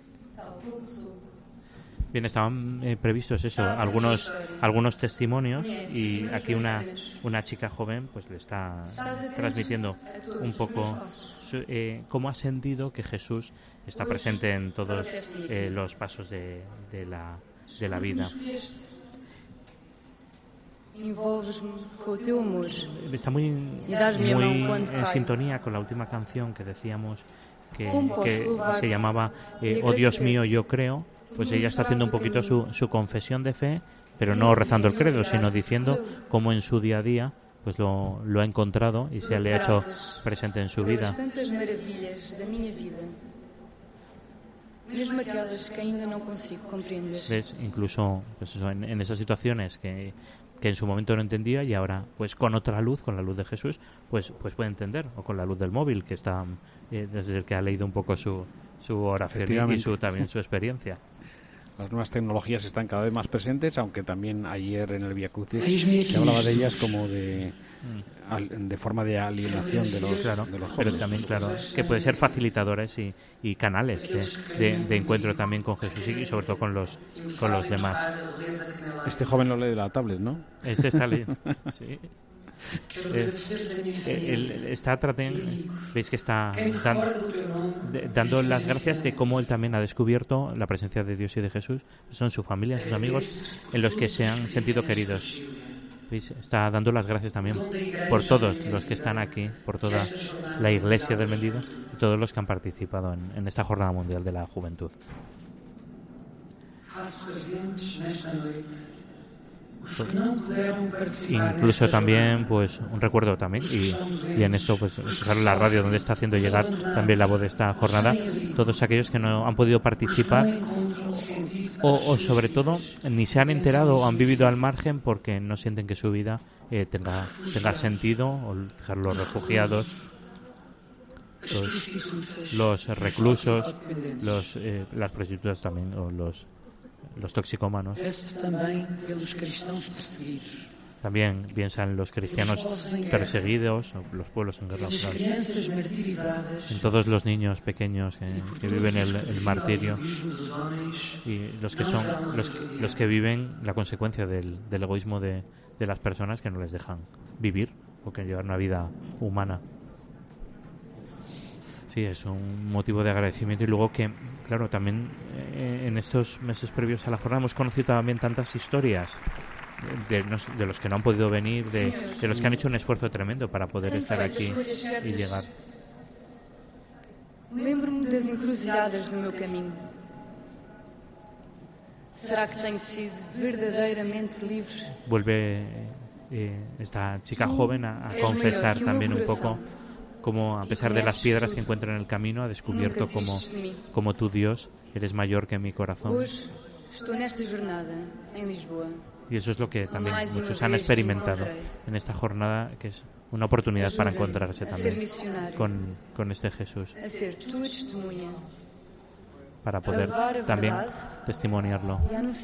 Bien, estaban eh, previstos eso, algunos algunos testimonios, y aquí una una chica joven pues le está transmitiendo un poco su, eh, cómo ha sentido que Jesús está presente en todos eh, los pasos de, de la de la vida. Está muy, muy en sintonía con la última canción que decíamos que, que se llamaba eh, Oh Dios mío, yo creo. Pues ella está haciendo un poquito su, su confesión de fe, pero no rezando el credo, sino diciendo cómo en su día a día pues lo, lo ha encontrado y se le ha hecho presente en su vida. ¿Ves? Incluso pues eso, en, en esas situaciones que, que en su momento no entendía, y ahora pues con otra luz, con la luz de Jesús, pues pues puede entender, o con la luz del móvil, que está eh, desde el que ha leído un poco su, su oración y su, también su experiencia. Las nuevas tecnologías están cada vez más presentes, aunque también ayer en el Vía Crucis se hablaba de ellas como de de forma de alienación de los, claro, de los jóvenes. Pero también, claro, que puede ser facilitadores y, y canales de, de, de encuentro también con Jesús y sobre todo con los con los demás. Este joven lo lee de la tablet, ¿no? Este está leyendo, sí. Es, él, él está tratando, veis que está dan, de, dando las gracias de cómo él también ha descubierto la presencia de Dios y de Jesús. Son su familia, sus amigos, en los que se han sentido queridos. ¿Veis? Está dando las gracias también por todos los que están aquí, por toda la Iglesia del Mendido y todos los que han participado en, en esta Jornada Mundial de la Juventud. Incluso también pues un recuerdo también y, y en esto pues la radio donde está haciendo llegar también la voz de esta jornada, todos aquellos que no han podido participar o, o sobre todo ni se han enterado o han vivido al margen porque no sienten que su vida eh, tenga, tenga sentido, o dejar los refugiados, los, los reclusos, los, eh, las prostitutas también, o los los toxicómanos. También piensa en los cristianos perseguidos, los pueblos en guerra, en todos los niños pequeños que, que viven el, el martirio y los que son los, los que viven la consecuencia del, del egoísmo de, de las personas que no les dejan vivir o que llevar una vida humana. Sí, es un motivo de agradecimiento. Y luego que, claro, también eh, en estos meses previos a la jornada hemos conocido también tantas historias de, de los que no han podido venir, de, de los que han hecho un esfuerzo tremendo para poder estar aquí y llegar. Lembro-me das encruzilhadas do meu caminho. Será que tenho sido verdadeiramente livre? Vuelve eh, esta chica joven a, a confesar también un poco como, a pesar de las piedras que encuentra en el camino, ha descubierto como, como tú, Dios, eres mayor que mi corazón. Y eso es lo que también muchos han experimentado en esta jornada, que es una oportunidad para encontrarse también con, con este Jesús, para poder también testimoniarlo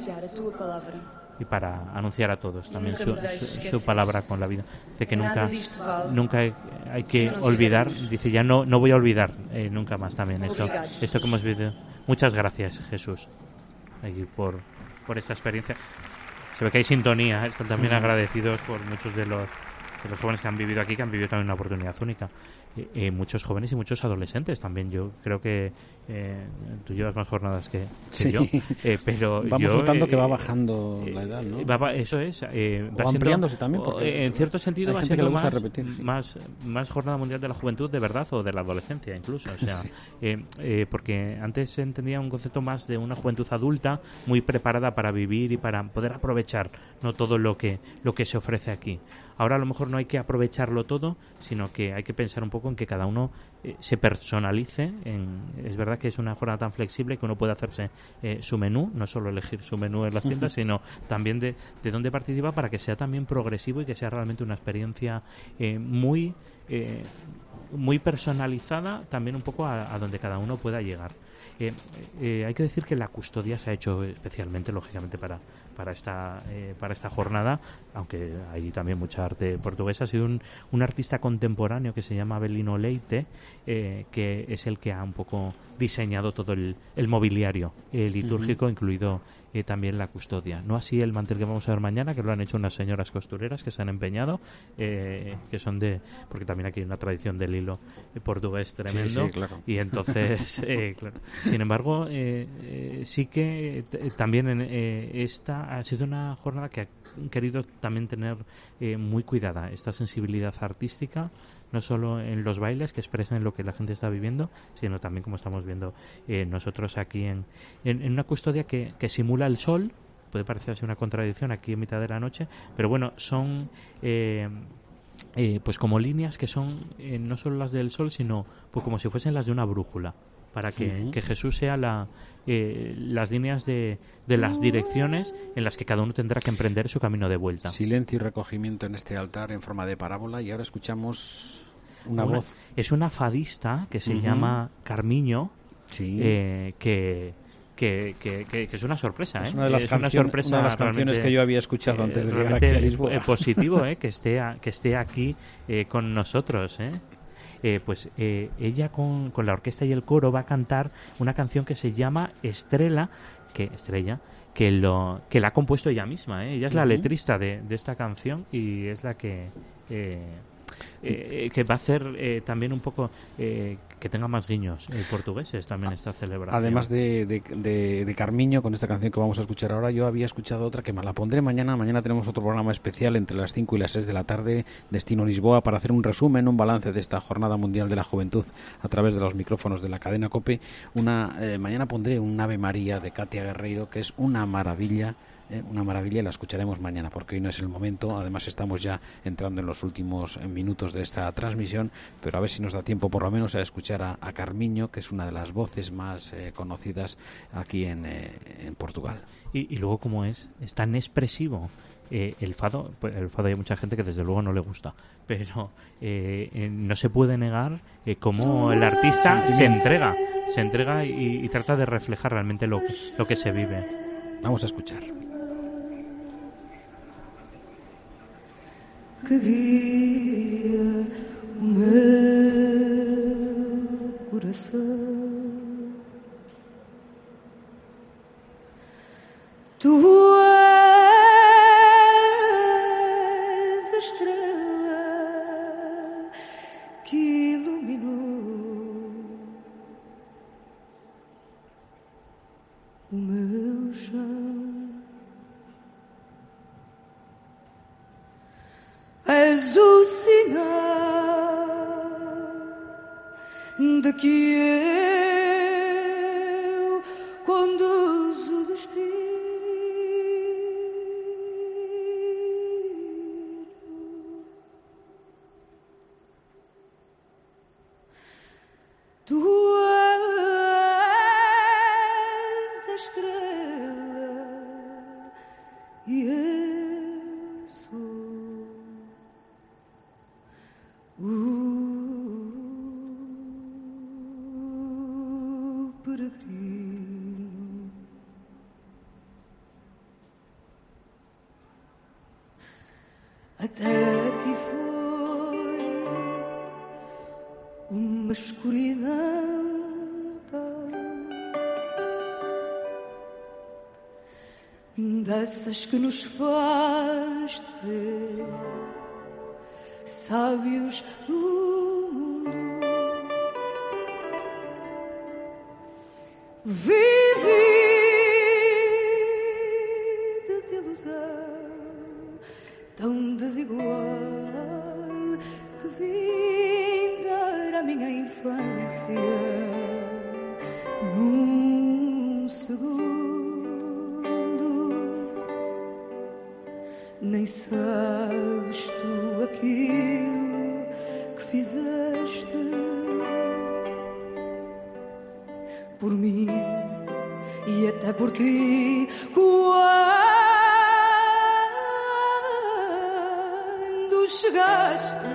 y para anunciar a todos también su, su, su palabra con la vida, de que nunca nunca hay, hay que olvidar, dice, ya no no voy a olvidar eh, nunca más también esto esto que hemos vivido. Muchas gracias, Jesús, ahí por por esta experiencia. Se ve que hay sintonía, están también sí. agradecidos por muchos de los de los jóvenes que han vivido aquí, que han vivido también una oportunidad única. Eh, eh, muchos jóvenes y muchos adolescentes también. Yo creo que eh, tú llevas más jornadas que, que sí. yo, eh, pero vamos yo, notando eh, que va bajando eh, la edad, ¿no? Va, va, eso es. Eh, va o ampliándose también, porque porque en cierto sentido va siendo siendo más, repetir, sí. más, más Jornada Mundial de la Juventud de verdad, o de la adolescencia incluso. O sea, sí. eh, eh, porque antes se entendía un concepto más de una juventud adulta muy preparada para vivir y para poder aprovechar no todo lo que lo que se ofrece aquí. Ahora a lo mejor no hay que aprovecharlo todo, sino que hay que pensar un poco en que cada uno eh, se personalice. En, es verdad que es una jornada tan flexible que uno puede hacerse eh, su menú, no solo elegir su menú en las tiendas, sino también de, de dónde participa, para que sea también progresivo y que sea realmente una experiencia eh, muy, eh, muy personalizada, también un poco a, a donde cada uno pueda llegar. Eh, eh, hay que decir que la custodia se ha hecho especialmente, lógicamente, para para esta eh, para esta jornada, aunque hay también mucha arte portuguesa. Ha sido un, un artista contemporáneo que se llama Belino Leite, eh, que es el que ha un poco diseñado todo el, el mobiliario eh, litúrgico, uh-huh. incluido eh, también la custodia. No así el mantel que vamos a ver mañana, que lo han hecho unas señoras costureras que se han empeñado, eh, que son de... porque también aquí hay una tradición del hilo eh, portugués tremendo. Sí, sí, claro. Y entonces, eh, claro. Sin embargo, eh, eh, sí que t- también en eh, esta ha sido una jornada que ha querido también tener eh, muy cuidada esta sensibilidad artística, no solo en los bailes que expresan lo que la gente está viviendo, sino también, como estamos viendo eh, nosotros aquí, en, en, en una custodia que, que simula el sol. Puede parecer así una contradicción aquí en mitad de la noche, pero bueno, son eh, eh, pues como líneas que son eh, no solo las del sol, sino pues como si fuesen las de una brújula, para que, uh-huh. que Jesús sea la, eh, las líneas de, de las direcciones en las que cada uno tendrá que emprender su camino de vuelta. Silencio y recogimiento en este altar en forma de parábola, y ahora escuchamos una, una voz. Es una fadista que se uh-huh. llama Carmiño, sí. eh, que... Que, que, que, que es una sorpresa, ¿eh? Es una de las, es cancion- una sorpresa una de las canciones que yo había escuchado eh, antes de llegar aquí a Lisboa. Eh, positivo, ¿eh? que esté a, que esté aquí eh, con nosotros, ¿eh? Eh, pues eh, ella con, con la orquesta y el coro va a cantar una canción que se llama Estrella, que Estrella, que lo que la ha compuesto ella misma, ¿eh? Ella es la uh-huh. letrista de, de esta canción, y es la que eh, eh, que va a hacer eh, también un poco eh, que tenga más guiños eh, portugueses también esta celebración. Además de, de, de, de Carmiño, con esta canción que vamos a escuchar ahora, yo había escuchado otra que me la pondré mañana. Mañana tenemos otro programa especial entre las cinco y las seis de la tarde, Destino Lisboa, para hacer un resumen, un balance de esta Jornada Mundial de la Juventud a través de los micrófonos de la cadena COPE. Una eh, mañana pondré un Ave María de Katia Guerreiro, que es una maravilla. Eh, una maravilla, la escucharemos mañana porque hoy no es el momento. Además estamos ya entrando en los últimos minutos de esta transmisión, pero a ver si nos da tiempo por lo menos a escuchar a, a Carmiño, que es una de las voces más eh, conocidas aquí en, eh, en Portugal. Y, y luego, como es, es tan expresivo eh, el fado, pues el fado hay mucha gente que desde luego no le gusta, pero eh, eh, no se puede negar eh, cómo el artista se entrega, se entrega y, y trata de reflejar realmente lo, lo que se vive. Vamos a escuchar. que guia o meu coração. Tu és a estrela que iluminou o meu chão. És o sinal de que eu conduzo o destino. Tu és a estrela e eu sou o peregrino. Até aqui foi uma escuridão dessas que nos faz ser sábios do mundo. Vivi desilusão tão desigual que vim dar a minha infância num segundo. Nem sabes tu aquilo que fizeste por mim e até por ti quando chegaste.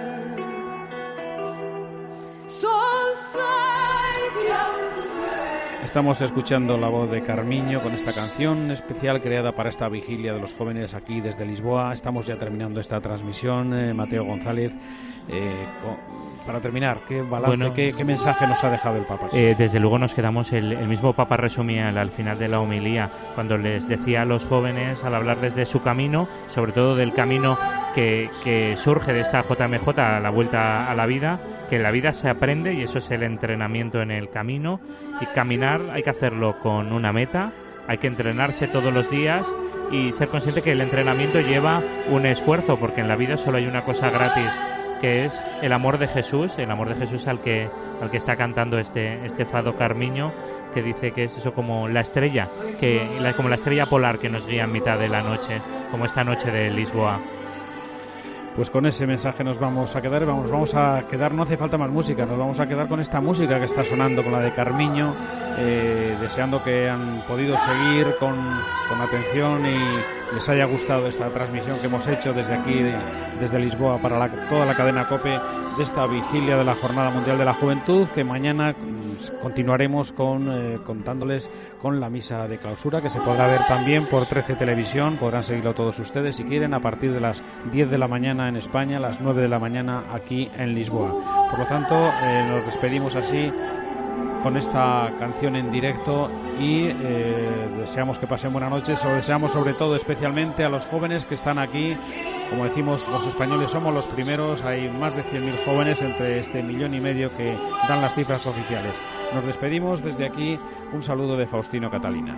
Só sei que ao te ver. Estamos escuchando la voz de Carmiño con esta canción especial creada para esta vigilia de los jóvenes aquí desde Lisboa. Estamos ya terminando esta transmisión, eh, Mateo González. Eh, con, para terminar, ¿qué balance, bueno, qué, qué mensaje nos ha dejado el Papa? Eh, desde luego nos quedamos, el, el mismo Papa resumía al final de la homilía, cuando les decía a los jóvenes, al hablarles de su camino, sobre todo del camino que, que surge de esta J M J, la vuelta a la vida, que en la vida se aprende y eso es el entrenamiento en el camino, y caminar hay que hacerlo con una meta, hay que entrenarse todos los días y ser consciente que el entrenamiento lleva un esfuerzo, porque en la vida solo hay una cosa gratis, que es el amor de Jesús, el amor de Jesús al que al que está cantando este este fado Carmiño, que dice que es eso como la estrella, que la, como la estrella polar que nos guía en mitad de la noche, como esta noche de Lisboa. Pues con ese mensaje nos vamos a quedar, vamos, vamos a quedar, no hace falta más música, nos vamos a quedar con esta música que está sonando, con la de Carmiño, eh, deseando que han podido seguir con, con atención y les haya gustado esta transmisión que hemos hecho desde aquí, de, desde Lisboa, para la, toda la cadena COPE, de esta vigilia de la Jornada Mundial de la Juventud, que mañana continuaremos con eh, contándoles con la misa de clausura, que se podrá ver también por trece Televisión, podrán seguirlo todos ustedes si quieren, a partir de las diez de la mañana en España, a las nueve de la mañana aquí en Lisboa. Por lo tanto, eh, nos despedimos así con esta canción en directo y eh, deseamos que pasen buena noche. So, deseamos sobre todo especialmente a los jóvenes que están aquí. Como decimos, los españoles somos los primeros, hay más de cien mil jóvenes entre este millón y medio que dan las cifras oficiales. Nos despedimos desde aquí, un saludo de Faustino Catalina.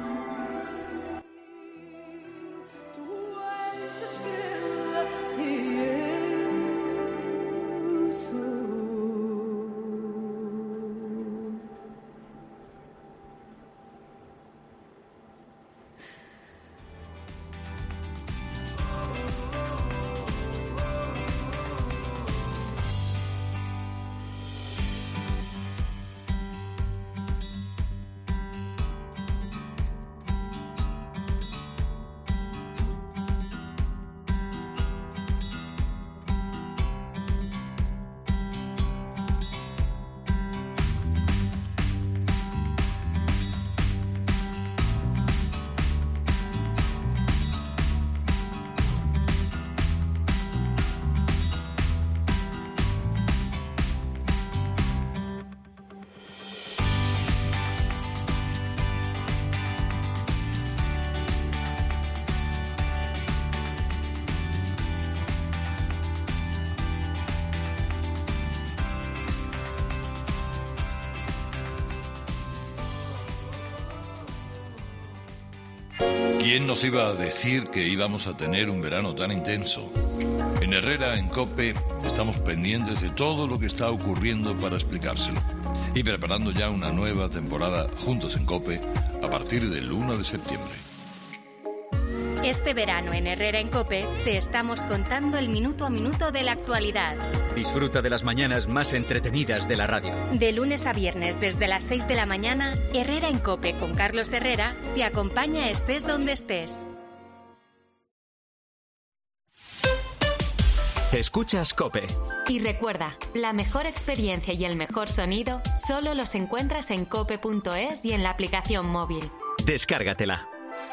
¿Quién nos iba a decir que íbamos a tener un verano tan intenso? En Herrera, en COPE, estamos pendientes de todo lo que está ocurriendo para explicárselo. Y preparando ya una nueva temporada juntos en COPE a partir del uno de septiembre. Este verano en Herrera en COPE te estamos contando el minuto a minuto de la actualidad. Disfruta de las mañanas más entretenidas de la radio. De lunes a viernes desde las seis de la mañana, Herrera en COPE con Carlos Herrera te acompaña estés donde estés. Escuchas COPE. Y recuerda, la mejor experiencia y el mejor sonido solo los encuentras en cope punto es y en la aplicación móvil. Descárgatela.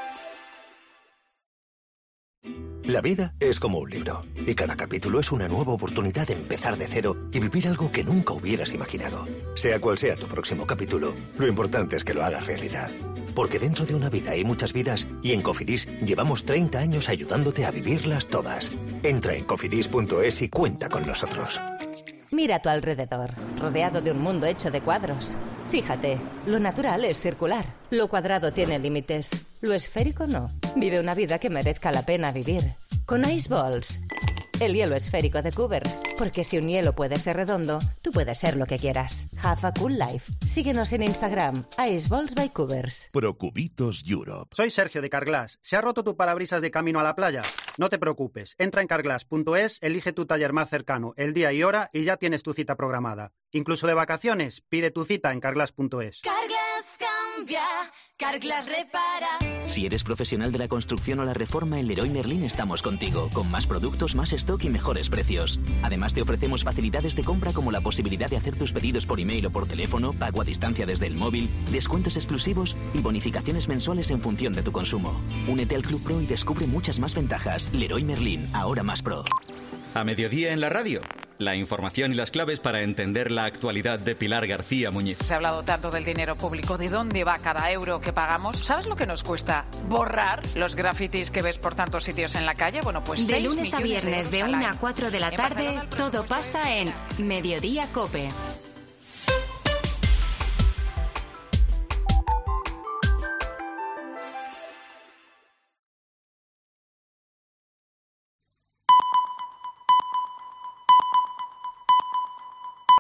La vida es como un libro, y cada capítulo es una nueva oportunidad de empezar de cero y vivir algo que nunca hubieras imaginado. Sea cual sea tu próximo capítulo, lo importante es que lo hagas realidad. Porque dentro de una vida hay muchas vidas, y en Cofidis llevamos treinta años ayudándote a vivirlas todas. Entra en cofidis punto es y cuenta con nosotros. Mira a tu alrededor, rodeado de un mundo hecho de cuadros. Fíjate, lo natural es circular. Lo cuadrado tiene límites. Lo esférico no. Vive una vida que merezca la pena vivir. Con Ice Balls, el hielo esférico de Cubers. Porque si un hielo puede ser redondo, tú puedes ser lo que quieras. Have a cool life. Síguenos en Instagram, Ice Balls by Cubers. Procubitos Europe. Soy Sergio de Carglass. ¿Se ha roto tu parabrisas de camino a la playa? No te preocupes. Entra en carglass punto es, elige tu taller más cercano, el día y hora y ya tienes tu cita programada. Incluso de vacaciones, pide tu cita en carglass punto es. Carglass cambia, Carglass repara. Si eres profesional de la construcción o la reforma, en Leroy Merlin estamos contigo, con más productos, más stock y mejores precios. Además, te ofrecemos facilidades de compra como la posibilidad de hacer tus pedidos por email o por teléfono, pago a distancia desde el móvil, descuentos exclusivos y bonificaciones mensuales en función de tu consumo. Únete al Club Pro y descubre muchas más ventajas. Leroy Merlin, ahora más pro. A mediodía en la radio. La información y las claves para entender la actualidad de Pilar García Muñiz. Se ha hablado tanto del dinero público, de dónde va cada euro que pagamos. ¿Sabes lo que nos cuesta borrar los grafitis que ves por tantos sitios en la calle? Bueno, pues de lunes a viernes de una a cuatro de la tarde, todo pasa en Mediodía COPE.